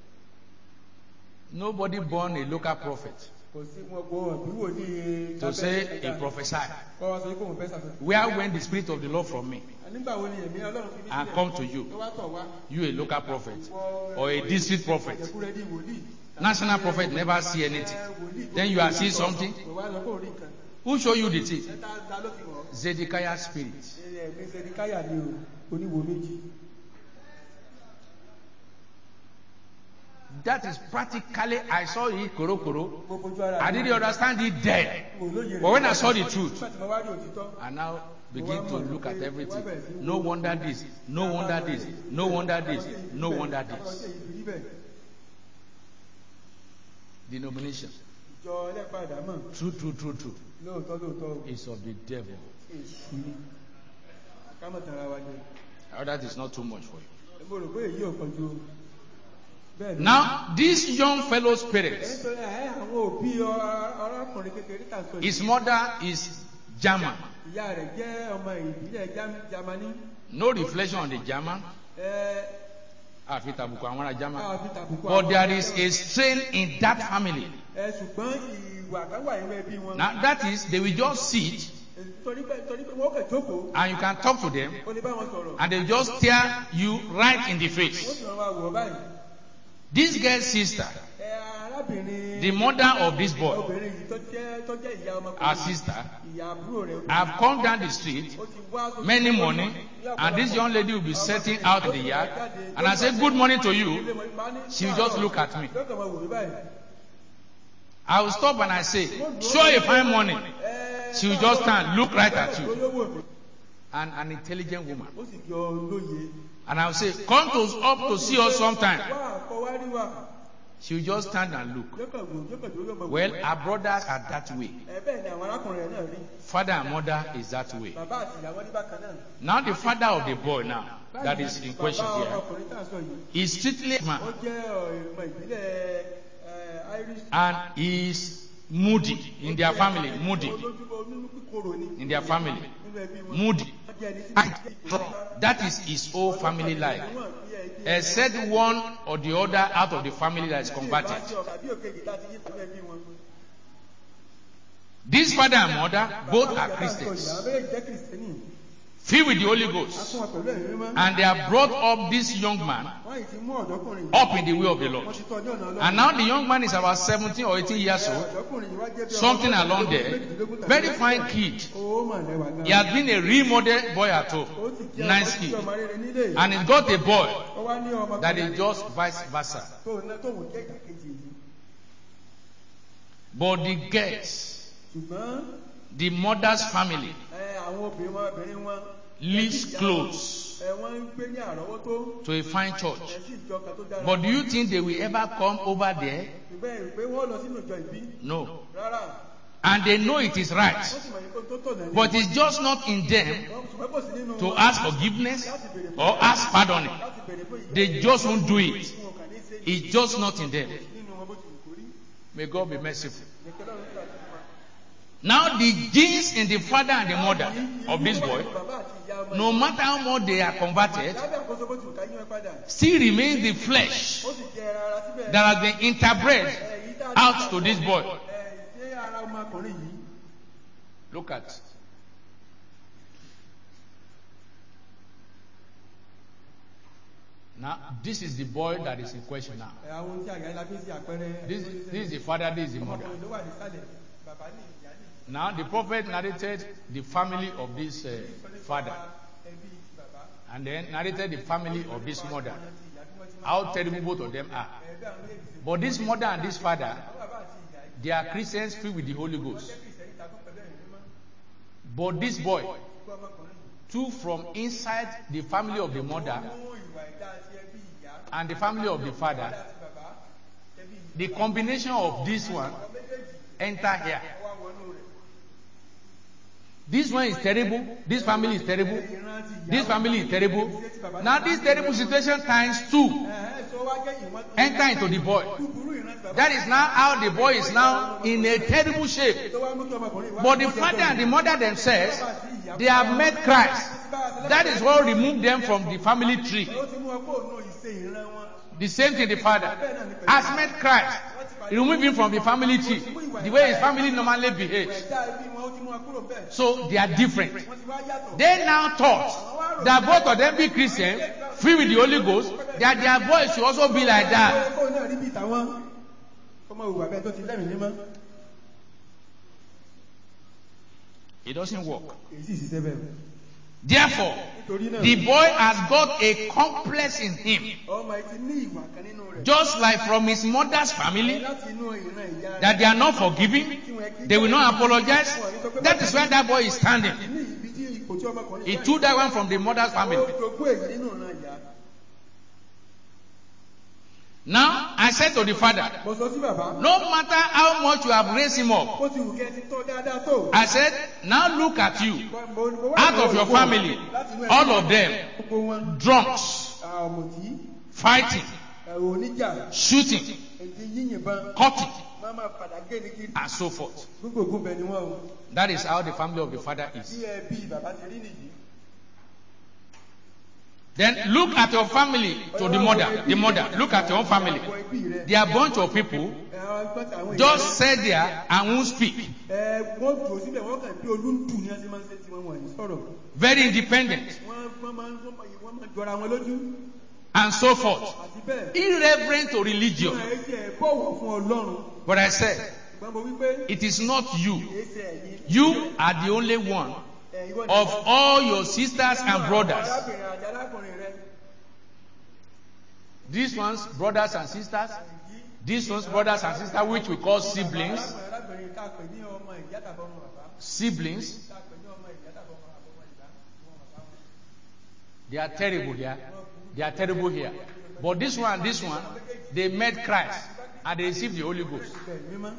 [SPEAKER 2] nobody born a local prophet
[SPEAKER 3] kò sí wọn gbọ́ bí wòlíì
[SPEAKER 2] to say he prophesied.
[SPEAKER 3] kọ́ wá sọ pé òun fẹ́ ṣàfihàn.
[SPEAKER 2] Where went the spirit of the Lord from me
[SPEAKER 3] Nígbà wo ni ẹ̀mí Ọlọ́run fi ní
[SPEAKER 2] and
[SPEAKER 3] sílẹ̀
[SPEAKER 2] come to you?
[SPEAKER 3] tó wá tọ̀ wá?
[SPEAKER 2] You a local prophet or a district prophet.
[SPEAKER 3] Ẹ̀kúrẹ́dì wòlíì.
[SPEAKER 2] National prophet never see anything. Then you are seeing something.
[SPEAKER 3] Kò wá lọ kó rí nǹkan.
[SPEAKER 2] Who show you the thing?
[SPEAKER 3] Ta ló fi wọ̀?
[SPEAKER 2] Zedekiah's spirit.
[SPEAKER 3] Ẹ̀mí Sẹ̀díkáyà ni o, oníwo méjì.
[SPEAKER 2] That is practically, I saw it korokoro.
[SPEAKER 3] Mo fojú ara
[SPEAKER 2] I
[SPEAKER 3] mi.
[SPEAKER 2] didn't understand it then.
[SPEAKER 3] Mo lóye rẹ̀.
[SPEAKER 2] But when I saw the truth,
[SPEAKER 3] Nígbà tí mo wá rí òtítọ́,
[SPEAKER 2] I now begin to look at everything. No wonder this, no wonder this, no wonder this, no wonder this. Denomination.
[SPEAKER 3] ìjọ ẹlẹ́pàdà mọ̀
[SPEAKER 2] True.
[SPEAKER 3] lóòótọ́
[SPEAKER 2] Is of the devil.
[SPEAKER 3] èṣù ni. Kámọ̀ tara wa jẹ.
[SPEAKER 2] Oh, that is not too much for you.
[SPEAKER 3] Mo rò pé èyí ò kọjú o. Bẹ́ẹ̀ ni.
[SPEAKER 2] Now, this young fellow's parents,
[SPEAKER 3] Nítorí àwọn òbí arákùnrin kékeré tà sọ
[SPEAKER 2] his
[SPEAKER 3] yìí.
[SPEAKER 2] mother is German.
[SPEAKER 3] Ìyá rẹ̀ jẹ́ ọmọ ìbílẹ̀ Jámánì.
[SPEAKER 2] No reflection on the German.
[SPEAKER 3] Ẹ
[SPEAKER 2] Àfi tàbùkù àwọn ará German.
[SPEAKER 3] fi tàbùkù
[SPEAKER 2] But
[SPEAKER 3] àwọn
[SPEAKER 2] there is a strain in that family.
[SPEAKER 3] ṣùgbọ́n ìwà kan wà nínú ẹbí wọn.
[SPEAKER 2] Now, that is, they will just sit
[SPEAKER 3] Torí pé wọ́n kàn jókòó.
[SPEAKER 2] and you can talk to them
[SPEAKER 3] Ó lè bá wọn sọ̀rọ̀.
[SPEAKER 2] and they just stare you right in the
[SPEAKER 3] Wọ́n
[SPEAKER 2] face.
[SPEAKER 3] sì rán wa wò báyìí.
[SPEAKER 2] This girl's sister,
[SPEAKER 3] Arábìnrin.
[SPEAKER 2] the mother of this boy,
[SPEAKER 3] Obìnrin yìí tó jẹ́ ìyá ọmọkùnrin.
[SPEAKER 2] her sister,
[SPEAKER 3] Ìyá àbúrò rẹ̀.
[SPEAKER 2] have come down the street
[SPEAKER 3] Ó ti wá sókè.
[SPEAKER 2] many morning, and this young lady will be setting out in the yard, and I say good morning to you. She will just look at me.
[SPEAKER 3] Lọ́kàn máa wò mí báyìí.
[SPEAKER 2] I will stop and I say, show a fine morning. She will just stand, look right at you.
[SPEAKER 3] Olówó mi.
[SPEAKER 2] And an intelligent woman.
[SPEAKER 3] Ó sì jọ lóye.
[SPEAKER 2] And I will say, come to up to see us sometime.
[SPEAKER 3] Wá àkọ́ wá rí wa.
[SPEAKER 2] She will just stand and look.
[SPEAKER 3] Yọ́kàn wò yọ́kàn tó yọ́mọ wò.
[SPEAKER 2] Well, her brothers are that way.
[SPEAKER 3] Bẹ́ẹ̀ ni àwọn arákùnrin rẹ̀ náà rí.
[SPEAKER 2] Father and mother is that way.
[SPEAKER 3] Bàbá àti ìyàwó ní bákan náà.
[SPEAKER 2] Now the father of the boy now, that is in question
[SPEAKER 3] Bàbá
[SPEAKER 2] here,
[SPEAKER 3] ọkùnrin tá à ń sọ yìí.
[SPEAKER 2] is strictly
[SPEAKER 3] Ó
[SPEAKER 2] man
[SPEAKER 3] jẹ́ ọmọ ìbílẹ̀ Irish.
[SPEAKER 2] and is moody in their family, moody
[SPEAKER 3] Olójú kíkorò ni.
[SPEAKER 2] in their family,
[SPEAKER 3] Nínú ẹbí wọn.
[SPEAKER 2] moody.
[SPEAKER 3] Wọ́n jẹ́ ẹni tí
[SPEAKER 2] And that is his whole family life. Except one or the other out of the family that is converted. This father and mother, both are Christians, filled with the Holy Ghost, and they have brought up this young man up in the way of the Lord. And now the young man is about 17 or 18 years old, something along there, very fine kid. He has been a real model boy at home, nice kid, and he's got a boy that is just vice versa. But the girls, the mother's family, lives close to a fine church. But do you think they will ever come over there? No. And they know it is right. But it's just not in them to ask forgiveness or ask pardoning. They just won't do it. It's just not in them. May God be merciful. Now the genes in the father and the mother of this boy, no matter how much they are converted, still remains the flesh that has been interbred out to this boy. Look at. Now, this is the boy that is in question now.
[SPEAKER 3] Àwọn tí àgbà ìlàbí sí àpẹẹrẹ.
[SPEAKER 2] This is the father, this is the mother.
[SPEAKER 3] Ọmọkùnrin ló wà nísàlẹ̀, bàbá ní ìyá ní.
[SPEAKER 2] Now, the prophet narrated the family of this father,
[SPEAKER 3] Ẹbí bàbá.
[SPEAKER 2] and then narrated the family of this mother. How terrible both of them are.
[SPEAKER 3] Ẹbí àwọn méjèèjì.
[SPEAKER 2] But this mother and this father,
[SPEAKER 3] Àwọn bàbá àti ìyá yìí.
[SPEAKER 2] they are Christians filled with the Holy Ghost.
[SPEAKER 3] Jẹ́ kí ìṣẹ́yìn takún pẹ̀lú ẹ̀rí mímọ́.
[SPEAKER 2] But this boy
[SPEAKER 3] Ikú ọmọkùnrin yìí.
[SPEAKER 2] took from inside the family of the mother
[SPEAKER 3] Mú ìwà ìdá àti ẹbí ìyá.
[SPEAKER 2] and the family of the father.
[SPEAKER 3] Àti bàbá. Ẹbí ìyá.
[SPEAKER 2] The combination of this one
[SPEAKER 3] Àwọn méjèèjì.
[SPEAKER 2] enter here.
[SPEAKER 3] Ọwọ́ wọnú rẹ̀.
[SPEAKER 2] This one is terrible. This family is terrible.
[SPEAKER 3] Ìran ti ìyá.
[SPEAKER 2] This family is terrible. Now this terrible situation times 2
[SPEAKER 3] So wá jẹ́ ìwọ̀n.
[SPEAKER 2] enter into the boy.
[SPEAKER 3] Búburú ìran ti bàbá.
[SPEAKER 2] That is now how the boy is now in a terrible shape.
[SPEAKER 3] Tó wá mú kí ọmọkùnrin wá.
[SPEAKER 2] But the father and the mother themselves, they have met Christ. That is what removed them from the family tree.
[SPEAKER 3] Ó ti mú ọkọ̀ òun ìṣe ìran wọn.
[SPEAKER 2] The same thing the father has met Christ. He removed him from the family tree. The way his family normally behaves.
[SPEAKER 3] Ẹ̀dá ẹbí wọn ó ti mú wọn kúrò bẹ́ẹ̀.
[SPEAKER 2] So they are different.
[SPEAKER 3] Wọ́n ti wá yàtọ̀.
[SPEAKER 2] They now thought that both of them be Christians, filled with the Holy Ghost, that their boys should also be like that.
[SPEAKER 3] Ó náà rí bí tàwọn. Ọmọ ìwà bẹ́ẹ̀ tó ti lẹ́mìí mímọ́.
[SPEAKER 2] It doesn't work.
[SPEAKER 3] Èyí sì ṣiṣẹ́ bẹ́ẹ̀.
[SPEAKER 2] Therefore,
[SPEAKER 3] Nítorí náà.
[SPEAKER 2] the boy has got a complex in him.
[SPEAKER 3] Ọmọ ẹ ti ní ìwà kan nínú rẹ̀.
[SPEAKER 2] Just like from his mother's family,
[SPEAKER 3] Láti inú ìran ìyá rẹ̀.
[SPEAKER 2] that they are not forgiving, they will not apologize. That is why that boy is standing.
[SPEAKER 3] Ní ibi tí ipò tí ọmọkùnrin
[SPEAKER 2] He took that one from the mother's
[SPEAKER 3] Ó
[SPEAKER 2] family.
[SPEAKER 3] jogún èyí nínú ìran ìyá.
[SPEAKER 2] Now, I said to the father,
[SPEAKER 3] Mo sọ sí bàbá.
[SPEAKER 2] no matter how much you have raised him up,
[SPEAKER 3] Ó ti wù kẹ́ ti tó dáadáa tó.
[SPEAKER 2] I said, now look at you.
[SPEAKER 3] Mo wá
[SPEAKER 2] Out
[SPEAKER 3] ìwọ
[SPEAKER 2] of your
[SPEAKER 3] ìwọ
[SPEAKER 2] family,
[SPEAKER 3] láti inú ẹbí
[SPEAKER 2] all of them,
[SPEAKER 3] gbogbo wọn.
[SPEAKER 2] drunks,
[SPEAKER 3] Ọ̀mùtí.
[SPEAKER 2] fighting,
[SPEAKER 3] Oníjà.
[SPEAKER 2] shooting,
[SPEAKER 3] Èdè yíyìnbọn.
[SPEAKER 2] cutting,
[SPEAKER 3] Máa máa padà gé ní kiri.
[SPEAKER 2] and so forth.
[SPEAKER 3] Gbogbo bẹ̀ ni wọ́n o.
[SPEAKER 2] That is how the family of the father is.
[SPEAKER 3] Bí ẹbí bàbá ti rí nìyí.
[SPEAKER 2] Then look at your family to the mother. The mother, look at your own family. They are a bunch of people just sit there and won't speak.
[SPEAKER 3] Wọ́n dùn síbẹ̀ wọ́n kàn bí olúndù ní ẹsẹ̀ máa ń ṣe tí wọ́n wọ̀nyí sọ̀rọ̀.
[SPEAKER 2] Very independent
[SPEAKER 3] Wọ́n máa ń jọra wọn lójú.
[SPEAKER 2] and so forth.
[SPEAKER 3] Àti bẹ́ẹ̀.
[SPEAKER 2] Irreverent to religion.
[SPEAKER 3] Wọ́n ẹ̀ ṣe bọ̀wọ̀ fún Ọlọ́run.
[SPEAKER 2] But I said,
[SPEAKER 3] Ṣùgbọ́n mo wí pé
[SPEAKER 2] it is not you.
[SPEAKER 3] kìí ṣe ẹ̀yin.
[SPEAKER 2] You are the only one of all your sisters and brothers.
[SPEAKER 3] Arábìnrin àti arákùnrin rẹ̀.
[SPEAKER 2] These ones, brothers and sisters. These ones, brothers and sisters, which we call siblings.
[SPEAKER 3] Arábìnrin tá a pè ní ọmọ ìyá tàbí ọmọ bàbá.
[SPEAKER 2] Siblings.
[SPEAKER 3] Tá a pè ní ọmọ ìyá tàbí ọmọ ìyá.
[SPEAKER 2] They are terrible here. They are terrible here. But this one and this one, they met Christ and they received the Holy Ghost.
[SPEAKER 3] Bẹ́ẹ̀ mímọ́.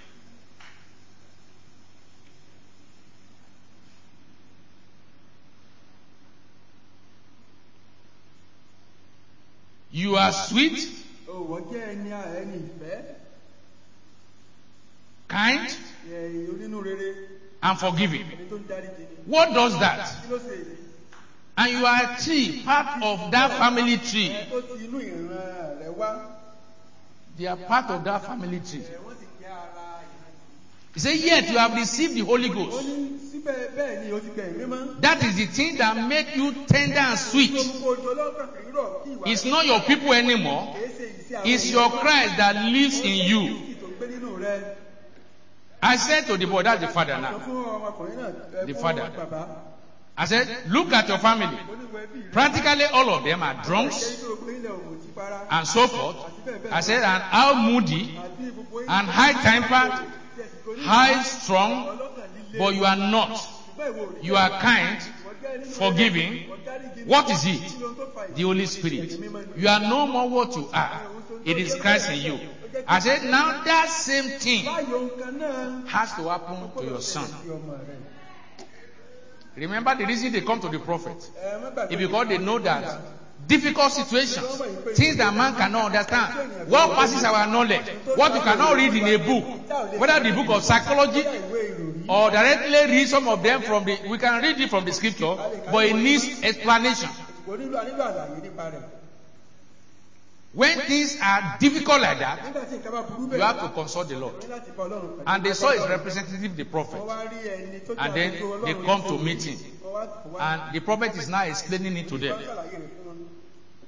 [SPEAKER 2] You are sweet,
[SPEAKER 3] Òwò jẹ́ ẹni ìfẹ́.
[SPEAKER 2] kind,
[SPEAKER 3] Onínú rere.
[SPEAKER 2] and forgiving.
[SPEAKER 3] Ẹni tó ń dárí jì ni.
[SPEAKER 2] What does that?
[SPEAKER 3] Kí ló ṣe èyí?
[SPEAKER 2] And you are a tree, part of that family tree.
[SPEAKER 3] Ẹ tó ti inú ìran rẹ̀ wá.
[SPEAKER 2] They are part of that family tree.
[SPEAKER 3] Wọ́n sì jẹ́ ara ìran yìí.
[SPEAKER 2] He said, yet you have received the Holy
[SPEAKER 3] Ó
[SPEAKER 2] Ghost.
[SPEAKER 3] ní síbẹ̀ bẹ́ẹ̀ ni o ti gbẹ̀ mímọ́.
[SPEAKER 2] That is the thing that make you tender and sweet.
[SPEAKER 3] Gbogbo òjò lọ́kàn rírọ̀ kí ìwà
[SPEAKER 2] It's not your people anymore.
[SPEAKER 3] kìí ṣe ìṣe àwọn
[SPEAKER 2] It's your Christ that lives in you.
[SPEAKER 3] Kristi tó gbé nínú rẹ̀.
[SPEAKER 2] I said to the boy, that's the father
[SPEAKER 3] Sọ
[SPEAKER 2] now.
[SPEAKER 3] fún ọmọkùnrin náà.
[SPEAKER 2] The
[SPEAKER 3] Fún
[SPEAKER 2] father.
[SPEAKER 3] bàbá.
[SPEAKER 2] I said, look at your family.
[SPEAKER 3] Oníwọ̀ ẹbí rẹ̀.
[SPEAKER 2] Practically all of them are drunks
[SPEAKER 3] Jẹ́ tó gbé ilẹ̀ òmùtí para.
[SPEAKER 2] and so forth. I said, and how moody
[SPEAKER 3] Àti gbogbo yín.
[SPEAKER 2] and high-tempered,
[SPEAKER 3] Tí ẹ sì kò ní
[SPEAKER 2] high-strung,
[SPEAKER 3] ọlọ́kàn líle.
[SPEAKER 2] but you are not.
[SPEAKER 3] Ṣùgbọ́n ìwọ ò rí
[SPEAKER 2] You are
[SPEAKER 3] bẹ́ẹ̀.
[SPEAKER 2] kind,
[SPEAKER 3] Wọ́n jẹ́ nínú
[SPEAKER 2] forgiving.
[SPEAKER 3] rere. Wọ́n dáríjì ní.
[SPEAKER 2] What is it?
[SPEAKER 3] Kí ló ń tó fa
[SPEAKER 2] The Holy Spirit. You are no more what you are. It is Christ in you. I said, now that same thing
[SPEAKER 3] Báyọ̀ nǹkan náà.
[SPEAKER 2] has to happen to your son.
[SPEAKER 3] Sí ọmọ rẹ̀.
[SPEAKER 2] Remember the reason they come to the prophet?
[SPEAKER 3] Má gbàgbé.
[SPEAKER 2] It's because they know that difficult situations, things that man cannot understand, what passes our knowledge, what you cannot read in a book, whether the book of psychology or directly read some of them from the, we can read it from the scripture, but it needs explanation.
[SPEAKER 3] Kò nílò àlàyé nípa rẹ̀.
[SPEAKER 2] When things are difficult like that,
[SPEAKER 3] Nígbà tí nǹkan bá burú
[SPEAKER 2] you
[SPEAKER 3] bẹ́ẹ̀.
[SPEAKER 2] have to consult the Lord.
[SPEAKER 3] Ní láti bá Ọlọ́run pẹ̀lú.
[SPEAKER 2] And they saw his representative, the prophet,
[SPEAKER 3] Wọ́n wá rí ẹni tó jẹ́
[SPEAKER 2] and then
[SPEAKER 3] àlejò
[SPEAKER 2] they
[SPEAKER 3] Ọlọ́run
[SPEAKER 2] come
[SPEAKER 3] yìí
[SPEAKER 2] to
[SPEAKER 3] sọ̀rọ̀.
[SPEAKER 2] meet him.
[SPEAKER 3] Wọ́n wá
[SPEAKER 2] And the prophet is now explaining it to them.
[SPEAKER 3] ṣàlàyé rẹ̀ fún wọn.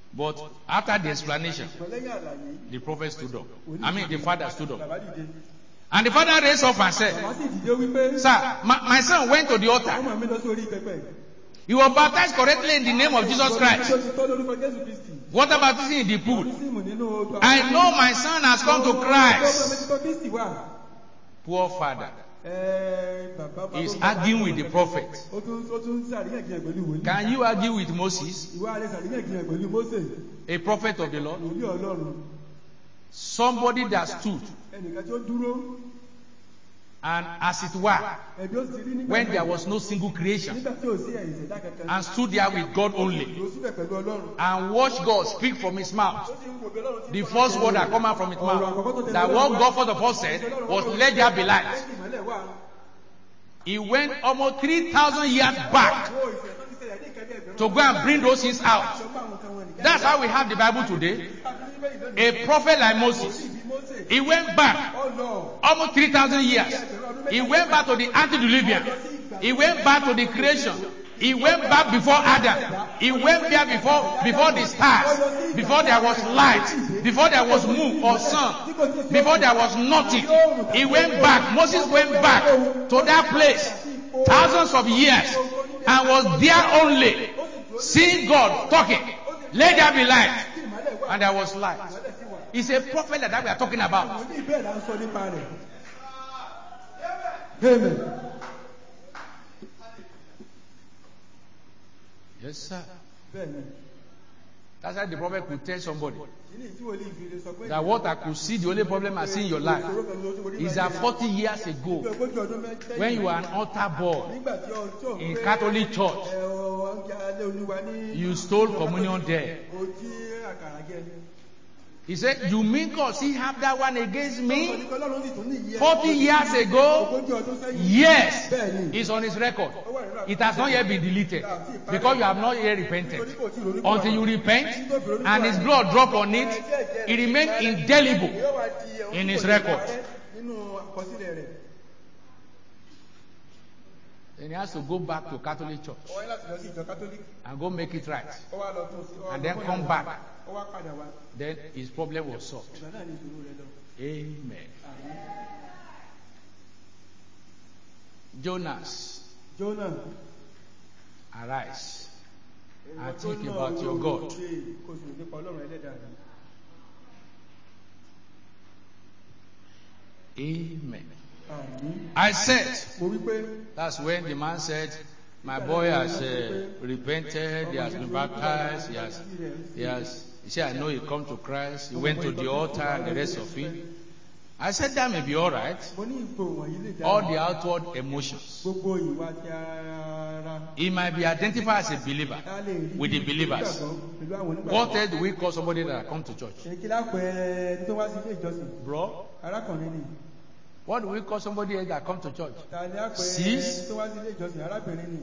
[SPEAKER 2] But after the explanation,
[SPEAKER 3] lẹ́yìn àlàyé
[SPEAKER 2] the prophet stood up. I mean, the father stood up.
[SPEAKER 3] bàbá dìde.
[SPEAKER 2] And the father raised up and said,
[SPEAKER 3] bàbá sì dìde wípé
[SPEAKER 2] Sir, my son went to the altar.
[SPEAKER 3] ọmọ mi lọ sí orí pẹpẹ.
[SPEAKER 2] He was baptized correctly in the name of Jesus Christ.
[SPEAKER 3] tó ti tọ́ lórúkọ Jésù Kristi.
[SPEAKER 2] Water baptism in the pool.
[SPEAKER 3] baptism nínú odò.
[SPEAKER 2] I know my son has come to
[SPEAKER 3] ọmọ mi
[SPEAKER 2] Christ.
[SPEAKER 3] ti tọ́ Kristi wá.
[SPEAKER 2] Poor father
[SPEAKER 3] Bàbá
[SPEAKER 2] is arguing with the prophet.
[SPEAKER 3] ó tún ṣàríyànjiyàn pẹ̀lú wòlíì.
[SPEAKER 2] Can you argue with Moses,
[SPEAKER 3] ìwà rẹ̀ ṣàríyànjiyàn pẹ̀lú Mósè.
[SPEAKER 2] a prophet of the Lord?
[SPEAKER 3] wòlíì Ọlọ́run.
[SPEAKER 2] Somebody that stood
[SPEAKER 3] ẹnìkan tí ó dúró.
[SPEAKER 2] and, as it were,
[SPEAKER 3] ẹ̀bí ó sì rí nígbà
[SPEAKER 2] when there was no single creation,
[SPEAKER 3] nígbà tí ò sí ẹ̀yìn ìṣẹ̀dá kankan.
[SPEAKER 2] and stood there with God only,
[SPEAKER 3] dúró síbẹ̀ pẹ̀lú Ọlọ́run.
[SPEAKER 2] and watched God speak from his mouth.
[SPEAKER 3] ó sì ń wò bí Ọlọ́run ti
[SPEAKER 2] The
[SPEAKER 3] sọ̀rọ̀
[SPEAKER 2] first
[SPEAKER 3] sí
[SPEAKER 2] word that
[SPEAKER 3] ọ̀rọ̀.
[SPEAKER 2] come out from his
[SPEAKER 3] Ọ̀rọ̀
[SPEAKER 2] mouth,
[SPEAKER 3] àkọ́kọ́ tó tẹ̀lé
[SPEAKER 2] that
[SPEAKER 3] Ọlọ́run
[SPEAKER 2] what
[SPEAKER 3] wá.
[SPEAKER 2] God first of all said was, let there be light.
[SPEAKER 3] Jẹ́ kí ìmọ́lẹ̀ wà.
[SPEAKER 2] He went almost 3,000 years back
[SPEAKER 3] Wo ìṣẹ̀lẹ̀ tó ti ṣẹlẹ̀ ní ìkẹ́bí ẹgbẹ̀rún.
[SPEAKER 2] to go and bring those things out.
[SPEAKER 3] Sọ pé àwọn kan wọn nìkan.
[SPEAKER 2] That's how we have the Bible today. A prophet like Moses.
[SPEAKER 3] Bí Mósè.
[SPEAKER 2] He went back
[SPEAKER 3] Ó lọ.
[SPEAKER 2] almost 3,000 years. He went back to the antediluvian. He went back to the creation. He went back before Adam. He went there before the stars, before there was light, before there was moon or sun, before there was nothing. He went back. Moses went back to that place thousands of years and was there only, seeing God talking. Let there be light. And there was light. It's a prophet like that we are talking about.
[SPEAKER 3] Wòlíì bẹ́ẹ̀ là ń sọ nípa rẹ̀. Amen.
[SPEAKER 2] Yes, sir.
[SPEAKER 3] Bẹ́ẹ̀ni.
[SPEAKER 2] That's why the prophet could tell somebody
[SPEAKER 3] Kíni tí wòlíì fi lè sọ pé.
[SPEAKER 2] that what I could see, the only problem I see in your life is that 40 years ago,
[SPEAKER 3] Ogójì ọdún mẹ́tẹ́yìn.
[SPEAKER 2] when you were an altar boy
[SPEAKER 3] Nígbà tí ó
[SPEAKER 2] in
[SPEAKER 3] pé
[SPEAKER 2] Catholic church,
[SPEAKER 3] ọ̀gá alẹ́ olúwa ní.
[SPEAKER 2] you stole communion there.
[SPEAKER 3] Ó jí àkàrà jẹ.
[SPEAKER 2] He said, you mean God still have that one against me?
[SPEAKER 3] Ọ̀nìkan Ọlọ́run sì tún ní ìyẹn.
[SPEAKER 2] 40 years ago?
[SPEAKER 3] Ogójì ọdún sẹ́yìn.
[SPEAKER 2] Yes,
[SPEAKER 3] Bẹ́ẹ̀ni.
[SPEAKER 2] it's on his record.
[SPEAKER 3] Ó wà nínú
[SPEAKER 2] It has not yet been deleted because you have not yet repented. Until you repent and his blood drop on it, it remains indelible
[SPEAKER 3] Yóò wá di ẹ̀hún
[SPEAKER 2] in his
[SPEAKER 3] kò ní
[SPEAKER 2] record.
[SPEAKER 3] parẹ́ nínú àkọsílẹ̀ rẹ̀.
[SPEAKER 2] Then he has to go back to Catholic church
[SPEAKER 3] Ó wá ní láti lọ sí ìjọ Kátólíkì.
[SPEAKER 2] and go make it right.
[SPEAKER 3] Ó wá lọ tún sí.
[SPEAKER 2] And then come back.
[SPEAKER 3] Ó wá padà wá.
[SPEAKER 2] Then his problem was solved.
[SPEAKER 3] Ìgbà náà ni ìṣòro rẹ̀ lọ.
[SPEAKER 2] Amen.
[SPEAKER 3] Àmín.
[SPEAKER 2] Jonas,
[SPEAKER 3] Jonah.
[SPEAKER 2] arise and
[SPEAKER 3] Ìwọ
[SPEAKER 2] think
[SPEAKER 3] Jonah,
[SPEAKER 2] about your God.
[SPEAKER 3] kò sì nípa Ọlọ́run ẹlẹ́dàá rẹ̀.
[SPEAKER 2] Amen.
[SPEAKER 3] Àmín.
[SPEAKER 2] I said,
[SPEAKER 3] Mo wí pé
[SPEAKER 2] that's when the man said, my boy has repented, he has been baptized, he said, I know he come to Christ, he went to the altar and the rest of it. I said that may be all right.
[SPEAKER 3] mo ní ipò wọ̀nyí lè dára.
[SPEAKER 2] All the outward emotions.
[SPEAKER 3] Gbogbo ìwà ti ara.
[SPEAKER 2] He might be identified as a believer
[SPEAKER 3] A lè rí
[SPEAKER 2] with the believers.
[SPEAKER 3] pẹ̀lú àwọn onígbàgbọ́.
[SPEAKER 2] What else do we call somebody that come to church?
[SPEAKER 3] Èkí lápẹ̀ ẹni tó wá sí ilé ìjọsìn.
[SPEAKER 2] Bro,
[SPEAKER 3] Arákùnrin ni.
[SPEAKER 2] what do we call somebody else that come to church?
[SPEAKER 3] Tàní àpẹ̀
[SPEAKER 2] Sis?
[SPEAKER 3] ẹni tó wá sí ilé ìjọsìn. Arábìnrin ni.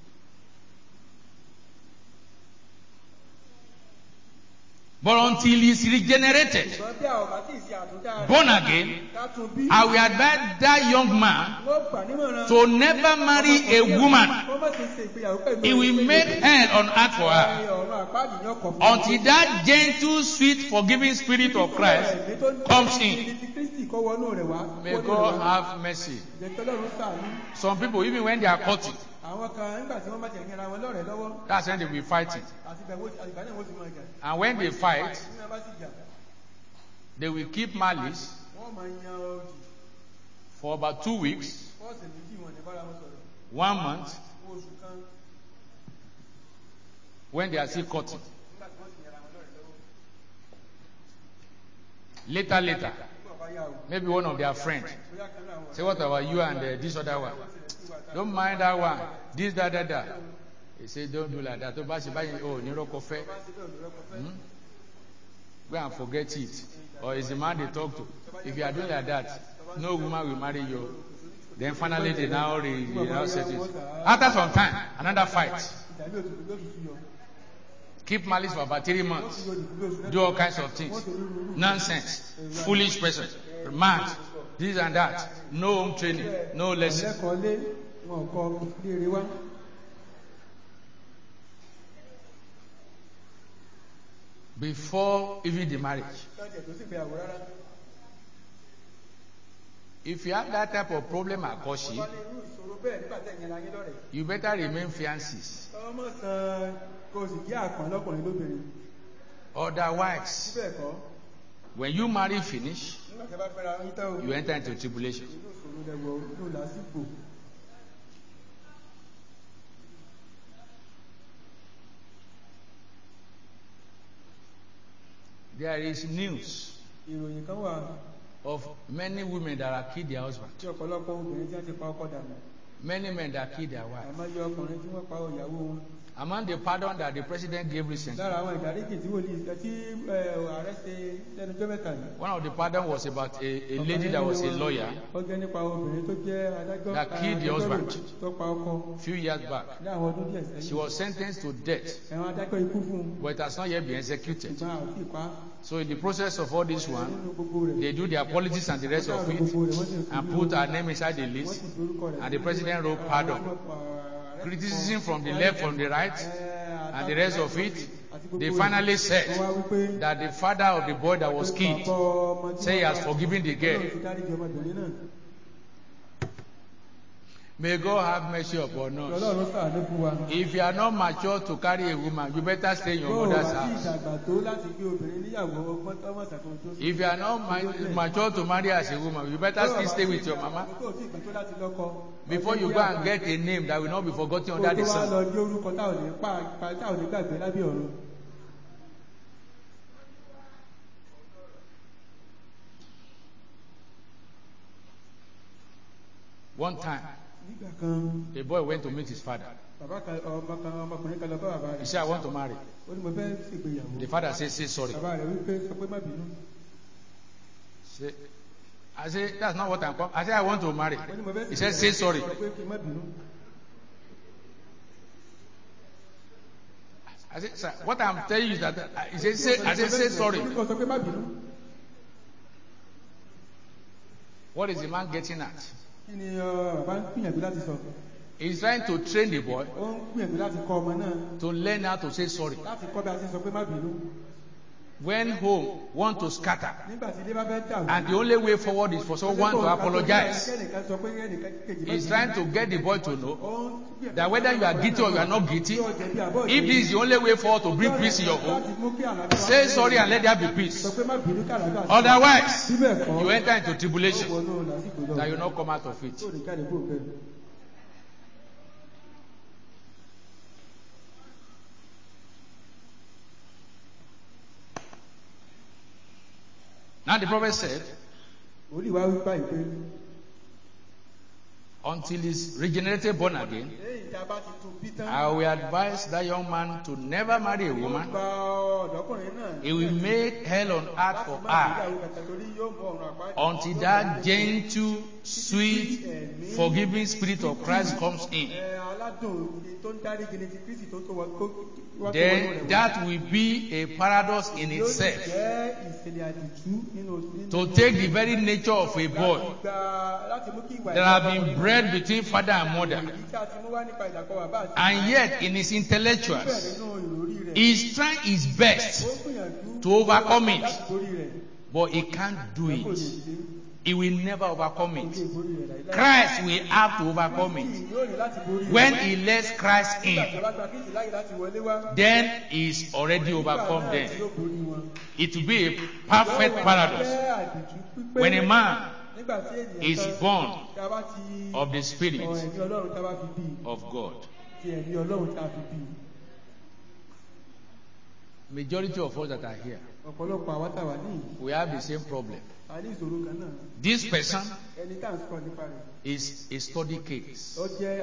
[SPEAKER 2] But until he is regenerated,
[SPEAKER 3] Ṣùgbọ́n bí àwọn bá sì ṣe àtúndá rẹ̀.
[SPEAKER 2] born again,
[SPEAKER 3] Ká tún bí.
[SPEAKER 2] I will advise that young man
[SPEAKER 3] Wọ́n gbà nímọ̀ràn.
[SPEAKER 2] to never marry a woman.
[SPEAKER 3] Wọ́n má ṣe ṣe ìgbéyàwó pẹ̀lú.
[SPEAKER 2] He will make hell on earth for her.
[SPEAKER 3] Ọ̀run àpáàdì ní ọkọ̀ fún
[SPEAKER 2] Until that gentle, sweet, forgiving spirit of Christ comes in.
[SPEAKER 3] Kristi kó wọnú rẹ̀ wá.
[SPEAKER 2] May God have mercy.
[SPEAKER 3] Jẹ́ kí Ọlọ́run ṣàánú.
[SPEAKER 2] Some people, even when they are courting,
[SPEAKER 3] Àwọn kan nígbà tí wọ́n bá tẹ̀ yẹra wọn lọ́rẹ̀ẹ́ lọ́wọ́.
[SPEAKER 2] that's when they will be fighting.
[SPEAKER 3] Àti ìgbà náà wọ́n ti máa jà.
[SPEAKER 2] And when they fight,
[SPEAKER 3] Nígbà bá sì jà.
[SPEAKER 2] they will keep malice
[SPEAKER 3] Wọ́n máa yan òdì.
[SPEAKER 2] for about 2 weeks,
[SPEAKER 3] Fọ́ọ̀sì méjì wọn ní bára wọn sọ̀rọ̀.
[SPEAKER 2] 1 month,
[SPEAKER 3] Fún oṣù kan.
[SPEAKER 2] when they are still courting.
[SPEAKER 3] Nígbà tí wọ́n sì yẹra wọn lọ́rẹ̀ẹ́ lọ́wọ́.
[SPEAKER 2] Later,
[SPEAKER 3] Nígbà bá yà wò.
[SPEAKER 2] maybe one of their friends
[SPEAKER 3] Bóyá kan náà wọ̀.
[SPEAKER 2] say, what about you and this other one? Don't mind that one. This, that. He said, don't do like that. Oh, Niro Kofe. Go and forget it. Or is the man they talk to? If you are doing like that, no woman will marry you. Then finally they now set it. After some time, another fight.
[SPEAKER 3] Ìdàbí òtútù ló tutù yọ.
[SPEAKER 2] Keep malice for about 3 months. Do all kinds of things. Nonsense. Foolish person. Mad. This and that. No home training. No lesson.
[SPEAKER 3] Lẹ́kọ̀ọ́ lé wọn kọ léèrè wá.
[SPEAKER 2] before even the marriage.
[SPEAKER 3] lọ́jẹ̀ tó sì gbéyàwó rárá.
[SPEAKER 2] If you have that type of problem at courtship,
[SPEAKER 3] wọ́n ní irú ìṣòro bẹ́ẹ̀ nígbà tẹ̀ yẹn láyé lọ́rẹ̀.
[SPEAKER 2] you better remain fiancés.
[SPEAKER 3] ọmọ san kó o sì jẹ́ àkàn lọ́kùnrin lóbìnrin.
[SPEAKER 2] Otherwise,
[SPEAKER 3] síbẹ̀ kọ́
[SPEAKER 2] when you marry finish,
[SPEAKER 3] nígbà tí a bá fẹ́ra yín tán o.
[SPEAKER 2] you enter into tribulation.
[SPEAKER 3] inú ìṣòro rẹ̀ wọ̀ inú lásìkò.
[SPEAKER 2] There is news
[SPEAKER 3] ìròyìn kan wà
[SPEAKER 2] of many women that have killed their husband,
[SPEAKER 3] tí ọ̀pọ̀lọpọ̀ obìnrin tí wọ́n ti pa ọkọ dànù.
[SPEAKER 2] many men that killed their wife.
[SPEAKER 3] àmọ́ yọ ọkùnrin tí wọ́n pa ìyàwó wọn.
[SPEAKER 2] Among the pardon that the president gave recently,
[SPEAKER 3] lára àwọn ìdáríjì tí ààrẹ ṣe lẹ́nujọ́ mẹ́ta yìí.
[SPEAKER 2] one of the pardon was about a lady that was a lawyer
[SPEAKER 3] ó jẹ́ nípa obìnrin tó jẹ́ adájọ́
[SPEAKER 2] that killed the husband
[SPEAKER 3] tó pa ọkọ
[SPEAKER 2] a few years back.
[SPEAKER 3] ní àwọn ọdún díẹ̀ sẹ́yìn.
[SPEAKER 2] She was sentenced to death,
[SPEAKER 3] ẹ̀wọ̀n adájọ́ ikú fún un.
[SPEAKER 2] but it has not yet been executed.
[SPEAKER 3] ṣùgbọ́n àti ìpa
[SPEAKER 2] So in the process of all this one,
[SPEAKER 3] nínú gbogbo rẹ̀.
[SPEAKER 2] they do their politics and the rest of it and put her name inside the
[SPEAKER 3] wọ́n
[SPEAKER 2] list,
[SPEAKER 3] sì forúkọ rẹ̀
[SPEAKER 2] and the president wrote pardon. Criticism from the left, from the right, and the rest of it, they finally said that the father of the boy that was killed said he has forgiven the girl. May God have mercy upon us. If you are not mature to carry a woman, you better stay in your mother's house. If you are not mature to marry as a woman, you better still stay with your mama. Before you go and get a name that will not be forgotten under the sun. One time, a boy went to meet his father. He said, I want to marry. The father said, say sorry. I said, that's not what I'm calling. I said, I want to marry. He said, say sorry. I said, sir, what I'm telling you is that he said, I said, say sorry. What is the man getting at? He's trying to train the boy to learn how to say sorry. When home want to scatter, and the only way forward is for someone to apologize. He's trying to get the boy to know that whether you are guilty or you are not guilty, if this is the only way forward to bring peace in your home, say sorry and let there be peace. Otherwise, you enter into tribulation that you will not come out of it. Now the prophet said, until he's regenerated, born again, I will advise that young man to never marry a woman. He will make hell on earth for her until that gentle, sweet, forgiving spirit of Christ comes in. Then that will be a paradox in itself. To take the very nature of a boy that have been bred between father and mother, and yet in his intellectuals, he is trying his best to overcome it, but he can't do it. He will never overcome it. Christ will have to overcome it. When he lets Christ in, then he is already overcome them. It will be a perfect paradox. When a man is born of the Spirit of God. Majority of us that are here, we have the same problem. This person is a study case.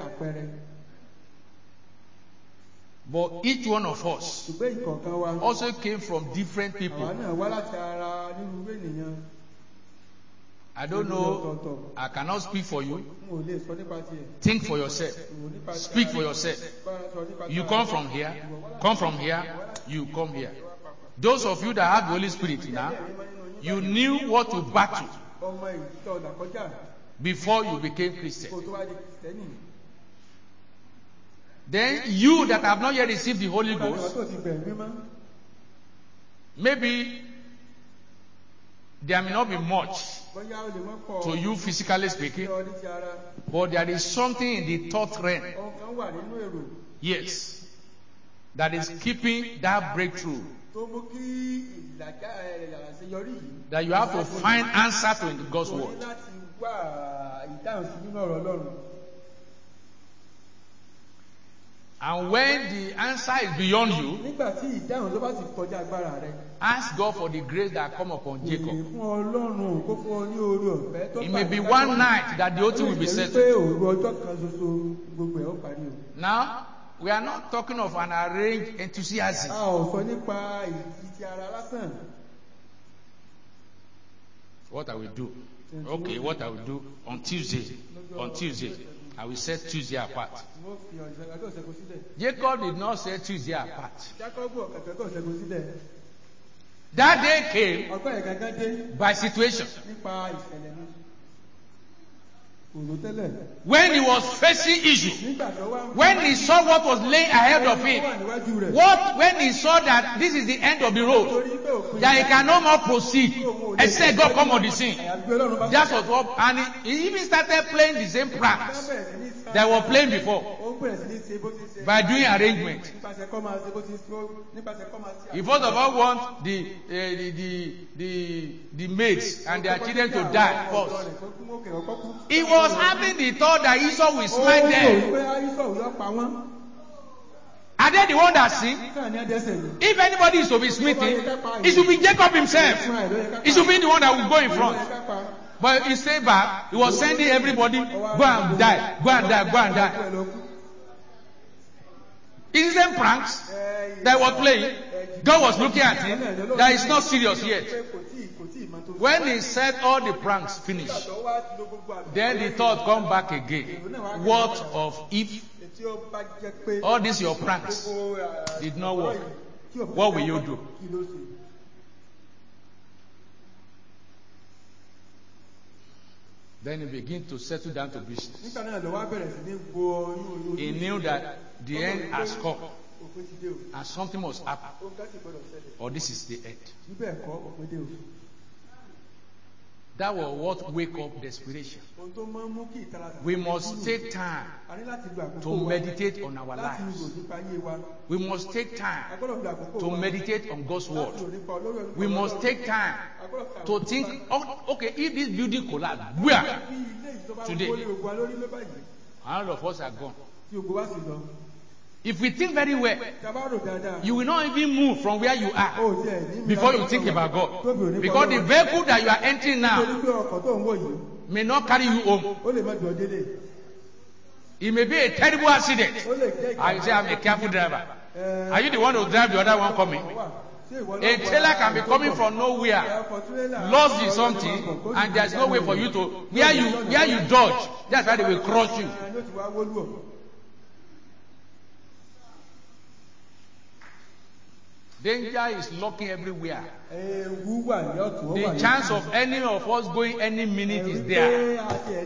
[SPEAKER 2] But each one of us also came from different people. I don't know. I cannot speak for you. Think for yourself. Speak for yourself. You come from here. Come from here. You come here. Those of you that have the Holy Spirit now, you knew what to battle before you became Christian. Then you that have not yet received the Holy Ghost, Maybe there may not be much
[SPEAKER 3] bóyá ó lè mọ́ pọ̀
[SPEAKER 2] to you physically speaking,
[SPEAKER 3] sí ọ ní ti ara.
[SPEAKER 2] but there is something in the thought realm,
[SPEAKER 3] Ọkàn wà nínú èrò
[SPEAKER 2] yes, that is keeping that breakthrough,
[SPEAKER 3] tó mú kí ìlàjà àṣeyọrí yìí.
[SPEAKER 2] that you have to find answer to in God's
[SPEAKER 3] Ó ní
[SPEAKER 2] word.
[SPEAKER 3] láti wá ìdáhùn sí nínú ọ̀rọ̀ Ọlọ́run.
[SPEAKER 2] And when the answer is beyond you,
[SPEAKER 3] Nígbà tí ìdáhùn ló bá ti kọjá agbára rẹ.
[SPEAKER 2] ask God for the grace that come upon
[SPEAKER 3] Béèrè
[SPEAKER 2] Jacob.
[SPEAKER 3] fún Ọlọ́run kó fún ọ ní oore ọ̀fẹ́ tó
[SPEAKER 2] It may be one night that the whole thing will be
[SPEAKER 3] Ó lè jẹ́
[SPEAKER 2] settled.
[SPEAKER 3] wípé òru ọjọ́ kan ṣoṣo gbogbo ẹ̀ ó parí o.
[SPEAKER 2] Now, we are not talking of an arranged enthusiasm.
[SPEAKER 3] A ò sọ nípa ìdí ti ara lásán.
[SPEAKER 2] What I will do? Okay, what I will do on Tuesday. On Tuesday, I will set Tuesday apart.
[SPEAKER 3] Wọ́n fi ọjọ́ ìṣẹ́gun sílẹ̀.
[SPEAKER 2] Jacob did not set Tuesday apart.
[SPEAKER 3] Jákọ́bù ọ̀kẹ́kẹ́ ọjọ́ ìṣẹ́gun sílẹ̀.
[SPEAKER 2] That day came
[SPEAKER 3] Ọgbọ́n ẹ̀gángan dé
[SPEAKER 2] by situation.
[SPEAKER 3] nípa ìṣẹ̀lẹ̀ náà. Òrò tẹ́lẹ̀.
[SPEAKER 2] When he was facing issue,
[SPEAKER 3] Nígbà tó wá ń
[SPEAKER 2] when he saw what was laying ahead of
[SPEAKER 3] wà
[SPEAKER 2] him,
[SPEAKER 3] níwájú rẹ̀.
[SPEAKER 2] when he saw that this is the end of the road,
[SPEAKER 3] Torí pé òpin
[SPEAKER 2] that he can no more proceed, except God come on the scene.
[SPEAKER 3] àyàfi Ọlọ́run bá
[SPEAKER 2] That was what, and he even started playing the same pranks
[SPEAKER 3] bẹ̀rẹ̀ sí ní sá.
[SPEAKER 2] that were playing before
[SPEAKER 3] Ó bẹ̀rẹ̀ sí ní ṣe bó ti ṣe.
[SPEAKER 2] by doing arrangement.
[SPEAKER 3] Nípasẹ̀ kọ́ máa ṣe bó ti ṣe. Nípasẹ̀ kọ́ máa ṣe.
[SPEAKER 2] He first of all want the maids and their children to die first. He was having the thought that Esau will smite them. Are they the one that sin? If anybody is to be smitten, it should be Jacob himself. It should be the one that will go in front. But he stayed back. He was sending everybody, go and die, go and die, go and die. It's the same pranks that he was playing. God was looking at him. That is not serious yet. When he said all the pranks finished, then the thought come back again. What of if all these your pranks did not work? What will you do? Then he began to settle down to business. He knew that the end has come and something must happen, or this is the end. That was what wake up desperation. We must take time to meditate on our lives. We must take time to meditate on God's word. We must take time to think, oh, okay, if this building collapsed, where? Today. All of us are gone. If we think very well, you will not even move from where you are before you think about God. Because the vehicle that you are entering now may not carry you home. It may be a terrible accident. I say I'm a careful driver. Are you the one who drive the other one coming? A trailer can be coming from nowhere, lost in something, and there's no way for you to where you dodge. That's why they will crush you. Danger is lurking everywhere. The chance of any of us going any minute is there.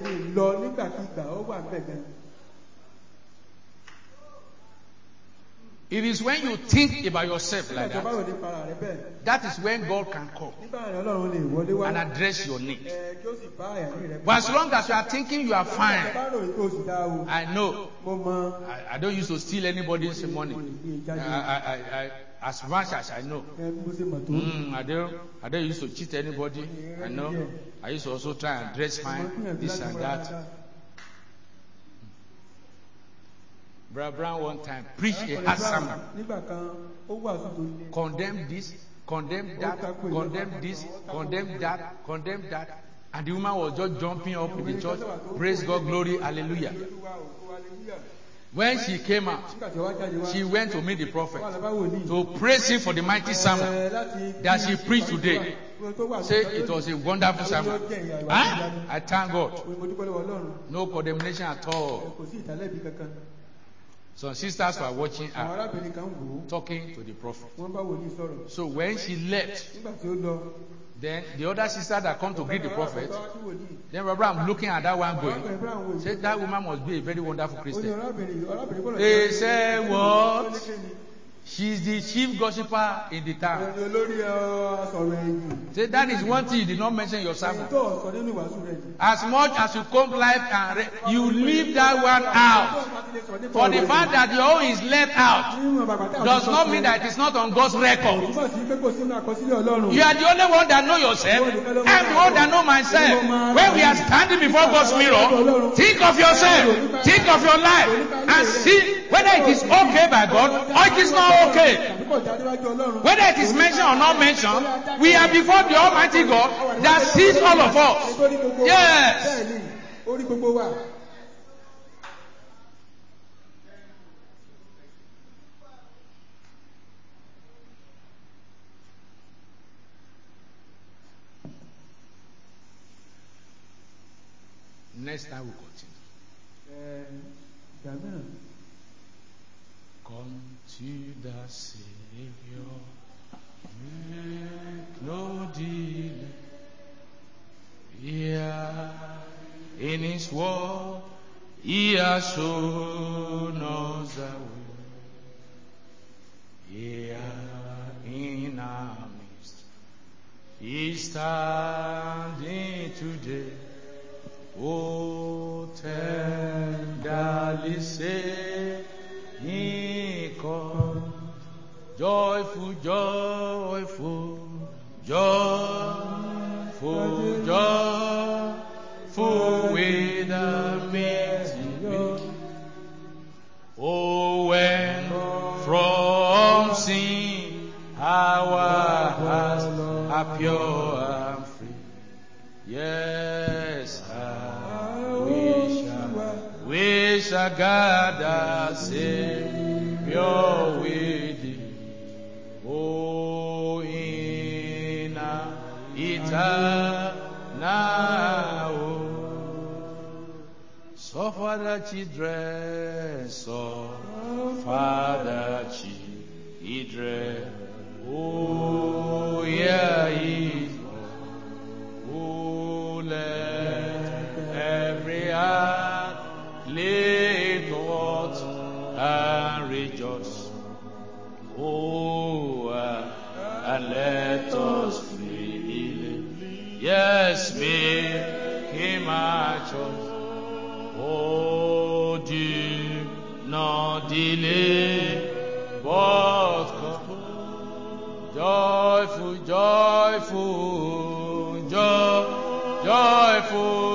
[SPEAKER 2] It is when you think about yourself like that, that is when God can come and address your need. But as long as you are thinking you are fine, I know, I don't used to steal anybody's money. As much as I know. I don't used to cheat anybody. I know. I used to also try and dress fine, this and that. Brother Brown one time preached a hard sermon. Condemn this, condemn that, condemn this, condemn that, condemn that. And the woman was just jumping up in the church. Praise God, glory, hallelujah. When she came out, she went to meet the prophet to praise him for the mighty sermon that she preached today. Say it was a wonderful sermon. Huh? I thank God. No condemnation at all. Some sisters were watching her, talking to the prophet. So when she left, then the other sister that come to greet the prophet, then I'm looking at that one going, said that woman must be a very wonderful Christian. They said what? She's the chief gossiper in the town.
[SPEAKER 3] Ẹni olórí sọ̀rọ̀ ẹ̀yìn.
[SPEAKER 2] Say that is one thing you did not mention in your
[SPEAKER 3] Ẹni
[SPEAKER 2] sermon.
[SPEAKER 3] tó sọ nínú ìwàásù rẹ̀ jù.
[SPEAKER 2] As much as you come live and you leave that one out. For the fact that your own is left out does not mean that it is not on God's record.
[SPEAKER 3] Túbọ̀ sí pé kò sínú àkọsílẹ̀ Ọlọ́run.
[SPEAKER 2] You are the only one that know yourself. I'm the one that know myself. When we are standing before God's mirror, think of yourself, think of your life, and see whether it is okay by God or it is not okay.
[SPEAKER 3] Tàbí kò já níwájú Ọlọ́run.
[SPEAKER 2] Whether it is mentioned or not mentioned, we are before the Almighty God that sees all of us.
[SPEAKER 3] Nítorí gbogbo wa.
[SPEAKER 2] Yes.
[SPEAKER 3] Bẹ́ẹ̀ni, orí gbogbo wa.
[SPEAKER 2] Next time we continue.
[SPEAKER 3] Ìgbà mìíràn.
[SPEAKER 2] Come to the Savior, make no delay. Yeah, in His word, He has shown us the way. Yeah, in our midst, He's standing today. Oh, tenderly say, He comes, joyful, joyful, joyful, joyful with the meeting. Oh, when from sin our hearts are pure and free. Yes, we shall gather Savior with Thee. Oh, in eternal home. Suffer the children, suffer the children. Oh, yeah, let every heart lay forth and rejoice. Oh, and let us freely, yes, make Him our choice. Oh, do not delay, but come. Joyful, joyful, joyful,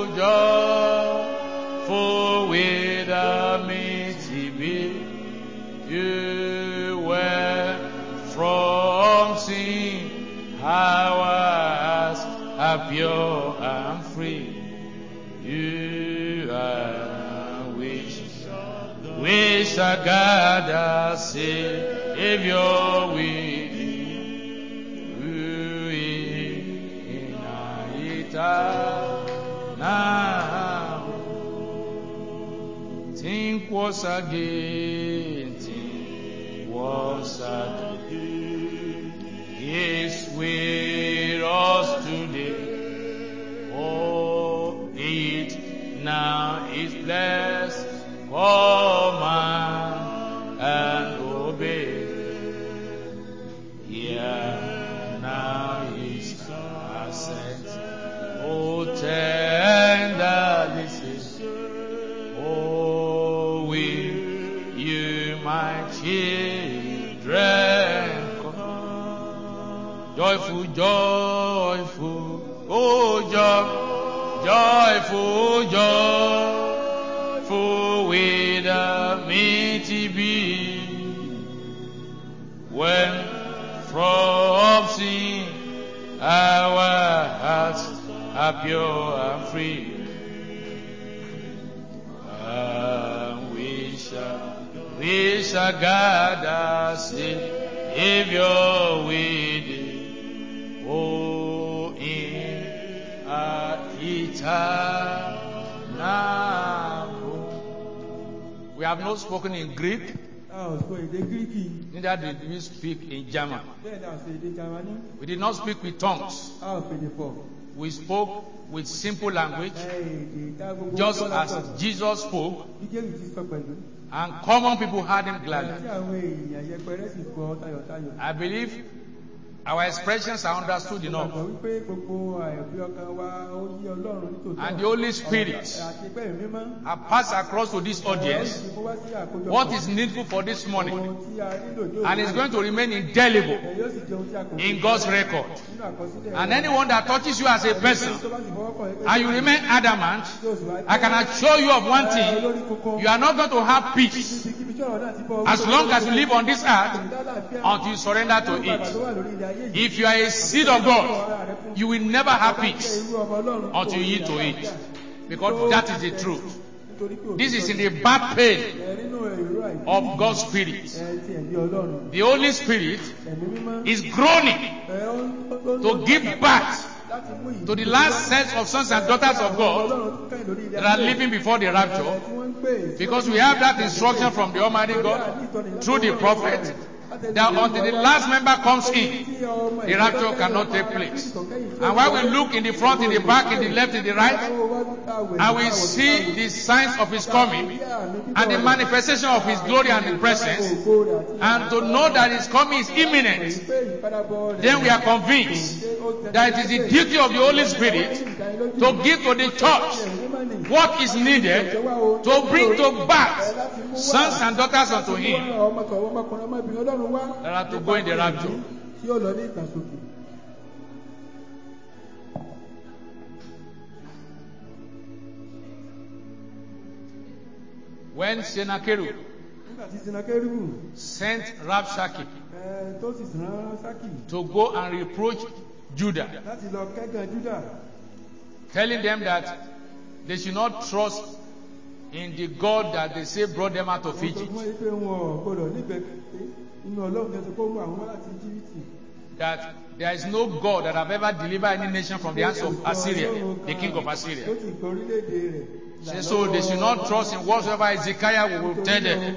[SPEAKER 2] joyful with a mighty be. You were from sin, our hearts are pure and free. You are we shall gather Savior with now. Think once again, think once again. He's with us today. Oh, it now is blessed. Command and obey. Yeah, now is ascent. Oh, tenderly say, oh, will you, my children, come? Joyful, joyful, oh, joyful, joyful with a mighty be. When from sin our hearts are pure and free, and we shall gather Savior with Thee. Oh, in our eternal home. We have not spoken in Greek. Neither did we speak in German. We did not speak with tongues. We spoke with simple language,
[SPEAKER 3] èdè tá gbogbo
[SPEAKER 2] just
[SPEAKER 3] gbọ́
[SPEAKER 2] as
[SPEAKER 3] lápapọ̀.
[SPEAKER 2] Jesus spoke,
[SPEAKER 3] Bí Jésù ti sọ pẹ̀lú.
[SPEAKER 2] and common people heard him
[SPEAKER 3] Tí
[SPEAKER 2] gladly.
[SPEAKER 3] àwọn èèyàn yẹpẹrẹ sì gbọ́ tayọ̀tayọ̀.
[SPEAKER 2] I believe our expressions are understood enough.
[SPEAKER 3] Gbàgbọ́ wípé gbogbo àìbí ọkàn wa ó yí Ọlọ́run nítòótọ́.
[SPEAKER 2] And the Holy Spirit
[SPEAKER 3] Àti pé ẹ̀mí mímọ́.
[SPEAKER 2] I pass across to this audience
[SPEAKER 3] Ó wá sí àkójọpọ̀.
[SPEAKER 2] what is needful for this morning,
[SPEAKER 3] Ohun tí a nílò ní
[SPEAKER 2] and it's
[SPEAKER 3] òwúrọ̀.
[SPEAKER 2] going to remain indelible
[SPEAKER 3] Yóò sì jẹ́ ohun tí a kò
[SPEAKER 2] in God's record.
[SPEAKER 3] nínú àkọsílẹ̀.
[SPEAKER 2] And anyone that touches you as a person,
[SPEAKER 3] Tó bá sì fọwọ́ kàn ẹ́ pé
[SPEAKER 2] and you remain adamant,
[SPEAKER 3] yóò sì wá
[SPEAKER 2] I can assure you of one thing:
[SPEAKER 3] olórí kunkun.
[SPEAKER 2] you are not going to have peace
[SPEAKER 3] Ibikíbi tí ọ̀rọ̀ náà ti bọ́
[SPEAKER 2] as long as you live on this earth
[SPEAKER 3] Ìdálàáfíà
[SPEAKER 2] until you surrender to
[SPEAKER 3] bàbá tó
[SPEAKER 2] it.
[SPEAKER 3] wà lórí ilẹ̀ ayé yìí.
[SPEAKER 2] If you are a seed of God, you will never have peace
[SPEAKER 3] Irú ọmọ Ọlọ́run
[SPEAKER 2] until you yield to it, because that is the truth.
[SPEAKER 3] nítorí pé
[SPEAKER 2] This is in the back pain
[SPEAKER 3] nínú èrò àìsí
[SPEAKER 2] of God's Spirit.
[SPEAKER 3] ti ẹ̀mí Ọlọ́run.
[SPEAKER 2] The Holy Spirit
[SPEAKER 3] Ẹ̀mí mímọ́
[SPEAKER 2] is groaning
[SPEAKER 3] ó ń
[SPEAKER 2] to give birth
[SPEAKER 3] láti mú ìdí
[SPEAKER 2] to the last set of sons and daughters of God
[SPEAKER 3] Ọlọ́run tó kẹ́yìn lórí ilẹ̀
[SPEAKER 2] that are
[SPEAKER 3] ayé.
[SPEAKER 2] living before the rapture,
[SPEAKER 3] Tí wọ́n ń pè
[SPEAKER 2] because we have that instruction from the Almighty God through the prophet that until the last member comes in, the rapture cannot take place. And while we look in the front, in the back, in the left, in the right, and we see the signs of his coming and the manifestation of his glory and his presence, and to know that his coming is imminent, then we are convinced that it is the duty of the Holy Spirit to give to the church what is needed to bring to birth sons and daughters unto him that are to go in the rapture.
[SPEAKER 3] Tí ó lọ ní ìgbàsókè.
[SPEAKER 2] When Sennacherib
[SPEAKER 3] Nígbà tí Senakeribu
[SPEAKER 2] sent Rabshakeh
[SPEAKER 3] tó sì rán Sákì
[SPEAKER 2] to go and reproach Judah,
[SPEAKER 3] láti lọ kẹ́gàn Júdà.
[SPEAKER 2] telling them that they should not trust in the God that they say brought them out of
[SPEAKER 3] Wọ́n sọ
[SPEAKER 2] Egypt,
[SPEAKER 3] fún ẹ pé wọn ò gbọdọ̀ nígbẹ̀kẹ̀lé inú Ọlọ́run kẹsàn-án kó mú àwọn wá láti Íjíbítì.
[SPEAKER 2] that there is no God that have ever delivered any nation from the hands of Assyria, the king of
[SPEAKER 3] Tó
[SPEAKER 2] Assyria.
[SPEAKER 3] ti gbọ́ orílẹ̀-èdè rẹ̀.
[SPEAKER 2] Say, so they should not trust in whatsoever Ezekiah will tell them.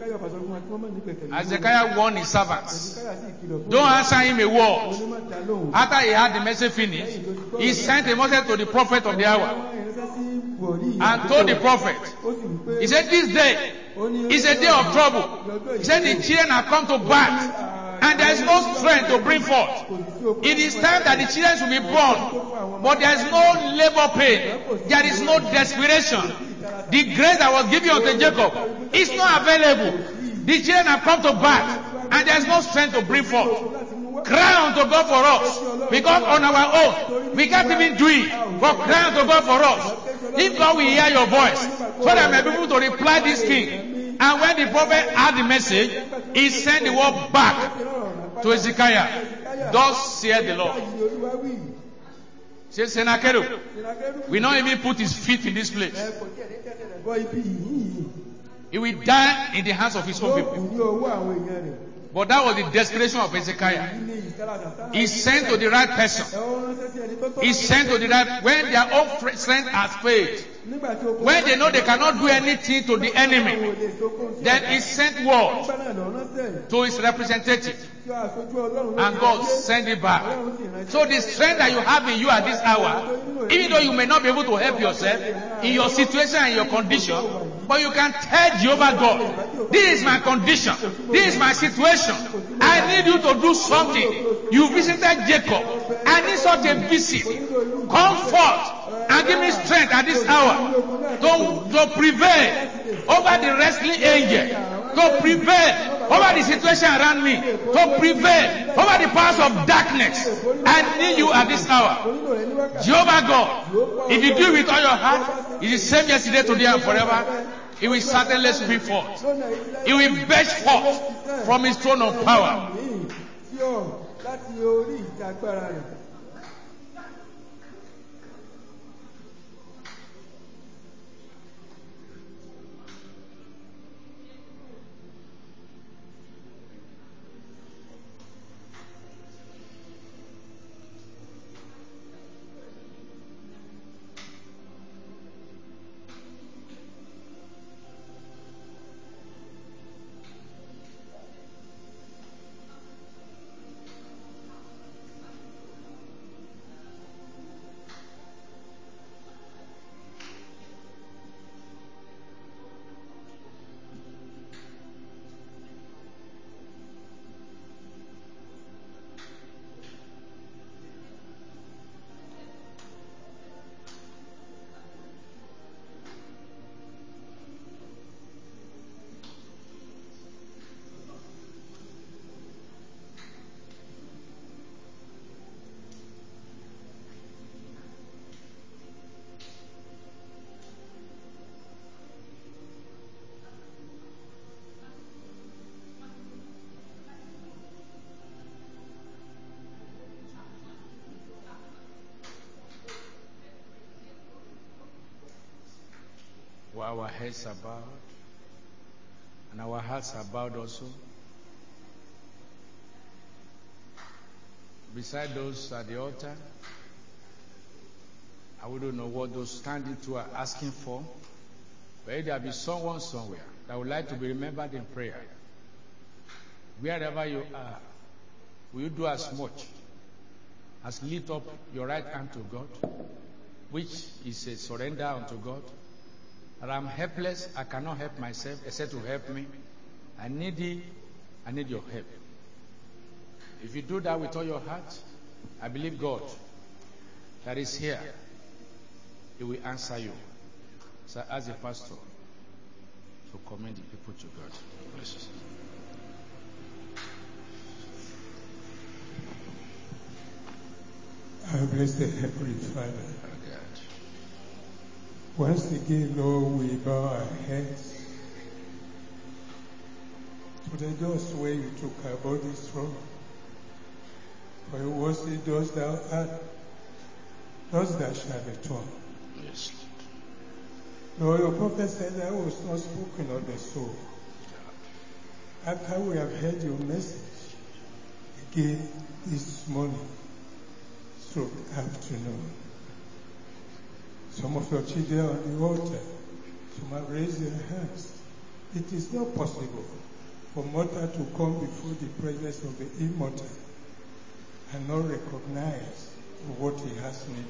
[SPEAKER 2] Ezekiah warned his servants, don't answer him a word. After he had the message finished, he sent a message to the prophet of the hour and told the prophet, he said, this day is a day of trouble. He said, the children have come to birth and there is no strength to bring forth. It is time that the children should be born, but there is no labor pain. There is no desperation. The grace that was given unto Jacob is not available. The children have come to birth and there is no strength to bring forth. Cry unto God for us, because on our own we can't even do it. But cry unto God for us. If God will hear your voice, so that may be able to reply this king. And when the prophet had the message, he sent the word back to Ezekiah. Thus saith the Lord. Says Sennacherib will not even put his feet in this place. He will die in the hands of his own people. But that was the desperation of Ezekiah. He sent to the right person. He sent to the right, when their own strength has failed. When they know they cannot do anything to the enemy, then he sent word to his representative. And God sent it back. So the strength that you have in you at this hour, even though you may not be able to help yourself in your situation and your condition, but you can tell Jehovah God, this is my condition, this is my situation. I need you to do something. You visited Jacob. I need such a visit. Come forth and give me strength at this hour to prevail over the wrestling angel, to prevail over the situation around me, to prevail over the powers of darkness. I need you at this hour. Jehovah God, if you do it with all your heart, it's the same yesterday, today, and forever. He will certainly speak forth. He will burst forth from his throne of power. While our heads are bowed and our hearts are bowed also, beside those at the altar, I wouldn't know what those standing to are asking for, but there'll be someone somewhere that would like to be remembered in prayer. Wherever you are, will you do as much as lift up your right hand to God, which is a surrender unto God? And I'm helpless, I cannot help myself except to help me. I need thee, I need your help. If you do that with all your heart, I believe God that is here, He will answer you. So as a pastor, to commend the people to God. Bless you.
[SPEAKER 4] Our blessed Heavenly Father, once again, Lord, we bow our heads to the dust where you took our bodies from. For it was the dust thou art, dust thou shalt return.
[SPEAKER 2] Yes.
[SPEAKER 4] Lord, your prophet said that was not spoken of the soul. After we have heard your message, again this morning, through afternoon, some of your children on the altar, some have raised their hands. It is not possible for mortal to come before the presence of the immortal and not recognize what he has need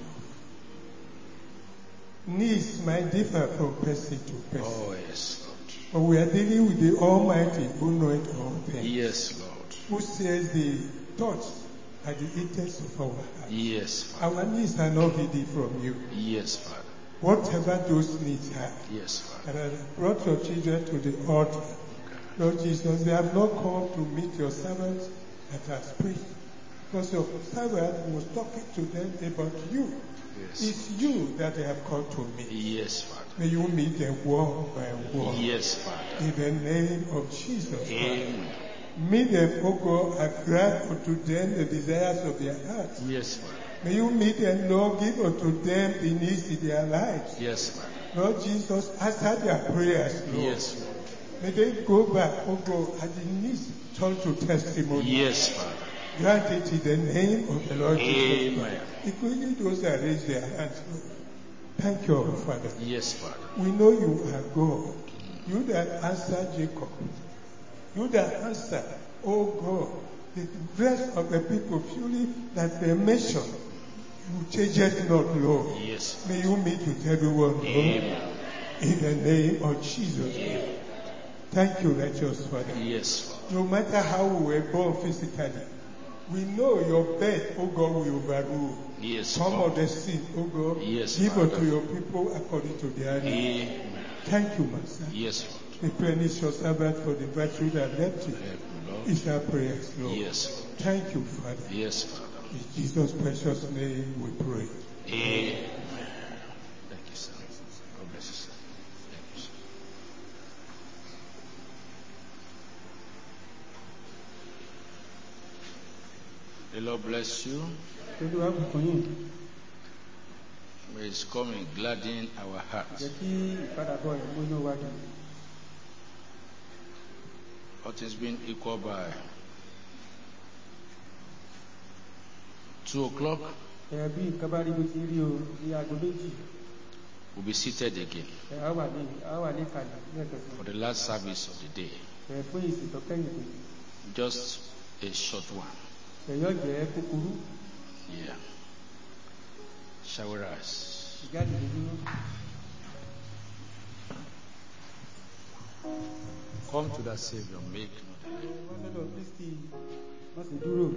[SPEAKER 4] of. Needs might differ from person to person.
[SPEAKER 2] Oh, yes, Lord.
[SPEAKER 4] But we are dealing with the Almighty who knoweth all things.
[SPEAKER 2] Yes, Lord.
[SPEAKER 4] Who says the thoughts are the intents of our heart.
[SPEAKER 2] Yes, Father.
[SPEAKER 4] Our needs are not hidden from you.
[SPEAKER 2] Yes, Father.
[SPEAKER 4] Whatever those needs are,
[SPEAKER 2] Yes, Father.
[SPEAKER 4] and I brought your children to the altar. Lord Jesus, they have not come to meet your servants that has prayed. Because your servant was talking to them about you.
[SPEAKER 2] Yes.
[SPEAKER 4] It's you that they have come to meet.
[SPEAKER 2] Yes, Father.
[SPEAKER 4] May you meet them one by one.
[SPEAKER 2] Yes, Father.
[SPEAKER 4] In the name of Jesus.
[SPEAKER 2] Amen.
[SPEAKER 4] Father. Meet them, O God, and grant unto them the desires of their hearts.
[SPEAKER 2] Yes, Father.
[SPEAKER 4] May you meet them, Lord, give unto them the needs in their lives.
[SPEAKER 2] Yes, Father.
[SPEAKER 4] Lord Jesus, answer their prayers, Lord.
[SPEAKER 2] Yes, Lord.
[SPEAKER 4] May they go back, O God, and the needs turn to testimony.
[SPEAKER 2] Yes, Father.
[SPEAKER 4] Grant it in the name of the Lord Jesus
[SPEAKER 2] Amen.
[SPEAKER 4] Christ. Including those that raise their hands, Lord. Thank you, Father.
[SPEAKER 2] Yes, Father.
[SPEAKER 4] We know you are God. You that answered Jacob. You that answered, oh God, the rest of the people fully that they mentioned. You change it not, Lord.
[SPEAKER 2] Yes.
[SPEAKER 4] May you meet with everyone, Lord.
[SPEAKER 2] Amen.
[SPEAKER 4] In the name of Jesus.
[SPEAKER 2] Amen.
[SPEAKER 4] Thank you, righteous Father.
[SPEAKER 2] Yes, Father.
[SPEAKER 4] No matter how we were born physically, we know your birth, oh God, will overrule.
[SPEAKER 2] Yes,
[SPEAKER 4] Some
[SPEAKER 2] Father.
[SPEAKER 4] of the sin, oh God,
[SPEAKER 2] Yes,
[SPEAKER 4] give
[SPEAKER 2] Father.
[SPEAKER 4] unto your people according to their needs.
[SPEAKER 2] Amen.
[SPEAKER 4] Thank you, Master.
[SPEAKER 2] Yes, Lord.
[SPEAKER 4] Replenish your servant for the virtue that left you.
[SPEAKER 2] Help me, Lord.
[SPEAKER 4] It's our prayers, Lord.
[SPEAKER 2] Yes, Lord.
[SPEAKER 4] Thank you, Father.
[SPEAKER 2] Yes, Father.
[SPEAKER 4] In Jesus' precious name we pray.
[SPEAKER 2] Amen. Thank you, sir. God bless you, sir. Thank you, sir. The Lord bless you.
[SPEAKER 3] Olúwa bùkún yín.
[SPEAKER 2] May His coming gladden our hearts.
[SPEAKER 3] Jẹ́ kí ìpadàbọ̀ ìmú inú wa dùn.
[SPEAKER 2] What is being equal by 2 o'clock,
[SPEAKER 3] Bí nǹkan bá rí bó ti rí o ní aago méjì,
[SPEAKER 2] we'll be seated again
[SPEAKER 3] á wà ní ìkàlẹ̀ lẹ́ẹ̀kan sí.
[SPEAKER 2] for the last service of the day.
[SPEAKER 3] Fún ìsìn tó kẹ́yìn pé
[SPEAKER 2] Just a short one.
[SPEAKER 3] yóò jẹ́ kúkúrú.
[SPEAKER 2] Yeah. Shall we rise?
[SPEAKER 3] Ìjáde lè dúró.
[SPEAKER 2] Come to that Savior, make no delay.
[SPEAKER 3] Wọ́n lọ́dọ̀ Kristi wọ́n sì dúró.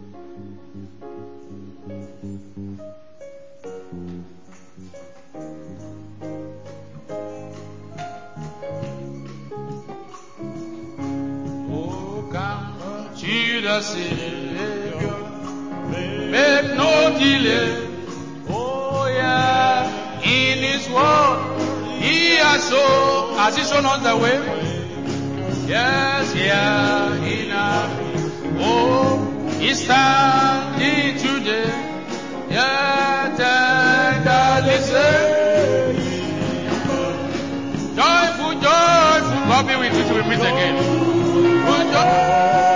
[SPEAKER 2] Oh, come to the Savior, make no delay. Oh, yeah, in His word, He has shown us the way. Yes, yeah, in our oh, He's standing today. Yeah, tenderly say, Lord be with you till we meet again. Good job.